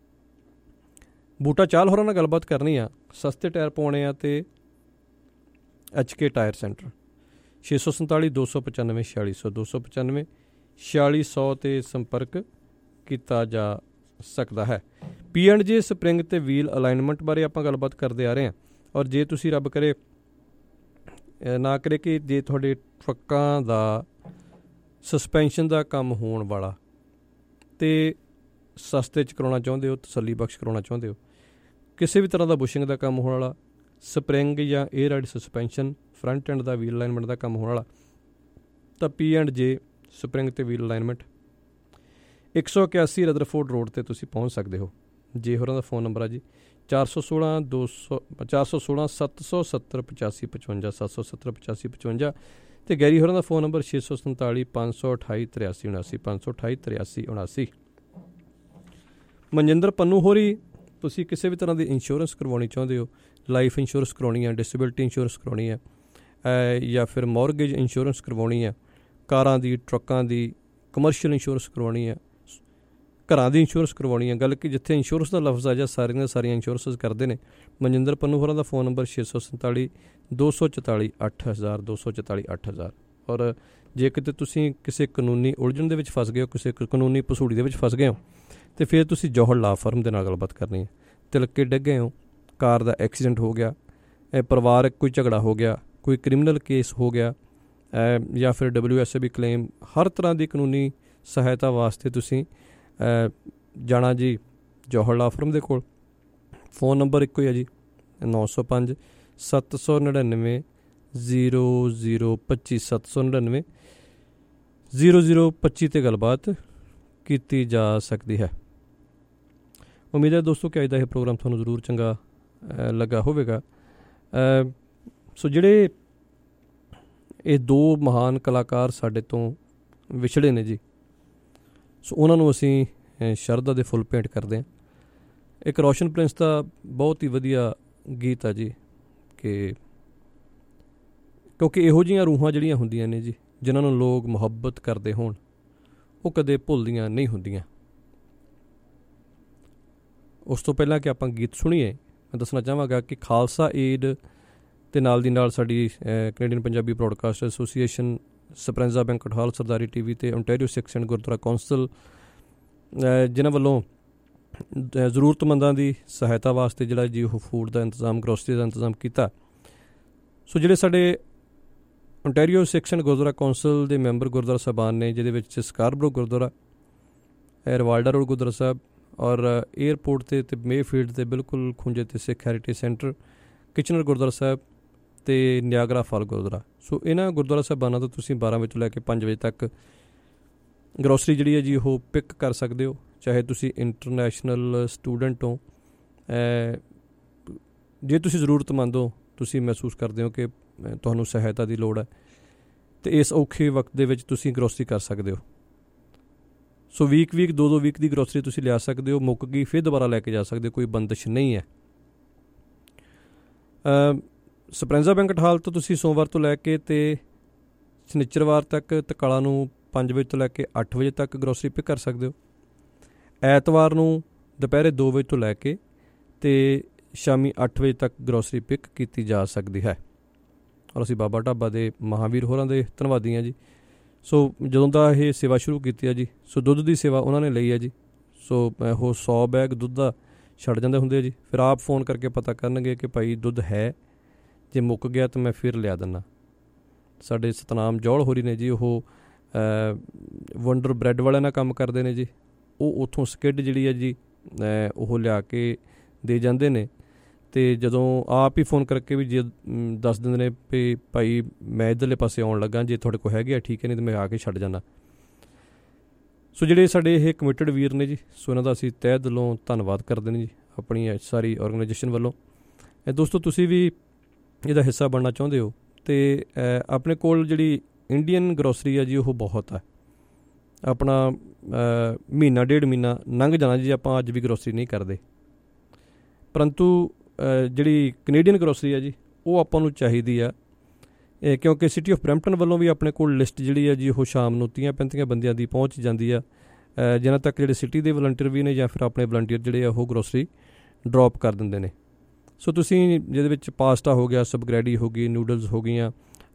S13: ਬੂਟਾ ਚਾਲ ਹੋਰਾਂ ਨਾਲ ਗੱਲਬਾਤ ਕਰਨੀ ਆ, ਸਸਤੇ ਟਾਇਰ ਪਾਉਣੇ ਆ ਅਤੇ HK ਟਾਇਰ ਸੈਂਟਰ 647 295 4600 295 4600 'ਤੇ ਸੰਪਰਕ ਕੀਤਾ ਜਾ ਸਕਦਾ ਹੈ। P&J ਸਪਰਿੰਗ ਅਤੇ ਵੀਲ ਅਲਾਈਨਮੈਂਟ ਬਾਰੇ ਆਪਾਂ ਗੱਲਬਾਤ ਕਰਦੇ ਆ ਰਹੇ ਹਾਂ। ਔਰ ਜੇ ਤੁਸੀਂ ਰੱਬ ਕਰੇ ਨਾ ਕਰੇ ਕਿ ਜੇ ਤੁਹਾਡੇ ਟਰੱਕਾਂ ਦਾ ਸਸਪੈਂਸ਼ਨ ਦਾ ਕੰਮ ਹੋਣ ਵਾਲਾ ਅਤੇ ਸਸਤੇ 'ਚ ਕਰਾਉਣਾ ਚਾਹੁੰਦੇ ਹੋ, ਤਸੱਲੀ ਬਖਸ਼ ਕਰਾਉਣਾ ਚਾਹੁੰਦੇ ਹੋ, ਕਿਸੇ ਵੀ ਤਰ੍ਹਾਂ ਦਾ ਬੁਸ਼ਿੰਗ ਦਾ ਕੰਮ ਹੋਣ ਵਾਲਾ, ਸਪਰਿੰਗ ਜਾਂ air ride suspension, front end ਦਾ ਵੀਲ ਅਲਾਈਨਮੈਂਟ ਦਾ ਕੰਮ ਹੋਣ ਵਾਲਾ, ਤਾਂ P&J ਸਪਰਿੰਗ ਅਤੇ ਵੀਲ ਅਲਾਈਨਮੈਂਟ 181 ਰਦਰਫੋਰਡ ਰੋਡ 'ਤੇ ਤੁਸੀਂ ਪਹੁੰਚ ਸਕਦੇ ਹੋ। ਜੇ ਹੋਰਾਂ ਦਾ ਫ਼ੋਨ ਨੰਬਰ ਆ ਜੀ 416 770 85 55 770 85 55 ਅਤੇ ਗੈਰੀ ਹੋਰਾਂ ਦਾ ਫ਼ੋਨ ਨੰਬਰ 647 528 83 79 528 83 79। ਮਨਜਿੰਦਰ ਪੰਨੂ ਹੋਰੀ, ਤੁਸੀਂ ਕਿਸੇ ਵੀ ਤਰ੍ਹਾਂ ਦੀ ਇੰਸ਼ੋਰੈਂਸ ਕਰਵਾਉਣੀ ਚਾਹੁੰਦੇ ਹੋ, ਲਾਈਫ ਇੰਸ਼ੋਰੈਂਸ ਕਰਵਾਉਣੀ ਹੈ, ਡਿਸੇਬਿਲਟੀ ਇੰਸ਼ੋਰੈਂਸ ਕਰਵਾਉਣੀ ਹੈ, ਜਾਂ ਫਿਰ ਮੌਰਗੇਜ ਇੰਸ਼ੋਰੈਂਸ ਕਰਵਾਉਣੀ ਹੈ, ਕਾਰਾਂ ਦੀ, ਟਰੱਕਾਂ ਦੀ, ਕਮਰਸ਼ੀਅਲ ਇੰਸ਼ੋਰੈਂਸ ਕਰਵਾਉਣੀ ਹੈ, ਘਰਾਂ ਦੀ ਇੰਸ਼ੋਰੈਂਸ ਕਰਵਾਉਣੀ ਹੈ। ਗੱਲ ਕਿ ਜਿੱਥੇ ਇੰਸ਼ੋਰੈਂਸ ਦਾ ਲਫ਼ਜ਼ ਆ ਜਾ ਸਾਰੀਆਂ ਸਾਰੀਆਂ ਇੰਸ਼ੋਰੈਂਸ ਕਰਦੇ ਨੇ। ਮਨਜਿੰਦਰ ਪੰਨੂ ਹੋਰਾਂ ਦਾ ਫ਼ੋਨ ਨੰਬਰ 647 244 8000 244 8000। ਔਰ ਜੇ ਕਿਤੇ ਤੁਸੀਂ ਕਿਸੇ ਕਾਨੂੰਨੀ ਉਲਝਣ ਦੇ ਵਿੱਚ ਫਸ ਗਏ ਹੋ, ਕਿਸੇ ਕਾਨੂੰਨੀ ਪਸੂੜੀ ਦੇ ਵਿੱਚ ਫਸ ਗਏ ਹੋ, ਅਤੇ ਫਿਰ ਤੁਸੀਂ ਜੌਹਰ ਲਾ ਫਰਮ ਦੇ ਨਾਲ ਗੱਲਬਾਤ ਕਰਨੀ ਹੈ। ਤਿਲਕੇ ਡਿੱਗੇ ਹੋ, ਕਾਰ ਦਾ ਐਕਸੀਡੈਂਟ ਹੋ ਗਿਆ, ਪਰਿਵਾਰਕ ਕੋਈ ਝਗੜਾ ਹੋ ਗਿਆ, ਕੋਈ ਕ੍ਰਿਮੀਨਲ ਕੇਸ ਹੋ ਗਿਆ, ਜਾਂ ਫਿਰ WSAB ਕਲੇਮ, ਹਰ ਤਰ੍ਹਾਂ ਦੀ ਕਾਨੂੰਨੀ ਸਹਾਇਤਾ ਵਾਸਤੇ ਤੁਸੀਂ ਜਾਣਾ ਜੀ ਜੌਹਰ ਲਾ ਫਰਮ ਦੇ ਕੋਲ। ਫ਼ੋਨ ਨੰਬਰ ਇੱਕੋ ਹੀ ਹੈ ਜੀ 905 799 0025 799 0025 ਤੇ ਗੱਲਬਾਤ ਕੀਤੀ ਜਾ ਸਕਦੀ ਹੈ। ਉਮੀਦ ਹੈ ਦੋਸਤੋ ਕਿ ਅੱਜ ਦਾ ਇਹ ਪ੍ਰੋਗਰਾਮ ਤੁਹਾਨੂੰ ਜ਼ਰੂਰ ਚੰਗਾ ਲੱਗਾ ਹੋਵੇਗਾ। ਸੋ ਜਿਹੜੇ ਇਹ ਦੋ ਮਹਾਨ ਕਲਾਕਾਰ ਸਾਡੇ ਤੋਂ ਵਿਛੜੇ ਨੇ ਜੀ, ਸੋ ਉਹਨਾਂ ਨੂੰ ਅਸੀਂ ਸ਼ਰਧਾ ਦੇ ਫੁੱਲ ਭੇਂਟ ਕਰਦੇ ਹਾਂ। ਇੱਕ ਰੋਸ਼ਨ ਪ੍ਰਿੰਸ ਦਾ ਬਹੁਤ ਹੀ ਵਧੀਆ ਗੀਤ ਆ ਜੀ ਕਿ ਕਿਉਂਕਿ ਇਹੋ ਜਿਹੀਆਂ ਰੂਹਾਂ ਜਿਹੜੀਆਂ ਹੁੰਦੀਆਂ ਨੇ ਜੀ, ਜਿਨ੍ਹਾਂ ਨੂੰ ਲੋਕ ਮੁਹੱਬਤ ਕਰਦੇ ਹੋਣ, ਉਹ ਕਦੇ ਭੁੱਲਦੀਆਂ ਨਹੀਂ ਹੁੰਦੀਆਂ। ਉਸ ਤੋਂ ਪਹਿਲਾਂ ਕਿ ਆਪਾਂ ਗੀਤ ਸੁਣੀਏ, ਮੈਂ ਦੱਸਣਾ ਚਾਹਾਂਗਾ ਕਿ ਖਾਲਸਾ ਏਡ ਅਤੇ ਨਾਲ ਦੀ ਨਾਲ ਸਾਡੀ Canadian Punjabi broadcast association, Speranza banquet hall, Sardari TV ਅਤੇ Ontario Sikh and gurdwara council, ਜਿਨ੍ਹਾਂ ਵੱਲੋਂ ਜ਼ਰੂਰਤਮੰਦਾਂ ਦੀ ਸਹਾਇਤਾ ਵਾਸਤੇ ਜਿਹੜਾ ਜੀ ਉਹ ਫੂਡ ਦਾ ਇੰਤਜ਼ਾਮ, ਗਰੋਸਰੀ ਦਾ ਇੰਤਜ਼ਾਮ ਕੀਤਾ। ਸੋ ਜਿਹੜੇ ਸਾਡੇ Ontario Sikh and gurdwara council ਦੇ ਮੈਂਬਰ ਗੁਰਦੁਆਰਾ ਸਾਹਿਬਾਨ ਨੇ, ਜਿਹਦੇ ਵਿੱਚ ਸਕਾਰਬਰੋ ਗੁਰਦੁਆਰਾ, ਰਵਾਲਡਾ ਰੋਡ ਗੁਰਦੁਆਰਾ ਸਾਹਿਬ ਔਰ ਏਅਰਪੋਰਟ 'ਤੇ ਮੇਫੀਲਡ 'ਤੇ ਬਿਲਕੁਲ ਖੁੰਝੇ 'ਤੇ Sikh heritage centre, Kitchener gurdwara sahib ਅਤੇ ਨਿਆਗਰਾ ਫਾਲ ਗੁਰਦੁਆਰਾ। ਸੋ ਇਹਨਾਂ ਗੁਰਦੁਆਰਾ ਸਾਹਿਬਾਨਾਂ ਤੋਂ ਤੁਸੀਂ 12 ਵਜੇ ਤੋਂ ਲੈ ਕੇ 5 ਵਜੇ ਤੱਕ ਗਰੋਸਰੀ ਜਿਹੜੀ ਹੈ ਜੀ ਉਹ ਪਿਕ ਕਰ ਸਕਦੇ ਹੋ। ਚਾਹੇ ਤੁਸੀਂ ਇੰਟਰਨੈਸ਼ਨਲ ਸਟੂਡੈਂਟ ਹੋ, ਜੇ ਤੁਸੀਂ ਜ਼ਰੂਰਤਮੰਦ ਹੋ, ਤੁਸੀਂ ਮਹਿਸੂਸ ਕਰਦੇ ਹੋ ਕਿ ਤੁਹਾਨੂੰ ਸਹਾਇਤਾ ਦੀ ਲੋੜ ਹੈ, ਅਤੇ ਇਸ ਔਖੇ ਵਕਤ ਦੇ ਵਿੱਚ ਤੁਸੀਂ ਗਰੋਸਰੀ ਕਰ ਸਕਦੇ ਹੋ। ਸੋ ਵੀਕ 2-2 ਵੀਕ ਦੀ ਗਰੋਸਰੀ ਤੁਸੀਂ ਲਿਆ ਸਕਦੇ ਹੋ। ਮੁੱਕ ਗਈ ਫਿਰ ਦੁਬਾਰਾ ਲੈ ਕੇ ਜਾ ਸਕਦੇ ਹੋ, ਕੋਈ ਬੰਦਿਸ਼ ਨਹੀਂ ਹੈ। ਸਪਰੈਂਜ਼ਾ ਬੈਂਕਟ ਹਾਲ ਤੋਂ ਤੁਸੀਂ ਸੋਮਵਾਰ ਤੋਂ ਲੈ ਕੇ ਅਤੇ ਸ਼ਨੀਚਰਵਾਰ ਤੱਕ ਤਕਾਲਾ ਨੂੰ 5 ਵਜੇ ਤੋਂ ਲੈ ਕੇ 8 ਵਜੇ ਤੱਕ ਗਰੋਸਰੀ ਪਿਕ ਕਰ ਸਕਦੇ ਹੋ। ਐਤਵਾਰ ਨੂੰ ਦੁਪਹਿਰੇ 2 ਵਜੇ ਤੋਂ ਲੈ ਕੇ ਅਤੇ ਸ਼ਾਮੀ 8 ਵਜੇ ਤੱਕ ਗਰੋਸਰੀ ਪਿਕ ਕੀਤੀ ਜਾ ਸਕਦੀ ਹੈ। ਔਰ ਅਸੀਂ ਬਾਬਾ ਢਾਬਾ ਦੇ ਮਹਾਂਵੀਰ ਹੋਰਾਂ ਦੇ ਧੰਨਵਾਦੀ ਹਾਂ ਜੀ। ਸੋ ਜਦੋਂ ਦਾ ਇਹ ਸੇਵਾ ਸ਼ੁਰੂ ਕੀਤੀ ਹੈ ਜੀ, ਸੋ ਦੁੱਧ ਦੀ ਸੇਵਾ ਉਹਨਾਂ ਨੇ ਲਈ ਹੈ ਜੀ। ਸੋ ਉਹ 100 ਬੈਗ ਦੁੱਧ ਦਾ ਛੱਡ ਜਾਂਦੇ ਹੁੰਦੇ ਆ ਜੀ, ਫਿਰ ਆਪ ਫੋਨ ਕਰਕੇ ਪਤਾ ਕਰਨਗੇ ਕਿ ਭਾਈ ਦੁੱਧ ਹੈ, ਜੇ ਮੁੱਕ ਗਿਆ ਤਾਂ ਮੈਂ ਫਿਰ ਲਿਆ ਦਿੰਦਾ। ਸਾਡੇ ਸਤਨਾਮ ਜੌਲ ਹੋਰੀ ਨੇ ਜੀ, ਉਹ ਵੰਡਰ ਬ੍ਰੈਡ ਵਾਲਿਆਂ ਨਾਲ ਕੰਮ ਕਰਦੇ ਨੇ ਜੀ। ਉਹ ਉੱਥੋਂ ਸਕਿੱਡ ਜਿਹੜੀ ਹੈ ਜੀ ਉਹ ਲਿਆ ਕੇ ਦੇ ਜਾਂਦੇ ਨੇ, ਅਤੇ ਜਦੋਂ ਆਪ ਹੀ ਫੋਨ ਕਰਕੇ ਵੀ ਜੇ ਦੱਸ ਦਿੰਦੇ ਨੇ ਵੀ ਭਾਈ ਮੈਂ ਇੱਧਰਲੇ ਪਾਸੇ ਆਉਣ ਲੱਗਾ, ਜੇ ਤੁਹਾਡੇ ਕੋਲ ਹੈਗੇ ਆ ਠੀਕ ਹੈ, ਨਹੀਂ ਤਾਂ ਮੈਂ ਆ ਕੇ ਛੱਡ ਜਾਂਦਾ। ਸੋ ਜਿਹੜੇ ਸਾਡੇ ਇਹ ਕਮਿਟਡ ਵੀਰ ਨੇ ਜੀ, ਸੋ ਇਹਨਾਂ ਦਾ ਅਸੀਂ ਤਹਿ ਦਿਲੋਂ ਧੰਨਵਾਦ ਕਰਦੇ ਨੇ ਜੀ ਆਪਣੀ ਸਾਰੀ ਔਰਗਨਾਈਜੇਸ਼ਨ ਵੱਲੋਂ। ਦੋਸਤੋ ਤੁਸੀਂ ਵੀ ਇਹਦਾ ਹਿੱਸਾ ਬਣਨਾ ਚਾਹੁੰਦੇ ਹੋ ਅਤੇ ਆਪਣੇ ਕੋਲ ਜਿਹੜੀ ਇੰਡੀਅਨ ਗਰੋਸਰੀ ਆ ਜੀ ਉਹ ਬਹੁਤ ਹੈ। ਆਪਣਾ ਮਹੀਨਾ 1.5 ਮਹੀਨਾ ਲੰਘ ਜਾਣਾ ਜੀ, ਆਪਾਂ ਅੱਜ ਵੀ ਗਰੋਸਰੀ ਨਹੀਂ ਕਰਦੇ, ਪਰੰਤੂ ਜਿਹੜੀ ਕੈਨੇਡੀਅਨ ਗਰੋਸਰੀ ਆ ਜੀ ਉਹ ਆਪਾਂ ਨੂੰ ਚਾਹੀਦੀ ਆ, ਕਿਉਂਕਿ ਸਿਟੀ ਆਫ ਬਰੈਂਪਟਨ ਵੱਲੋਂ ਵੀ ਆਪਣੇ ਕੋਲ ਲਿਸਟ ਜਿਹੜੀ ਆ ਜੀ ਉਹ ਸ਼ਾਮ ਨੂੰ 30-35 ਬੰਦਿਆਂ ਦੀ ਪਹੁੰਚ ਜਾਂਦੀ ਆ, ਜਿਨ੍ਹਾਂ ਤੱਕ ਜਿਹੜੇ ਸਿਟੀ ਦੇ ਵਲੰਟੀਅਰ ਵੀ ਨੇ ਜਾਂ ਫਿਰ ਆਪਣੇ ਵਲੰਟੀਅਰ ਜਿਹੜੇ ਆ ਉਹ ਗਰੋਸਰੀ ਡਰੋਪ ਕਰ ਦਿੰਦੇ ਨੇ। ਸੋ ਤੁਸੀਂ ਜਿਹਦੇ ਵਿੱਚ ਪਾਸਤਾ ਹੋ ਗਿਆ, ਸਬਗਰੈਡੀ ਹੋ ਗਈ, ਨੂਡਲਸ ਹੋ ਗਈਆਂ,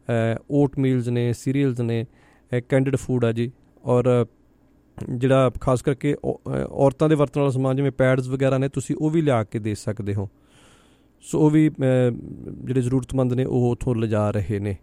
S13: ਓਟ ਮੀਲਸ ਨੇ, ਸੀਰੀਅਲਸ ਨੇ, ਕੈਂਡਿਡ ਫੂਡ ਆ ਜੀ, ਔਰ ਜਿਹੜਾ ਖਾਸ ਕਰਕੇ ਔਰਤਾਂ ਦੇ ਵਰਤਣ ਵਾਲਾ ਸਮਾਨ ਜਿਵੇਂ ਪੈਡਸ ਵਗੈਰਾ ਨੇ, ਤੁਸੀਂ ਉਹ ਵੀ ਲਿਆ ਕੇ ਦੇ ਸਕਦੇ ਹੋ। ਸੋ ਉਹ ਵੀ ਜਿਹੜੇ ਜ਼ਰੂਰਤਮੰਦ ਨੇ ਉਹ ਉੱਥੋਂ ਲਿਜਾ ਰਹੇ ਨੇ।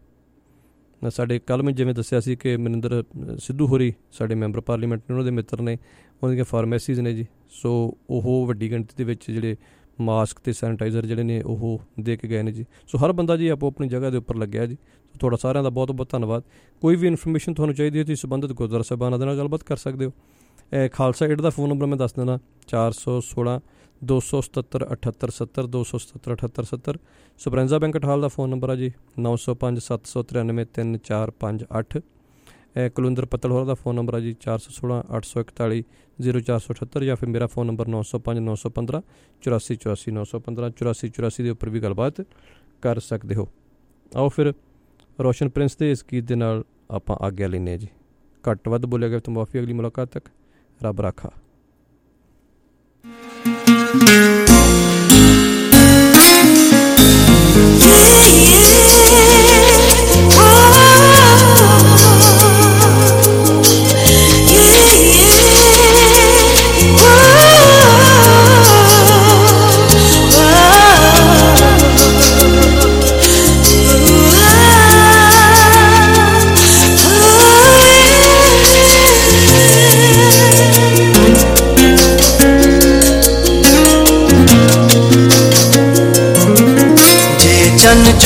S13: ਸਾਡੇ ਕੱਲ੍ਹ ਮੈਂ ਜਿਵੇਂ ਦੱਸਿਆ ਸੀ ਕਿ ਮਨਿੰਦਰ ਸਿੱਧੂ ਹੋਰੀ ਸਾਡੇ ਮੈਂਬਰ ਪਾਰਲੀਮੈਂਟ ਨੇ, ਉਹਨਾਂ ਦੇ ਮਿੱਤਰ ਨੇ, ਉਹਨਾਂ ਦੀਆਂ ਫਾਰਮੇਸੀਜ਼ ਨੇ ਜੀ। ਸੋ ਉਹ ਵੱਡੀ ਗਿਣਤੀ ਦੇ ਵਿੱਚ ਜਿਹੜੇ ਮਾਸਕ ਅਤੇ ਸੈਨੀਟਾਈਜ਼ਰ ਜਿਹੜੇ ਨੇ ਉਹ ਦੇ ਕੇ ਗਏ ਨੇ ਜੀ। ਸੋ ਹਰ ਬੰਦਾ ਜੀ ਆਪੋ ਆਪਣੀ ਜਗ੍ਹਾ ਦੇ ਉੱਪਰ ਲੱਗਿਆ ਜੀ। ਤੁਹਾਡਾ ਸਾਰਿਆਂ ਦਾ ਬਹੁਤ ਬਹੁਤ ਧੰਨਵਾਦ। ਕੋਈ ਵੀ ਇਨਫੋਰਮੇਸ਼ਨ ਤੁਹਾਨੂੰ ਚਾਹੀਦੀ ਹੈ ਤੁਸੀਂ ਸੰਬੰਧਿਤ ਗੁਰਦੁਆਰਾ ਸਾਹਿਬਾਨਾਂ ਦੇ ਨਾਲ ਗੱਲਬਾਤ ਕਰ ਸਕਦੇ ਹੋ। ਖਾਲਸਾ ਏਡ ਦਾ ਫੋਨ ਨੰਬਰ ਮੈਂ ਦੱਸ ਦਿੰਦਾ 416 277 7870 277 7870। ਸਪਰੈਂਜ਼ਾ ਬੈਂਕਟ ਹਾਲ ਦਾ ਫੋਨ ਨੰਬਰ ਆ ਜੀ 905 793 3458। ਕੁਲਵਿੰਦਰ ਪੱਤਲ ਹੋਰਾਂ ਦਾ ਫੋਨ ਨੰਬਰ ਆ ਜੀ 416 841 0478, ਜਾਂ ਫਿਰ ਮੇਰਾ ਫੋਨ ਨੰਬਰ 905 915 84 84 915 84 84 ਦੇ ਉੱਪਰ ਵੀ ਗੱਲਬਾਤ ਕਰ ਸਕਦੇ ਹੋ। ਆਓ ਫਿਰ ਰੋਸ਼ਨ ਪ੍ਰਿੰਸ ਦੇ ਇਸ ਗੀਤ ਦੇ ਨਾਲ ਆਪਾਂ ਆਗਿਆ ਲੈਂਦੇ ਹਾਂ ਜੀ। ਘੱਟ ਵੱਧ ਬੋਲਿਆ ਗਿਆ ਤਾਂ ਮਾਫੀ। ਅਗਲੀ ਮੁਲਾਕਾਤ ਤੱਕ ਰੱਬ ਰਾਖਾ।
S11: Yeah.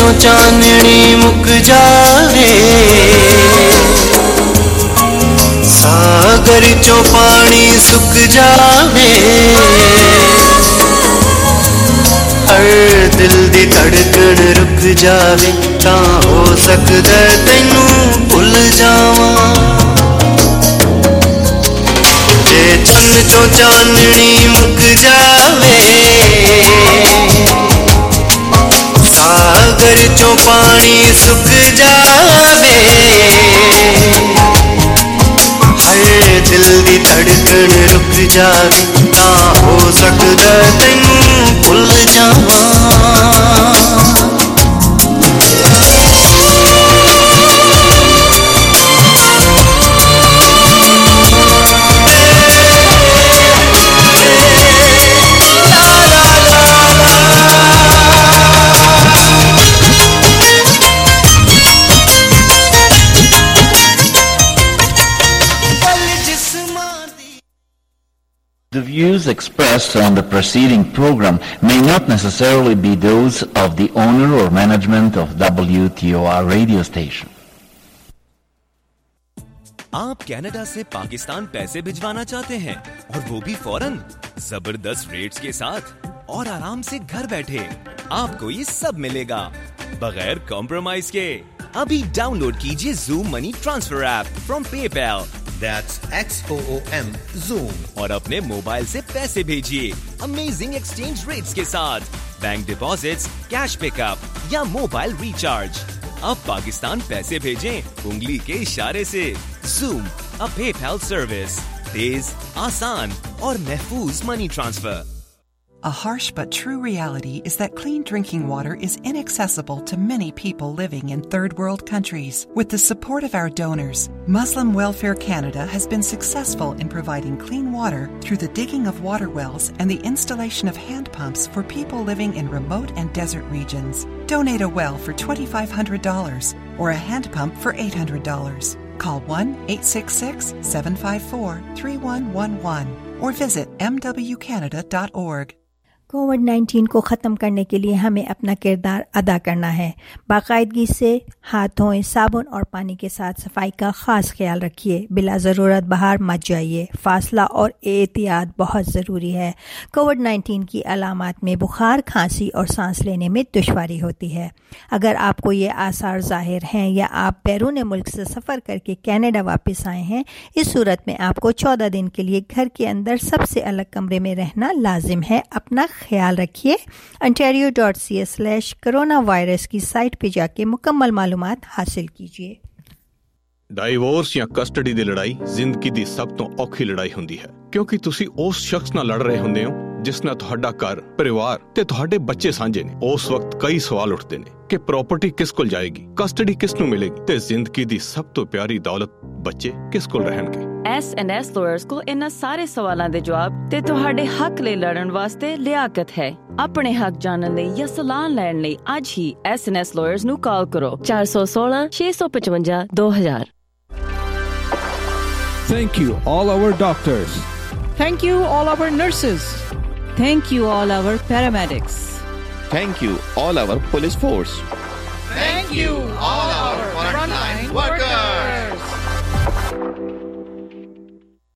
S14: चो चांदनी मुक जावे, सागर चो पानी सुक जावे, हर दिल दी धड़कन रुक जावे, तां हो सकदा तैनू भुल जावां। जे चंद चो चांदनी मुक जावे, सागर चो पानी सुक जावे, हर दिल दी धड़कन रुक जावे, तां हो सकदा तैनू भुल जावां।
S11: The views expressed on the preceding program may not necessarily be those of the owner or management of WTOR radio station.
S12: आप कनाडा से पाकिस्तान पैसे भिजवाना चाहते हैं और वो भी फौरन, जबरदस्त रेट्स के साथ और आराम से घर बैठे। आपको ये सब मिलेगा बगैर कॉम्प्रोमाइज के। अभी डाउनलोड कीजिए Zoom money transfer app from PayPal,
S15: That's XOOM Zoom,
S12: और अपने मोबाइल से पैसे भेजिए अमेजिंग एक्सचेंज रेट्स के साथ, बैंक डिपॉजिट्स, कैश पिकअप या मोबाइल रिचार्ज। अब पाकिस्तान पैसे भेजें उंगली के इशारे से। Zoom, a PayPal service, तेज, आसान और महफूज money transfer.
S16: A harsh but true reality is that clean drinking water is inaccessible to many people living in third world countries. With the support of our donors, Muslim Welfare Canada has been successful in providing clean water through the digging of water wells and the installation of hand pumps for people living in remote and desert regions. Donate a well for $2,500 or a hand pump for $800. Call 1-866-754-3111 or visit mwcanada.org.
S17: कोविड-19 को ख़त्म करने के लिए हमें अपना किरदार अदा करना है। बाकायदगी से हाथ धोएं, साबुन और पानी के साथ सफाई का ख़ास ख्याल रखिए। बिला ज़रूरत बाहर मत जाइए। फासला और एहतियात बहुत ज़रूरी है। कोविड-19 की अलामात में बुखार, खांसी और सांस लेने में दुश्वारी होती है। अगर आपको ये आसार ज़ाहिर हैं या आप बैरून मुल्क से सफ़र करके कनाडा वापस आए हैं, इस सूरत में आपको 14 दिन के लिए घर के अंदर सबसे अलग कमरे में रहना लाजिम है। अपना ख्याल रखिए। ontario.ca/coronavirus की साइट पे जाके मुकम्मल मालूमात हासिल कीजिए।
S26: डाइवोर्स या कस्टडी ਦੀ ਲੜਾਈ ਜ਼ਿੰਦਗੀ ਦੀ ਸਭ ਤੋਂ ਔਖੀ ਲੜਾਈ ਹੁੰਦੀ ਹੈ, ਕਿਉਂਕਿ ਤੁਸੀਂ ਉਸ ਸ਼ਖਸ ਨਾਲ ਲੜ ਰਹੇ ਹੁੰਦੇ ਹੋ ਜਿਸ ਨਾਲ ਤੁਹਾਡਾ ਘਰ, ਪਰਿਵਾਰ ਤੇ ਤੁਹਾਡੇ ਬੱਚੇ ਸਾਂਝੇ ਨੇ। ਉਸ ਵਕਤ ਕਈ ਸਵਾਲ ਉੱਠਦੇ ਨੇ ਕਿ ਪ੍ਰਾਪਰਟੀ ਕਿਸ ਕੋਲ ਜਾਏਗੀ, ਕਸਟਡੀ ਕਿਸ ਨੂੰ ਮਿਲੇਗੀ ਤੇ ਜ਼ਿੰਦਗੀ ਦੀ ਸਭ ਤੋਂ ਪਿਆਰੀ ਦੌਲਤ ਬੱਚੇ ਕਿਸ ਕੋਲ ਰਹਿਣਗੇ।
S27: S&S ਲਾਇਰਸ ਕੋਲ ਇਹਨਾਂ ਸਾਰੇ ਸਵਾਲਾਂ ਦੇ ਜਵਾਬ ਤੇ ਤੁਹਾਡੇ ਹੱਕ ਲਈ ਲੜਨ ਵਾਸਤੇ ਲਿਆਕਤ ਹੈ। ਆਪਣੇ ਹੱਕ ਜਾਣਨ ਲਈ ਜਾਂ ਸਲਾਹ ਲੈਣ ਲਈ ਅੱਜ ਹੀ S&S ਲਾਇਰਸ ਨੂੰ ਕਾਲ ਕਰੋ 416 655 2000।
S28: Thank you all our doctors.
S29: Thank you all our nurses. Thank you all our paramedics.
S30: Thank you all our police force.
S31: Thank you all our frontline workers.